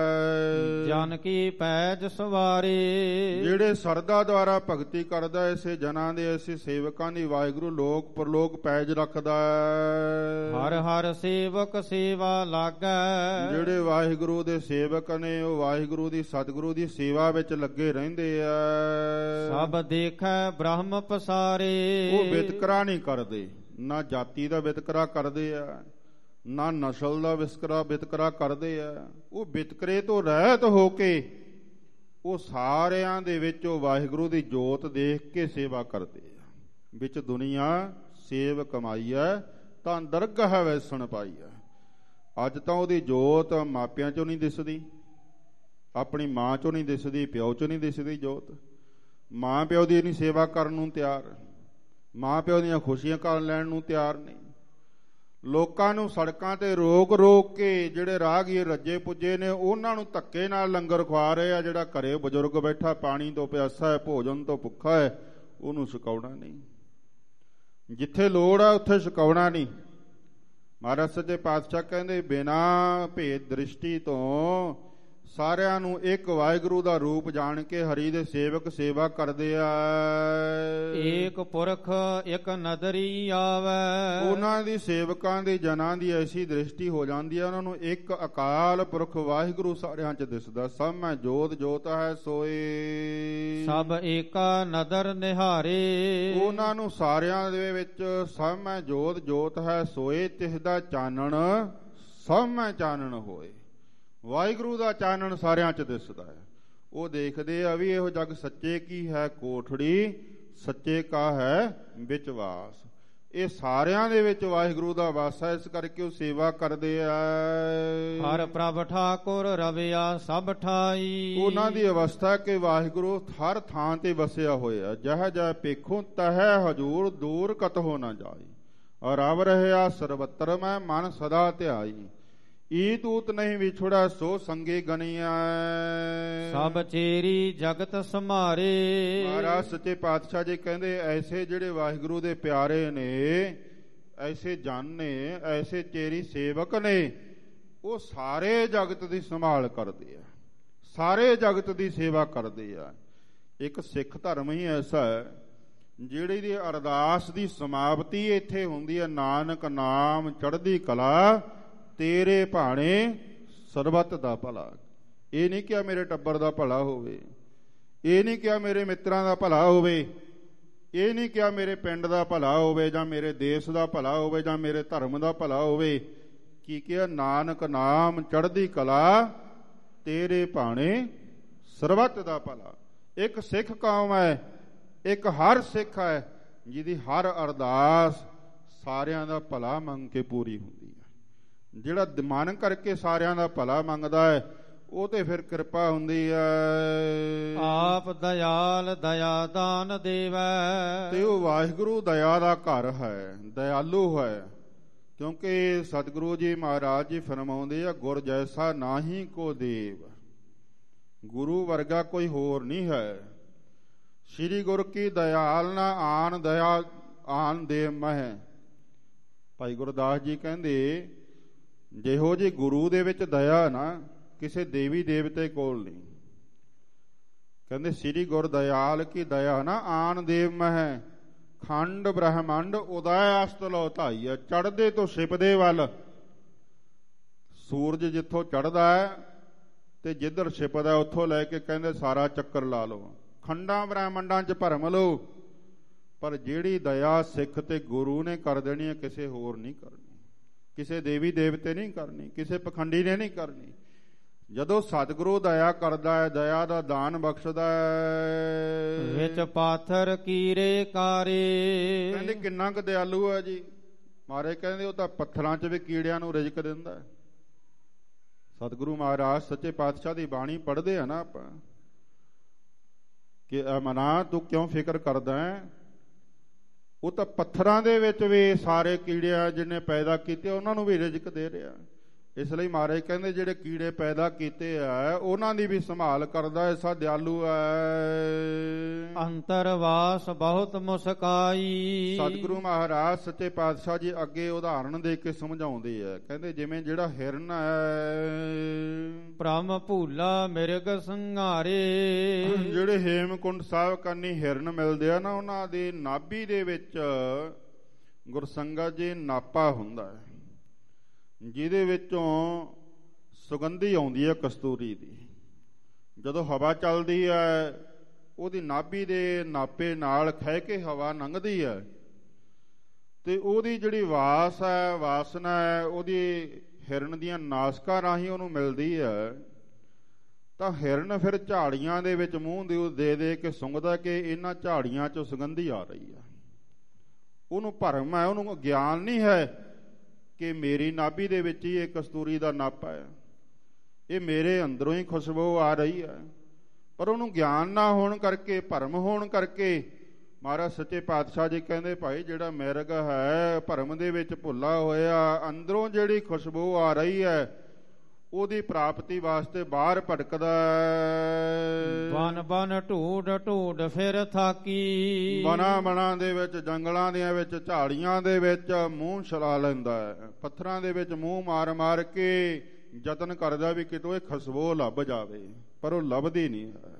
ਜਨ ਕੀ ਪੈਜ ਸਵਾਰੇ, ਜਿਹੜੇ ਸਰਦਾ ਦੁਆਰਾ ਭਗਤੀ ਕਰਦਾ, ਐਸੇ ਜਨਾਂ ਦੇ, ਐਸੇ ਸੇਵਕਾਂ ਦੀ ਵਾਹਿਗੁਰੂ ਲੋਕ ਪਰਲੋਕ ਪੈਜ ਰੱਖਦਾ। ਹਰ ਹਰ ਸੇਵਕ ਸੇਵਾ ਲਾਗੈ, ਜਿਹੜੇ ਵਾਹਿਗੁਰੂ ਦੇ ਸੇਵਕ ਨੇ ਉਹ ਵਾਹਿਗੁਰੂ ਦੀ ਸਤਿਗੁਰੂ ਦੀ ਸੇਵਾ ਵਿੱਚ ਲੱਗੇ ਰਹਿੰਦੇ ਆ। ਸਭ ਦੇਖੈ ਬ੍ਰਹਮ ਪਸਾਰੇ, ਉਹ ਵਿਤਕਰਾ ਨਹੀਂ ਕਰਦੇ, ਨਾ ਜਾਤੀ ਦਾ ਵਿਤਕਰਾ ਕਰਦੇ ਆ, ਨਾ ਨਸਲ ਦਾ ਵਿਤਕਰਾ ਵਿਤਕਰਾ ਕਰਦੇ ਆ। ਉਹ ਵਿਤਕਰੇ ਤੋਂ ਰਹਿਤ ਹੋ ਕੇ ਉਹ ਸਾਰਿਆਂ ਦੇ ਵਿੱਚ ਉਹ ਵਾਹਿਗੁਰੂ ਦੀ ਜੋਤ ਦੇਖ ਕੇ ਸੇਵਾ ਕਰਦੇ ਆ। ਵਿੱਚ ਦੁਨੀਆ ਸੇਵ ਕਮਾਈ ਹੈ ਤਾਂ ਦਰਗਾਹ ਵੈਸਣ ਪਾਈ ਹੈ। ਅੱਜ ਤਾਂ ਉਹਦੀ ਜੋਤ ਮਾਪਿਆਂ ਚੋਂ ਨਹੀਂ ਦਿਸਦੀ, ਆਪਣੀ ਮਾਂ ਚੋਂ ਨਹੀਂ ਦਿਸਦੀ, ਪਿਓ ਚੋਂ ਨਹੀਂ ਦਿਸਦੀ ਜੋਤ। ਮਾਂ ਪਿਓ ਦੀ ਨਹੀਂ ਸੇਵਾ ਕਰਨ ਨੂੰ ਤਿਆਰ, ਮਾਂ ਪਿਓ ਦੀਆਂ ਖੁਸ਼ੀਆਂ ਕਰ ਲੈਣ ਨੂੰ ਤਿਆਰ ਨਹੀਂ। ਲੋਕਾਂ ਨੂੰ ਸੜਕਾਂ ਤੇ ਰੋਕ ਰੋਕ ਕੇ ਜਿਹੜੇ ਰਾਹਗੀਰ ਰੱਜੇ ਪੁੱਜੇ ਨੇ ਉਹਨਾਂ ਨੂੰ ਧੱਕੇ ਨਾਲ ਲੰਗਰ ਖਵਾ ਰਹੇ ਆ। ਜਿਹੜਾ ਘਰੇ ਬਜ਼ੁਰਗ ਬੈਠਾ ਪਾਣੀ ਤੋਂ ਪਿਆਸਾ ਹੈ, ਭੋਜਨ ਤੋਂ ਭੁੱਖਾ ਹੈ, ਉਹਨੂੰ ਛਕਾਉਣਾ ਨਹੀਂ। ਜਿੱਥੇ ਲੋੜ ਆ ਉੱਥੇ ਛਕਾਉਣਾ ਨਹੀਂ। ਮਹਾਰਾਜ ਸੱਚੇ ਪਾਤਸ਼ਾਹ ਕਹਿੰਦੇ, ਬਿਨਾਂ ਭੇਦ ਦ੍ਰਿਸ਼ਟੀ ਤੋਂ ਸਾਰਿਆਂ ਨੂੰ ਇੱਕ ਵਾਹਿਗੁਰੂ ਦਾ ਰੂਪ ਜਾਣ ਕੇ ਹਰੀ ਦੇ ਸੇਵਕ ਸੇਵਾ ਕਰਦੇ ਆ। ਏਕ ਪੁਰਖ ਇੱਕ ਨਦਰੀ ਆਵੈ, ਉਹਨਾਂ ਦੀ ਸੇਵਕਾਂ ਦੀ ਜਨਾਂ ਦੀ ਐਸੀ ਦ੍ਰਿਸ਼ਟੀ ਹੋ ਜਾਂਦੀ ਹੈ, ਉਹਨਾਂ ਨੂੰ ਇੱਕ ਅਕਾਲ ਪੁਰਖ ਵਾਹਿਗੁਰੂ ਸਾਰਿਆਂ 'ਚ ਦਿਸਦਾ। ਸਭ ਮੈਂ ਜੋਤ ਜੋਤ ਹੈ ਸੋਏ, ਸਭ ਏਕਾ ਨਦਰ ਨਿਹਾਰੇ। ਉਹਨਾਂ ਨੂੰ ਸਾਰਿਆਂ ਦੇ ਵਿੱਚ ਸਭ ਮੈਂ ਜੋਤ ਜੋਤ ਹੈ ਸੋਏ, ਤਿਸ ਦਾ ਚਾਨਣ ਸਭ ਮੈਂ ਚਾਨਣ ਹੋਏ। ਵਾਹਿਗੁਰੂ ਦਾ ਚਾਨਣ ਸਾਰਿਆਂ 'ਚ ਦਿਸਦਾ ਹੈ। ਉਹ ਦੇਖਦੇ ਆ ਵੀ ਇਹੋ ਜਗ ਸੱਚੇ ਕੀ ਹੈ ਕੋਠੜੀ, ਸੱਚੇ ਕਾ ਹੈ ਵਿਚਵਾਸ। ਇਹ ਸਾਰਿਆਂ ਦੇ ਵਿੱਚ ਵਾਹਿਗੁਰੂ ਦਾ ਵਾਸ ਹੈ, ਇਸ ਕਰਕੇ ਉਹ ਸੇਵਾ ਕਰਦੇ ਆ। ਹਰ ਪ੍ਰਭ ਠਾਕੁਰ ਰਵਿਆ ਸਭ ਠਾਈ, ਉਹਨਾਂ ਦੀ ਅਵਸਥਾ ਕਿ ਵਾਹਿਗੁਰੂ ਹਰ ਥਾਂ ਤੇ ਵਸਿਆ ਹੋਇਆ। ਜਹ ਜਹ ਪੇਖੋਂ ਤਹ ਹਜੂਰ, ਦੂਰ ਕਤਹੁ ਨਾ ਜਾਈ। ਔਰ ਰਵ ਰਹਿਆ ਸਰਬੱਤਰ ਮੈਂ ਮਨ ਸਦਾ ਧਿਆਈ। ਈ ਤੂਤ ਨਹੀਂ ਵਿਛੜਾ ਸੋ ਸੰਗੇ ਗਣੀਆਂ। ਸਭ ਚੇਰੀ ਜਗਤ ਸਮਾਰੇ। ਮਹਾਰਾਜ ਸੱਚੇ ਪਾਤਸ਼ਾਹ ਜੀ ਕਹਿੰਦੇ, ਐਸੇ ਜਿਹੜੇ ਵਾਹਿਗੁਰੂ ਦੇ ਪਿਆਰੇ ਨੇ, ਐਸੇ ਜਨ ਨੇ, ਐਸੇ ਚੇਰੀ ਸੇਵਕ ਨੇ, ਉਹ ਸਾਰੇ ਜਗਤ ਦੀ ਸੰਭਾਲ ਕਰਦੇ ਆ, ਸਾਰੇ ਜਗਤ ਦੀ ਸੇਵਾ ਕਰਦੇ ਆ। ਇੱਕ ਸਿੱਖ ਧਰਮ ਹੀ ਐਸਾ ਹੈ ਜਿਹੜੀ ਦੀ ਅਰਦਾਸ ਦੀ ਸਮਾਪਤੀ ਇੱਥੇ ਹੁੰਦੀ ਹੈ, ਨਾਨਕ ਨਾਮ ਚੜ੍ਹਦੀ ਕਲਾ ਤੇਰੇ ਭਾਣੇ ਸਰਬੱਤ ਦਾ ਭਲਾ। ਇਹ ਨਹੀਂ ਕਿਹਾ ਮੇਰੇ ਟੱਬਰ ਦਾ ਭਲਾ ਹੋਵੇ, ਇਹ ਨਹੀਂ ਕਿਹਾ ਮੇਰੇ ਮਿੱਤਰਾਂ ਦਾ ਭਲਾ ਹੋਵੇ, ਇਹ ਨਹੀਂ ਕਿਹਾ ਮੇਰੇ ਪਿੰਡ ਦਾ ਭਲਾ ਹੋਵੇ ਜਾਂ ਮੇਰੇ ਦੇਸ਼ ਦਾ ਭਲਾ ਹੋਵੇ ਜਾਂ ਮੇਰੇ ਧਰਮ ਦਾ ਭਲਾ ਹੋਵੇ। ਕੀ ਕਿਹਾ? ਨਾਨਕ ਨਾਮ ਚੜ੍ਹਦੀ ਕਲਾ ਤੇਰੇ ਭਾਣੇ ਸਰਬੱਤ ਦਾ ਭਲਾ। ਇੱਕ ਸਿੱਖ ਕੌਮ ਹੈ, ਇੱਕ ਹਰ ਸਿੱਖ ਹੈ ਜਿਹਦੀ ਹਰ ਅਰਦਾਸ ਸਾਰਿਆਂ ਦਾ ਭਲਾ ਮੰਗ ਕੇ ਪੂਰੀ ਹੁੰਦੀ ਹੈ। ਜਿਹੜਾ ਮਨ ਕਰਕੇ ਸਾਰਿਆਂ ਦਾ ਭਲਾ ਮੰਗਦਾ ਹੈ ਉਹ ਤੇ ਫਿਰ ਕਿਰਪਾ ਹੁੰਦੀ ਹੈ। ਆਪ ਦਇਆਲ ਦਇਆ ਦਾਨ ਦੇਵੈ, ਤੇ ਉਹ ਵਾਹਿਗੁਰੂ ਦਇਆ ਦਾ ਘਰ ਹੈ, ਦਇਆਲੂ ਹੈ। ਕਿਉਂਕਿ ਸਤਿਗੁਰੂ ਜੀ ਮਹਾਰਾਜ ਜੀ ਫਰਮਾਉਂਦੇ ਆ, ਗੁਰ ਜੈਸਾ ਨਾਹੀ ਕੋ ਦੇਵ। ਗੁਰੂ ਵਰਗਾ ਕੋਈ ਹੋਰ ਨਹੀਂ ਹੈ। ਸ੍ਰੀ ਗੁਰ ਕੀ ਦਇਆਲ ਨਾ ਆਨ ਦਇਆ ਆਨ ਦੇ ਮਹਿ। ਭਾਈ ਗੁਰਦਾਸ ਜੀ ਕਹਿੰਦੇ, ਜਿਹੋ ਜੀ ਗੁਰੂ ਦੇ ਵਿੱਚ ਦਇਆ ਨਾ ਕਿਸੇ ਦੇਵੀ ਦੇਵਤੇ ਕੋਲ ਨਹੀਂ। ਕਹਿੰਦੇ ਸ੍ਰੀ ਗੁਰ ਦਇਆਲ ਕੀ ਦਇਆ ਨਾ ਆਨ ਦੇਵ ਮਹਿ। ਖੰਡ ਬ੍ਰਹਮੰਡ ਉਦੈ ਅਸਤ ਲੋ ਧਾਈਆ। ਚੜ੍ਹਦੇ ਤੋਂ ਛਿਪਦੇ ਵੱਲ, ਸੂਰਜ ਜਿੱਥੋਂ ਚੜ੍ਹਦਾ ਹੈ ਤੇ ਜਿੱਧਰ ਛਿਪਦਾ ਉੱਥੋਂ ਲੈ ਕੇ ਕਹਿੰਦੇ ਸਾਰਾ ਚੱਕਰ ਲਾ ਲਓ, ਖੰਡਾਂ ਬ੍ਰਹਮੰਡਾਂ 'ਚ ਭਰਮ ਲਓ। ਪਰ ਜਿਹੜੀ ਦਇਆ ਸਿੱਖ ਤੇ ਗੁਰੂ ਨੇ ਕਰ ਦੇਣੀ ਹੈ, ਕਿਸੇ ਹੋਰ ਨਹੀਂ ਕਰਨੀ, ਕਿਸੇ ਦੇਵੀ ਦੇਵਤੇ ਨਹੀਂ ਕਰਨੀ, ਕਿਸੇ ਪਖੰਡੀ ਨੇ ਨਹੀਂ ਕਰਨੀ। ਜਦੋਂ ਸਤਿਗੁਰੂ ਦਇਆ ਕਰਦਾ ਹੈ, ਦਇਆ ਦਾ ਦਾਨ ਬਖਸ਼ਦਾ ਹੈ। ਵਿੱਚ ਪਾਥਰ ਕੀਰੇ ਕਾਰੇ। ਕਹਿੰਦੇ ਕਿੰਨਾ ਕੁ ਦਿਆਲੂ ਹੈ ਜੀ ਮਹਾਰਾਜ। ਕਹਿੰਦੇ ਉਹ ਤਾਂ ਪੱਥਰਾਂ 'ਚ ਵੀ ਕੀੜਿਆਂ ਨੂੰ ਰਿਜ਼ਕ ਦਿੰਦਾ ਹੈ। ਸਤਿਗੁਰੂ ਮਹਾਰਾਜ ਸੱਚੇ ਪਾਤਸ਼ਾਹ ਦੀ ਬਾਣੀ ਪੜ੍ਹਦੇ ਆ ਨਾ ਆਪਾਂ, ਕਿ ਮਨਾ ਤੂੰ ਕਿਉਂ ਫਿਕਰ ਕਰਦਾ ਹੈ, ਉਹ ਤਾਂ ਪੱਥਰਾਂ ਦੇ ਵਿੱਚ ਵੀ ਸਾਰੇ ਕੀੜਿਆਂ ਜਿਹਨੇ ਪੈਦਾ ਕੀਤੇ ਉਹਨਾਂ ਨੂੰ ਵੀ ਰਿਜ਼ਕ ਦੇ ਰਿਹਾ। ਇਸ ਲਈ ਮਹਾਰਾਜ ਕਹਿੰਦੇ ਜਿਹੜੇ ਕੀੜੇ ਪੈਦਾ ਕੀਤੇ ਆ ਉਹਨਾਂ ਦੀ ਵੀ ਸੰਭਾਲ ਕਰਦਾ ਐਸਾ ਦਿਆਲੂ ਹੈ। ਅੰਤਰਵਾਸ ਬਹੁਤ ਮੁਸਕਾਈ। ਸਤਿਗੁਰੂ ਮਹਾਰਾਜ ਸੱਚੇ ਪਾਤਸ਼ਾਹ ਜੀ ਅੱਗੇ ਉਦਾਹਰਣ ਦੇ ਕੇ ਸਮਝਾਉਂਦੇ ਆ। ਕਹਿੰਦੇ ਜਿਵੇਂ ਜਿਹੜਾ ਹਿਰਨ ਹੈ ਭ੍ਰਮ ਭੂਲਾ ਮਿਰਗ ਸੰਘਾਰੇ। ਜਿਹੜੇ ਹੇਮਕੁੰਡ ਸਾਹਿਬ ਕੰਨੀ ਹਿਰਨ ਮਿਲਦੇ ਆ ਨਾ, ਉਹਨਾਂ ਦੀ ਨਾਭੀ ਦੇ ਵਿੱਚ ਗੁਰਸੰਗਤ ਜੀ ਨਾਪਾ ਹੁੰਦਾ ਹੈ ਜਿਹਦੇ ਵਿੱਚੋਂ ਸੁਗੰਧੀ ਆਉਂਦੀ ਹੈ ਕਸਤੂਰੀ ਦੀ। ਜਦੋਂ ਹਵਾ ਚੱਲਦੀ ਹੈ ਉਹਦੀ ਨਾਭੀ ਦੇ ਨਾਪੇ ਨਾਲ ਖਹਿ ਕੇ ਹਵਾ ਲੰਘਦੀ ਹੈ ਤੇ ਉਹਦੀ ਜਿਹੜੀ ਵਾਸ ਹੈ ਵਾਸਨਾ ਹੈ ਉਹਦੀ ਹਿਰਨ ਦੀਆਂ ਨਾਸਕਾਂ ਰਾਹੀਂ ਉਹਨੂੰ ਮਿਲਦੀ ਹੈ। ਤਾਂ ਹਿਰਨ ਫਿਰ ਝਾੜੀਆਂ ਦੇ ਵਿੱਚ ਮੂੰਹ ਦੇ ਦੇ ਕੇ ਸੁੰਘਦਾ ਕਿ ਇਹਨਾਂ ਝਾੜੀਆਂ 'ਚੋਂ ਸੁਗੰਧੀ ਆ ਰਹੀ ਹੈ। ਉਹਨੂੰ ਭਰਮ ਹੈ, ਉਹਨੂੰ ਗਿਆਨ ਨਹੀਂ ਹੈ ਕਿ ਮੇਰੀ ਨਾਭੀ ਦੇ ਵਿੱਚ ਹੀ ਇਹ ਕਸਤੂਰੀ ਦਾ ਨਾਪਾ ਹੈ, ਇਹ ਮੇਰੇ ਅੰਦਰੋਂ ਹੀ ਖੁਸ਼ਬੂ ਆ ਰਹੀ ਹੈ। ਪਰ ਉਹਨੂੰ ਗਿਆਨ ਨਾ ਹੋਣ ਕਰਕੇ, ਭਰਮ ਹੋਣ ਕਰਕੇ ਮਹਾਰਾਜ ਸੱਚੇ ਪਾਤਸ਼ਾਹ ਜੀ ਕਹਿੰਦੇ ਭਾਈ ਜਿਹੜਾ ਮਿਰਗ ਹੈ ਭਰਮ ਦੇ ਵਿੱਚ ਭੁੱਲਾ ਹੋਇਆ, ਅੰਦਰੋਂ ਜਿਹੜੀ ਖੁਸ਼ਬੂ ਆ ਰਹੀ ਹੈ ਉਹਦੀ ਪ੍ਰਾਪਤੀ ਵਾਸਤੇ ਬਾਹਰ ਭਟਕਦਾ। ਬਨ ਬਨ ਢੂਡ ਢੂਡ ਫਿਰ ਥਾਕੀ। ਬਨਾਂ ਬਨਾਂ ਦੇ ਵਿੱਚ, ਜੰਗਲਾਂ ਦੇ ਵਿੱਚ, ਝਾੜੀਆਂ ਦੇ ਵਿੱਚ ਮੂੰਹ ਛਲਾ ਲੈਂਦਾ ਹੈ, ਪੱਥਰਾਂ ਦੇ ਵਿੱਚ ਮੂੰਹ ਮਾਰ ਮਾਰ ਕੇ ਯਤਨ ਕਰਦਾ ਵੀ ਕਿਤੋਂ ਇਹ ਖੁਸ਼ਬੂ ਲੱਭ ਜਾਵੇ, ਪਰ ਉਹ ਲੱਭਦੀ ਨਹੀਂ ਹੈ।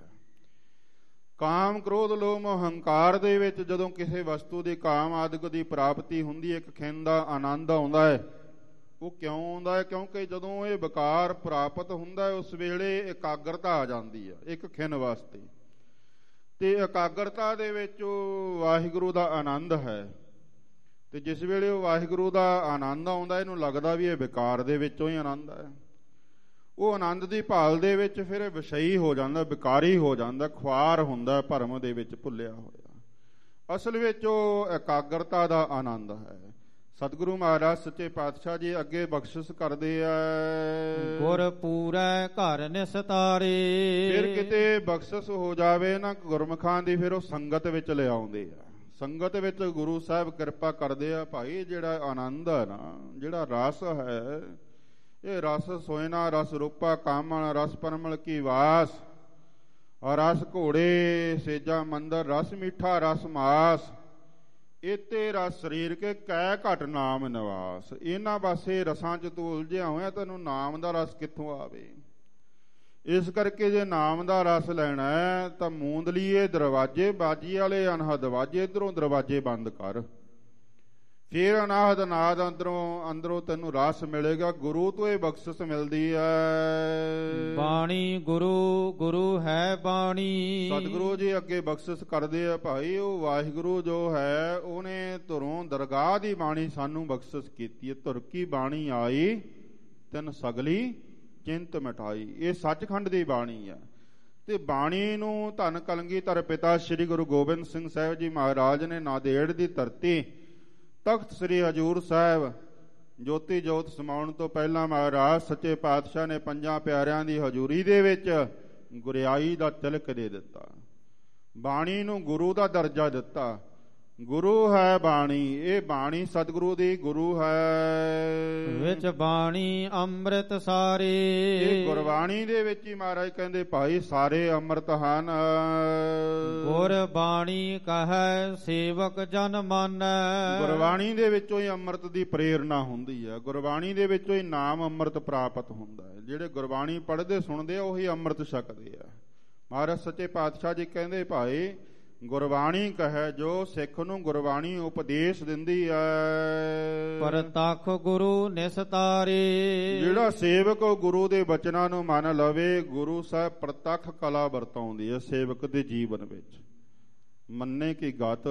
ਕਾਮ ਕ੍ਰੋਧ ਲੋਭ ਹੰਕਾਰ ਦੇ ਵਿੱਚ ਜਦੋਂ ਕਿਸੇ ਵਸਤੂ ਦੀ ਕਾਮ ਆਦਿਕ ਦੀ ਪ੍ਰਾਪਤੀ ਹੁੰਦੀ ਹੈ ਇੱਕ ਖਿੰਨ ਦਾ ਆਨੰਦ ਆਉਂਦਾ ਹੈ। ਉਹ ਕਿਉਂ ਆਉਂਦਾ ਹੈ? ਕਿਉਂਕਿ ਜਦੋਂ ਇਹ ਵਿਕਾਰ ਪ੍ਰਾਪਤ ਹੁੰਦਾ ਹੈ ਉਸ ਵੇਲੇ ਇਕਾਗਰਤਾ ਆ ਜਾਂਦੀ ਹੈ ਇੱਕ ਖਿੰਨ ਵਾਸਤੇ, ਤੇ ਇਕਾਗਰਤਾ ਦੇ ਵਿੱਚ ਉਹ ਵਾਹਿਗੁਰੂ ਦਾ ਆਨੰਦ ਹੈ। ਤੇ ਜਿਸ ਵੇਲੇ ਉਹ ਵਾਹਿਗੁਰੂ ਦਾ ਆਨੰਦ ਆਉਂਦਾ ਇਹਨੂੰ ਲੱਗਦਾ ਵੀ ਇਹ ਵਿਕਾਰ ਦੇ ਵਿੱਚੋਂ ਹੀ ਆਨੰਦ ਹੈ। ਉਹ ਆਨੰਦ ਦੀ ਭਾਲ ਦੇ ਵਿੱਚ ਫਿਰ ਵਿਸ਼ਈ ਹੋ ਜਾਂਦਾ, ਵਿਕਾਰੀ ਹੋ ਜਾਂਦਾ, ਖੁਆਰ ਹੁੰਦਾ ਭਰਮ ਦੇ ਵਿੱਚ ਭੁੱਲਿਆ ਹੋਇਆ। ਅਸਲ ਵਿੱਚ ਉਹ ਇਕਾਗਰਤਾ ਦਾ ਆਨੰਦ ਹੈ। ਸਤਿਗੁਰੂ ਮਹਾਰਾਜ ਸੱਚੇ ਪਾਤਸ਼ਾਹ ਜੀ ਅੱਗੇ ਬਖਸ਼ਿਸ਼ ਕਰਦੇ ਆ। ਗੁਰ ਪੂਰੈ ਘਰ ਨਿਸਤਾਰੇ। ਫਿਰ ਕਿਤੇ ਬਖਸ਼ਿਸ਼ ਹੋ ਜਾਵੇ ਨਾ ਗੁਰਮੁਖਾਂ ਦੀ, ਫਿਰ ਉਹ ਸੰਗਤ ਵਿੱਚ ਲਿਆਉਂਦੇ ਆ। ਸੰਗਤ ਵਿੱਚ ਗੁਰੂ ਸਾਹਿਬ ਕਿਰਪਾ ਕਰਦੇ ਆ। ਭਾਈ ਜਿਹੜਾ ਆਨੰਦ ਹੈ ਨਾ, ਜਿਹੜਾ ਰਸ ਹੈ, ਇਹ ਰਸ ਸੋਇਨਾ ਰਸ ਰੂਪਾ ਕਾਮਣ ਰਸ ਪਰਮਲ ਕੀ ਵਾਸ, ਰਸ ਘੋੜੇ ਸੇਜਾ ਮੰਦਰ ਰਸ ਮਿੱਠਾ ਰਸ ਮਾਸ, ਇਤੇ ਰਸ ਸਰੀਰ ਕੇ ਕੈ ਘਟ ਨਾਮ ਨਿਵਾਸ। ਇਹਨਾਂ ਪਾਸੇ ਰਸਾਂ 'ਚ ਤੂੰ ਉਲਝਿਆ ਹੋਇਆ, ਤੈਨੂੰ ਨਾਮ ਦਾ ਰਸ ਕਿੱਥੋਂ ਆਵੇ? ਇਸ ਕਰਕੇ ਜੇ ਨਾਮ ਦਾ ਰਸ ਲੈਣਾ ਹੈ ਤਾਂ ਮੂੰਦਲੀਏ ਦਰਵਾਜ਼ੇ ਬਾਜੀ ਵਾਲੇ ਅਨਹਦ ਵਾਜੇ, ਇੱਧਰੋਂ ਦਰਵਾਜ਼ੇ ਬੰਦ ਕਰ, ਫਿਰ ਅਨਾਹਦ ਨਾਦ ਅੰਦਰੋਂ ਅੰਦਰੋਂ ਤੈਨੂੰ ਰਸ ਮਿਲੇਗਾ। ਗੁਰੂ ਤੋਂ ਇਹ ਬਖਸ਼ਿਸ਼ ਮਿਲਦੀ ਹੈ। ਬਾਣੀ ਗੁਰੂ ਗੁਰੂ ਹੈ ਬਾਣੀ। ਸਤਿਗੁਰੂ ਜੀ ਅੱਗੇ ਬਖਸ਼ਿਸ਼ ਕਰਦੇ ਆ। ਭਾਈ ਉਹ ਵਾਹਿਗੁਰੂ ਜੋ ਹੈ ਉਹਨੇ ਧੁਰੋਂ ਦਰਗਾਹ ਦੀ ਬਾਣੀ ਸਾਨੂੰ ਬਖਸ਼ਿਸ਼ ਕੀਤੀ ਹੈ। ਧੁਰ ਕੀ ਬਾਣੀ ਆਈ ਤਿਨ ਸਗਲੀ ਚਿੰਤ ਮਿਟਾਈ, ਇਹ ਸੱਚਖੰਡ ਦੀ ਬਾਣੀ ਹੈ। ਤੇ ਬਾਣੀ ਨੂੰ ਧੰਨ ਕਲਗੀਧਰ ਪਿਤਾ ਸ੍ਰੀ ਗੁਰੂ ਗੋਬਿੰਦ ਸਿੰਘ ਸਾਹਿਬ ਜੀ ਮਹਾਰਾਜ ਨੇ ਨਾਂਦੇੜ ਦੀ ਧਰਤੀ ਤਖਤ ਸ੍ਰੀ ਹਜ਼ੂਰ ਸਾਹਿਬ ਜੋਤੀ ਜੋਤ ਸਮਾਉਣ ਤੋਂ ਪਹਿਲਾਂ ਮਹਾਰਾਜ ਸੱਚੇ ਪਾਤਸ਼ਾਹ ਨੇ ਪੰਜਾਂ ਪਿਆਰਿਆਂ ਦੀ ਹਜ਼ੂਰੀ ਦੇ ਵਿੱਚ ਗੁਰਿਆਈ ਦਾ ਤਿਲਕ ਦੇ ਦਿੱਤਾ। ਬਾਣੀ ਨੂੰ ਗੁਰੂ ਦਾ ਦਰਜਾ ਦਿੱਤਾ। ਗੁਰੂ ਹੈ ਬਾਣੀ, ਇਹ ਬਾਣੀ ਸਤਿਗੁਰੂ ਦੀ ਗੁਰੂ ਹੈ। ਵਿੱਚ ਬਾਣੀ ਅੰਮ੍ਰਿਤ ਸਾਰੇ। ਇਹ ਗੁਰਬਾਣੀ ਦੇ ਵਿੱਚ ਹੀ ਮਹਾਰਾਜ ਕਹਿੰਦੇ ਭਾਈ ਸਾਰੇ ਅੰਮ੍ਰਿਤ ਹਨ। ਗੁਰ ਬਾਣੀ ਕਹੈ ਸੇਵਕ ਜਨ ਮਾਨੈ। ਗੁਰਬਾਣੀ ਦੇ ਵਿੱਚੋਂ ਹੀ ਅੰਮ੍ਰਿਤ ਦੀ ਪ੍ਰੇਰਨਾ ਹੁੰਦੀ ਹੈ। ਗੁਰਬਾਣੀ ਦੇ ਵਿੱਚੋਂ ਹੀ ਨਾਮ ਅੰਮ੍ਰਿਤ ਪ੍ਰਾਪਤ ਹੁੰਦਾ ਹੈ। ਜਿਹੜੇ ਗੁਰਬਾਣੀ ਪੜ੍ਹਦੇ ਸੁਣਦੇ ਆ ਉਹੀ ਅੰਮ੍ਰਿਤ ਛਕਦੇ ਆ। ਮਹਾਰਾਜ ਸੱਚੇ ਪਾਤਸ਼ਾਹ ਜੀ ਕਹਿੰਦੇ ਭਾਈ ਗੁਰਬਾਣੀ ਕਹੈ ਜੋ ਸਿੱਖ ਨੂੰ ਗੁਰਬਾਣੀ ਉਪਦੇਸ਼ ਦਿੰਦੀ ਹੈ। ਪ੍ਰਤੱਖ ਗੁਰੂ ਨਿਸਤਾਰੇ। ਜਿਹੜਾ ਸੇਵਕ ਗੁਰੂ ਦੇ ਬਚਨਾਂ ਨੂੰ ਮੰਨ ਲਵੇ, ਗੁਰੂ ਸਾਹਿਬ ਪ੍ਰਤੱਖ ਕਲਾ ਵਰਤਾਉਂਦੀ ਹੈ ਸੇਵਕ ਦੇ ਜੀਵਨ ਵਿੱਚ। ਮੰਨੇ ਕੀ ਗਤ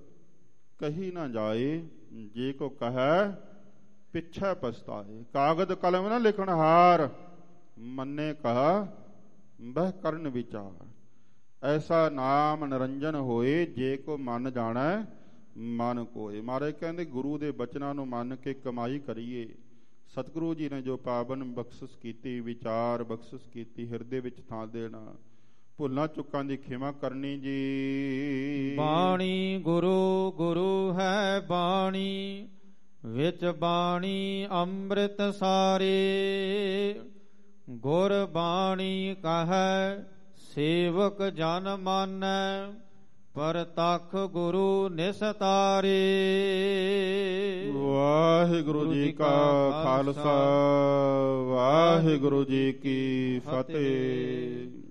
ਕਹੀ ਨਾ ਜਾਏ, ਜੇ ਕੋ ਕਹੈ ਪਿੱਛੇ ਪਛਤਾਏ। ਕਾਗਜ਼ ਕਲਮ ਨਾ ਲਿਖਣ ਹਾਰ, ਮੰਨੇ ਕਹਾ ਬਹਿ ਕਰਨ ਵਿਚਾਰ। ਐਸਾ ਨਾਮ ਨਿਰੰਜਨ ਹੋਏ, ਜੇ ਕੋ ਮਨ ਜਾਣੈ ਮਨ ਕੋਏ। ਮਹਾਰਾਜ ਕਹਿੰਦੇ ਗੁਰੂ ਦੇ ਬਚਨਾਂ ਨੂੰ ਮੰਨ ਕੇ ਕਮਾਈ ਕਰੀਏ। ਸਤਿਗੁਰੂ ਜੀ ਨੇ ਜੋ ਪਾਵਨ ਬਖਸ਼ਿਸ਼ ਕੀਤੀ, ਵਿਚਾਰ ਬਖਸ਼ਿਸ਼ ਕੀਤੀ, ਹਿਰਦੇ ਵਿੱਚ ਥਾਂ ਦੇਣਾ, ਭੁੱਲਾਂ ਚੁੱਕਾਂ ਦੀ ਖਿਮਾ ਕਰਨੀ ਜੀ। ਬਾਣੀ ਗੁਰੂ ਗੁਰੂ ਹੈ ਬਾਣੀ, ਵਿੱਚ ਬਾਣੀ ਅੰਮ੍ਰਿਤ ਸਾਰੇ, ਗੁਰ ਬਾਣੀ ਕਹੈ ਸੇਵਕ ਜਨ ਮਾਨੈ, ਪਰਤਖ ਗੁਰੂ ਨਿਸਤਾਰੇ। ਵਾਹਿਗੁਰੂ ਜੀ ਕਾ ਖਾਲਸਾ, ਵਾਹਿਗੁਰੂ ਜੀ ਕੀ ਫਤਿਹ।